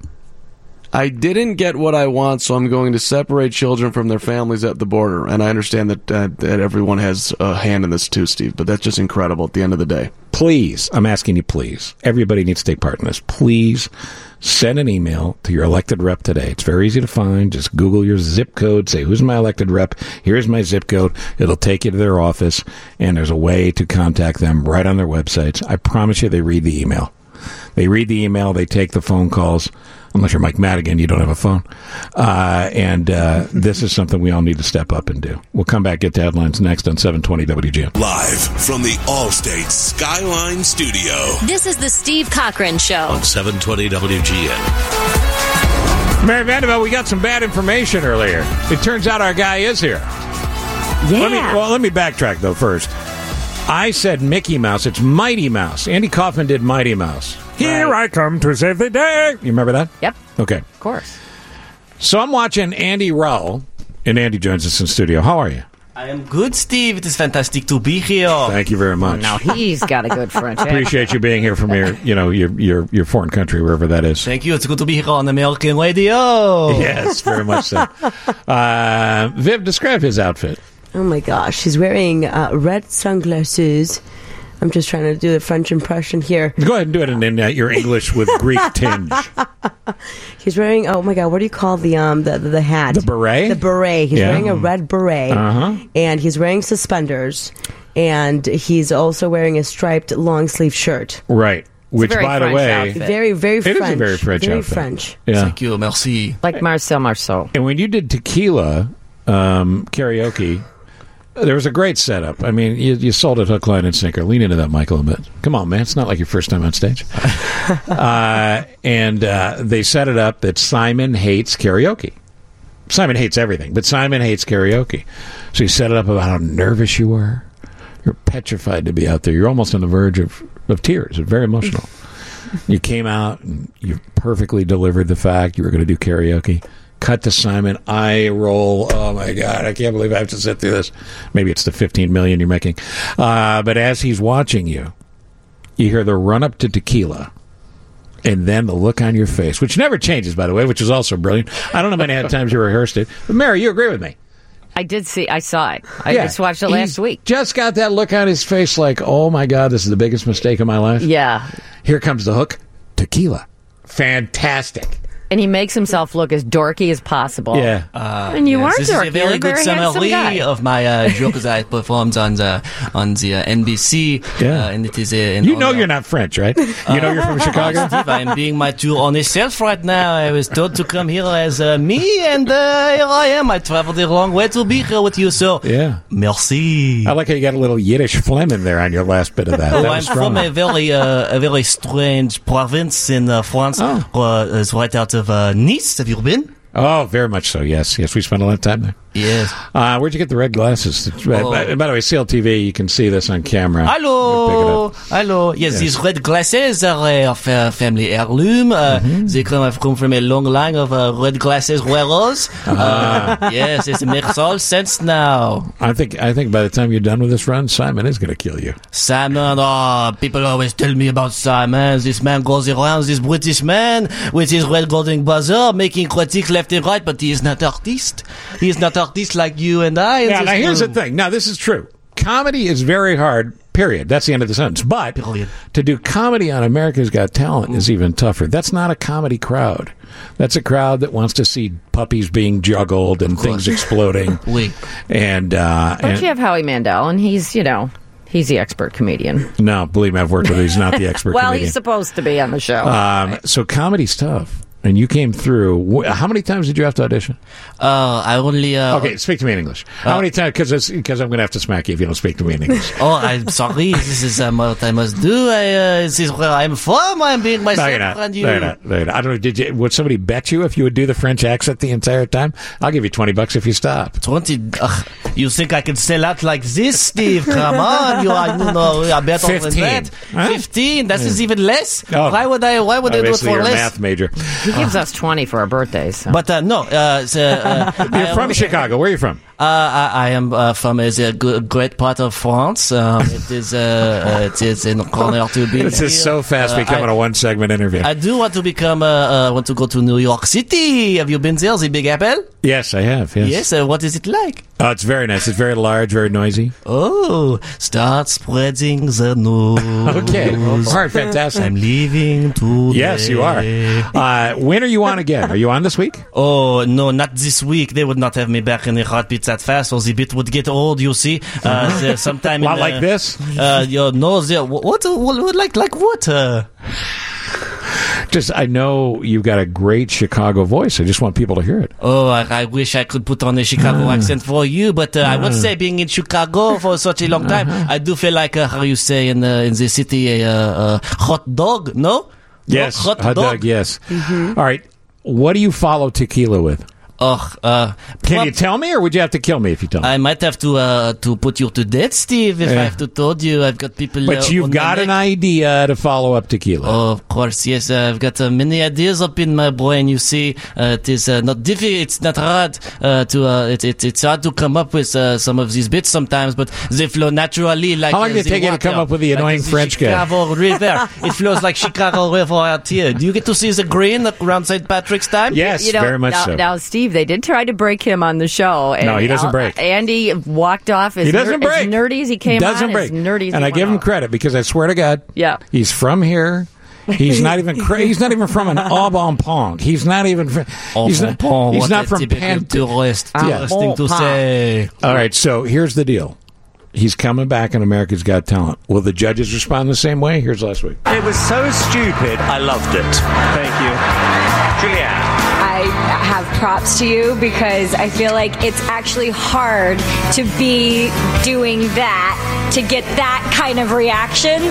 I didn't get what I want, so I'm going to separate children from their families at the border. And I understand that everyone has a hand in this too, Steve, but that's just incredible at the end of the day. Please, I'm asking you, please. Everybody needs to take part in this. Please send an email to your elected rep today. It's very easy to find. Just Google your zip code. Say, who's my elected rep? Here's my zip code. It'll take you to their office, and there's a way to contact them right on their websites. I promise you they read the email. They read the email. They take the phone calls. Unless you're Mike Madigan, you don't have a phone. This is something we all need to step up and do. We'll come back, get the headlines next on 720 WGN. Live from the Allstate Skyline Studio. This is the Steve Cochran Show. On 720 WGN. Mary Vanderbilt, we got some bad information earlier. It turns out our guy is here. Yeah. Let me backtrack, though, first. I said Mickey Mouse. It's Mighty Mouse. Andy Kaufman did Mighty Mouse. Here I come to save the day. You remember that? Yep. Okay. Of course. So I'm watching Andy Rowell, and Andy joins us in studio. How are you? I am good, Steve. It is fantastic to be here. Thank you very much. Now he's got a good French accent. Appreciate you being here from your foreign country, wherever that is. Thank you. It's good to be here on American radio. Yes, very much so. Viv, describe his outfit. Oh my gosh, he's wearing red sunglasses. I'm just trying to do the French impression here. Go ahead and do it in your English with Greek tinge. He's wearing, oh my God, what do you call the hat? The beret? The beret. He's wearing a red beret. And he's wearing suspenders. And he's also wearing a striped long-sleeve shirt. Right. Which, by the way... Very, very French. It is a very French outfit. Very French. Yeah. Thank you, merci. Like Marcel Marceau. And when you did tequila karaoke... There was a great setup. I mean, you sold it hook, line, and sinker. Lean into that, Michael, a bit. Come on, man. It's not like your first time on stage. And they set it up that Simon hates karaoke. Simon hates everything, but Simon hates karaoke. So you set it up about how nervous you were. You're petrified to be out there. You're almost on the verge of tears. It's very emotional. You came out, and you perfectly delivered the fact you were going to do karaoke. Cut to Simon, eye roll. Oh, my God, I can't believe I have to sit through this. Maybe it's the $15 million you're making. But as he's watching you, you hear the run-up to tequila, And then the look on your face, which never changes, by the way, which is also brilliant. I don't know how many times you rehearsed it. But Mary, you agree with me. I saw it. I just watched it last week. Just got that look on his face like, oh my God, this is the biggest mistake of my life. Yeah. Here comes the hook. Tequila. Fantastic. And he makes himself look as dorky as possible. Yeah. And you are this dorky. Is a very good summary of my jokes I performed on the NBC. Yeah. And it is you're not French, right? You know you're from Chicago? Steve, I am being my true honest self right now. I was told to come here as me, and here I am. I traveled a long way to be here with you, so yeah. Merci. I like how you got a little Yiddish phlegm in there on your last bit of that. Oh, I'm from a very strange province in France. It's right out of Nice. Have you been? Oh, very much so, yes. Yes, we spent a lot of time there. Yes. Where'd you get the red glasses? By the way, CLTV, you can see this on camera. Hello. Hello. Yes, these red glasses are family heirloom. They come from a long line of red glasses wearers. Yes, it makes all sense now. I think by the time you're done with this run, Simon is going to kill you. Simon, people always tell me about Simon. This man goes around, this British man, with his red golden buzzer, making critiques left and right, but he is not artist. He is not artist like you and I. Now here's the thing. Now, this is true. Comedy is very hard, period. That's the end of the sentence. But to do comedy on America's Got Talent is even tougher. That's not a comedy crowd. That's a crowd that wants to see puppies being juggled and things exploding. And don't you have Howie Mandel, and he's the expert comedian. No, believe me, I've worked with him. He's not the expert comedian. Well, he's supposed to be on the show. So comedy's tough. And you came through. How many times did you have to audition? I only. Okay, speak to me in English. How many times? Because I'm going to have to smack you if you don't speak to me in English. I'm sorry. This is what I must do. This is where I'm from. I'm being myself. No, you're not. I don't know. Would somebody bet you if you would do the French accent the entire time? I'll give you $20 if you stop. 20. You think I can sell out like this, Steve? Come on, you are better 15. than that. Huh? 15. That is even less. Oh. Why would I do it for you're less? A math major. He gives us 20 for our birthdays. So. But no, you're from Chicago. Where are you from? I am from a great part of France. It is an honor to be. This is so fast becoming a one-segment interview. I do want to become. Want to go to New York City. Have you been there? The Big Apple? Yes, I have. Yes. Yes. What is it like? Oh, it's very nice. It's very large, very noisy. Oh, start spreading the news. Okay. All right, fantastic. I'm leaving today. Yes, you are. When are you on again? Are you on this week? Oh, no, not this week. They would not have me back in the hot pits that fast, or the bit would get old, you see. Sometime not like this? What? Like what? Just, I know you've got a great Chicago voice. I just want people to hear it. Oh, I wish I could put on a Chicago accent for you, but I would say being in Chicago for such a long time, I do feel like, how you say in the city, a hot dog, no? Yes, hot dog, yes. All right, what do you follow tequila with? Can you tell me, or would you have to kill me if you tell me? I might have to put you to death, Steve, if I have to told you. I've got people. But you've got an idea to follow up tequila. Oh, of course, yes. I've got many ideas up in my brain. You see, it is not difficult. It's not hard it's hard to come up with some of these bits sometimes, but they flow naturally. Like how long did it take you to come up with the annoying French guy? Chicago River. It flows like Chicago River out here. Do you get to see the green around St. Patrick's time? Yes, very much so. Now, Steve, they did try to break him on the show. And no, he doesn't break. Andy walked off as, he doesn't break. As nerdy as he came doesn't on. Break. As nerdy as and he I give him credit because I swear to God, he's from here. He's not even. He's not even from an Embonpoint. He's not even. He's not from Pan. Interesting to say. All right, so here's the deal. He's coming back on America's Got Talent. Will the judges respond the same way? Here's last week. It was so stupid. I loved it. Thank you, Julianne. I have props to you because I feel like it's actually hard to be doing that to get that kind of reaction.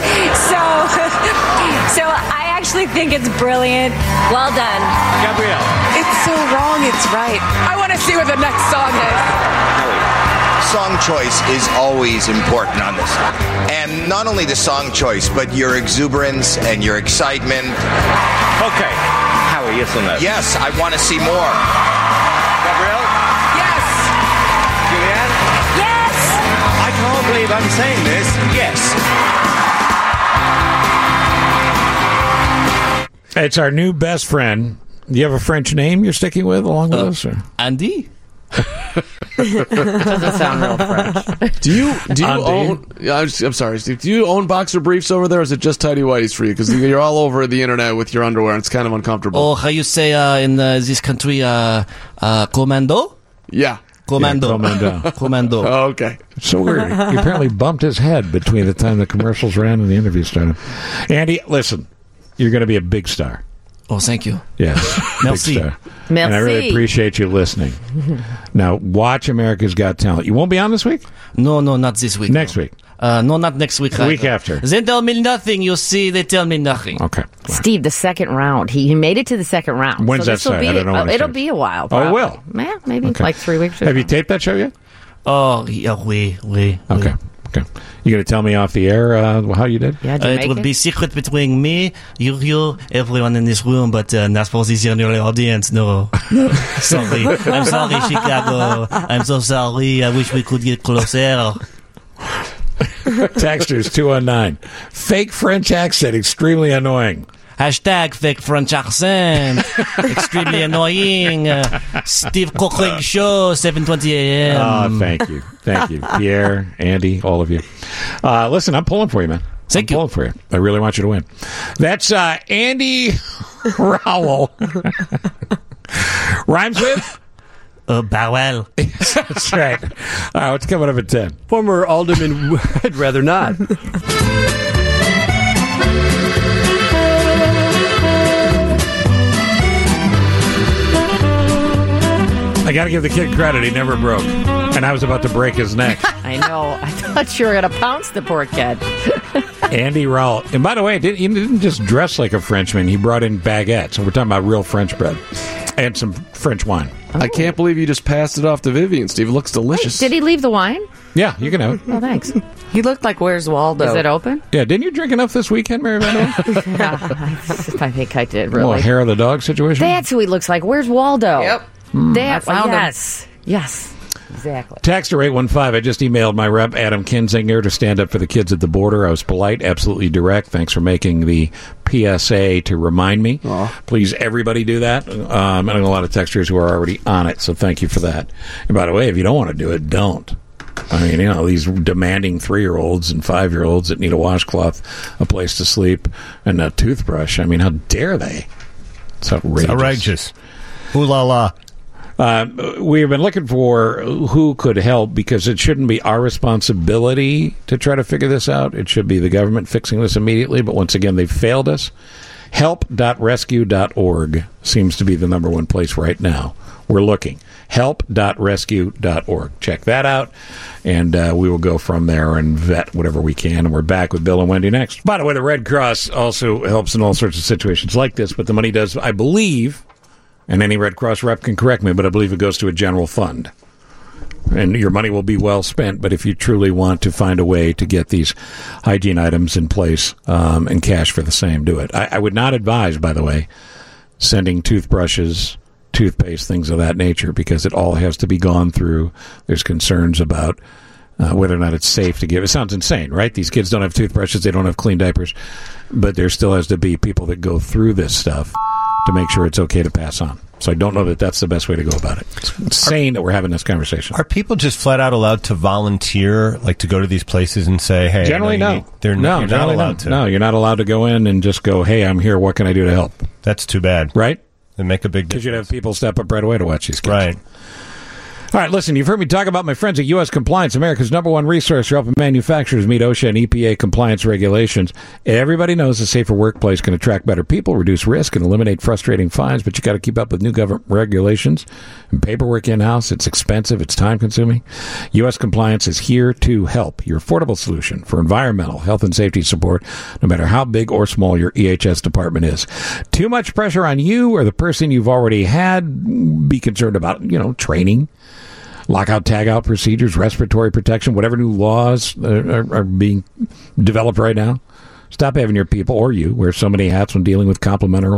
So I actually think it's brilliant. Well done. Gabrielle. It's so wrong, it's right. I want to see what the next song is. Song choice is always important on this. And not only the song choice, but your exuberance and your excitement. Okay. Howie, yes or no? Yes, I want to see more. Gabrielle? Yes. Julianne? Yes. I can't believe I'm saying this. Yes. It's our new best friend. Do you have a French name you're sticking with along with us? Or? Andy? Doesn't sound real French. Do you own? I'm sorry, Steve. Do you own boxer briefs over there, or is it just tidy whities for you? Because you're all over the internet with your underwear, and it's kind of uncomfortable. Oh, how you say in this country, commando? Yeah. Commando. Yeah, Commando. Oh, okay. So weird. He apparently bumped his head between the time the commercials ran and the interview started. Andy, listen, you're going to be a big star. Oh, thank you. Yes. Merci. Big star. Merci. And I really appreciate you listening. Now, watch America's Got Talent. You won't be on this week? No, not this week. Next week? No, not next week. The week after. They tell me nothing. You see, they tell me nothing. Okay. Steve, the second round. He made it to the second round. When's that start? I don't know when it it'll starts. be a while. Oh, Probably. it will? Yeah, maybe Okay. like 3 weeks. Or Have you something. taped that show yet? Oh, yeah, oui. Okay. You going to tell me off the air how you did? Yeah, did you It make will it? be secret between me, you, everyone in this room, but not for the general audience. No. Sorry. I'm sorry, Chicago. I'm so sorry. I wish we could get closer. Texters 219. Fake French accent, extremely annoying. Hashtag fake French accent. Extremely annoying. Steve Cochran Show, 7:20 a.m. Oh, thank you. Thank you. Pierre, Andy, all of you. Listen, I'm pulling for you, man. I'm pulling for you. I really want you to win. That's Andy Rowell. Rhymes with? Bowell. That's right. All right, what's coming up at 10? Former Alderman, I'd rather not. I got to give the kid credit. He never broke. And I was about to break his neck. I know. I thought you were going to pounce the poor kid. Andy Rowell. And by the way, he didn't just dress like a Frenchman. He brought in baguettes. And we're talking about real French bread. And some French wine. I can't believe you just passed it off to Vivian, Steve. It looks delicious. Did he leave the wine? Yeah, you can have it. Oh, thanks. He looked like Where's Waldo? Is it open? Yeah, didn't you drink enough this weekend, Mary Vanderbilt? Yeah, I think I did, Little really. hair of the dog situation? That's who he looks like. Where's Waldo? Yep. I found him. Yes. Exactly. Texter 815. I just emailed my rep, Adam Kinzinger, to stand up for the kids at the border. I was polite, absolutely direct. Thanks for making the PSA to remind me. Please, everybody do that. I know a lot of texters who are already on it, so thank you for that. And by the way, if you don't want to do it, don't. I mean, these demanding 3-year-olds and 5-year-olds that need a washcloth, a place to sleep, and a toothbrush. I mean, how dare they? It's outrageous. It's outrageous. Ooh la la. We've been looking for who could help because it shouldn't be our responsibility to try to figure this out. It should be the government fixing this immediately. But once again, they've failed us. Help.rescue.org seems to be the number one place right now. We're looking. Help.rescue.org. Check that out. And we will go from there and vet whatever we can. And we're back with Bill and Wendy next. By the way, the Red Cross also helps in all sorts of situations like this. But the money does, I believe, and any Red Cross rep can correct me, but I believe it goes to a general fund. And your money will be well spent, but if you truly want to find a way to get these hygiene items in place and cash for the same, do it. I would not advise, by the way, sending toothbrushes, toothpaste, things of that nature, because it all has to be gone through. There's concerns about whether or not it's safe to give. It sounds insane, right? These kids don't have toothbrushes, they don't have clean diapers, but there still has to be people that go through this stuff to make sure it's okay to pass on. So I don't know that that's the best way to go about it. It's insane that we're having this conversation. Are people just flat out allowed to volunteer, like to go to these places and say, hey... Generally, no. You're not allowed to. No, you're not allowed to go in and just go, hey, I'm here, what can I do to help? That's too bad. Right? They make a big difference. Because you'd have people step up right away to watch these kids. Right. All right, listen, you've heard me talk about my friends at U.S. Compliance, America's #1 resource for helping manufacturers meet OSHA and EPA compliance regulations. Everybody knows a safer workplace can attract better people, reduce risk, and eliminate frustrating fines, but you got to keep up with new government regulations and paperwork in-house. It's expensive. It's time-consuming. U.S. Compliance is here to help. Your affordable solution for environmental, health, and safety support, no matter how big or small your EHS department is. Too much pressure on you or the person you've already had? Be concerned about, training. Lockout, tagout procedures, respiratory protection, whatever new laws are being developed right now. Stop having your people, or you, wear so many hats when dealing with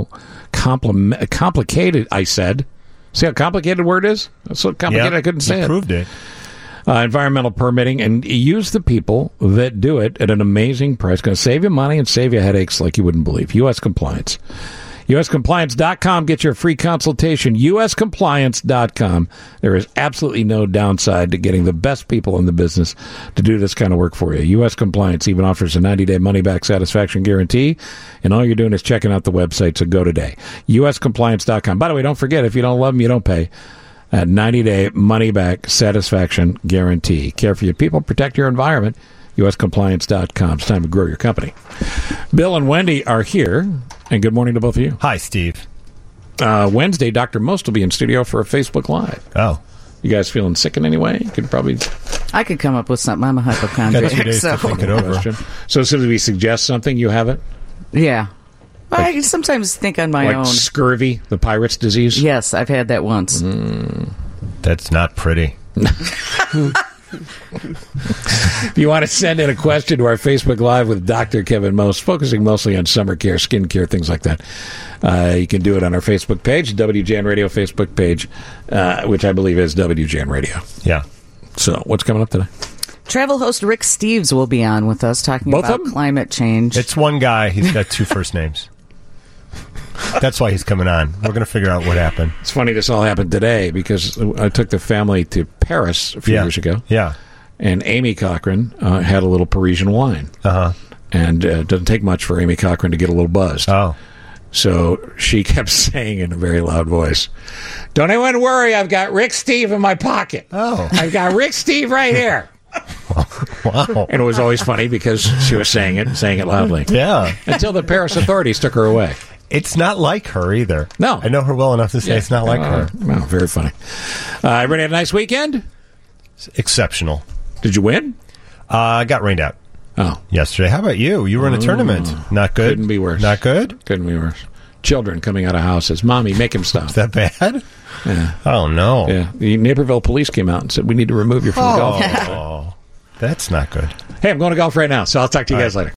complicated, I said. See how complicated word is? That's so complicated I couldn't say it. Proved it. Environmental permitting, and use the people that do it at an amazing price. Going to save you money and save you headaches like you wouldn't believe. U.S. Compliance. USCompliance.com. Get your free consultation. USCompliance.com. There is absolutely no downside to getting the best people in the business to do this kind of work for you. U.S. Compliance even offers a 90-day money-back satisfaction guarantee, and all you're doing is checking out the website, so go today. USCompliance.com. By the way, don't forget, if you don't love them, you don't pay. A 90-day money-back satisfaction guarantee. Care for your people, protect your environment. USCompliance.com. It's time to grow your company. Bill and Wendy are here, and good morning to both of you. Hi, Steve. Wednesday, Dr. Most will be in studio for a Facebook Live. Oh. You guys feeling sick in any way? You could probably... I could come up with something. I'm a hypochondriac. Got 2 days to think it over. So as soon as we suggest something, you have it? Yeah. I sometimes think on my own. Like scurvy, the pirate's disease? Yes, I've had that once. That's not pretty. If you want to send in a question to our Facebook Live with Dr. Kevin Most, focusing mostly on summer care, skin care, things like that, you can do it on our Facebook page, WGN Radio Facebook page, which I believe is WGN Radio. Yeah. So what's coming up today? Travel host Rick Steves will be on with us talking about climate change. It's one guy. He's got 2 first names. That's why he's coming on. We're going to figure out what happened. It's funny this all happened today because I took the family to Paris a few years ago. Yeah. And Amy Cochran had a little Parisian wine. Uh-huh. And it doesn't take much for Amy Cochran to get a little buzzed. Oh. So she kept saying in a very loud voice, "Don't anyone worry, I've got Rick Steve in my pocket. Oh. I've got Rick Steve right here." Wow. And it was always funny because she was saying it loudly. Yeah. Until the Paris authorities took her away. It's not like her either. No. I know her well enough to say it's not like her. Well, very funny. Everybody had a nice weekend? Exceptional. Did you win? I got rained out. Oh. Yesterday. How about you? You were in a tournament. Not good? Couldn't be worse. Not good? Couldn't be worse. Children coming out of houses. Mommy, make him stop. Is that bad? Yeah. Oh, no. Yeah. The Naperville police came out and said, we need to remove you from the golf. Oh, that's not good. Hey, I'm going to golf right now, so I'll talk to you guys later.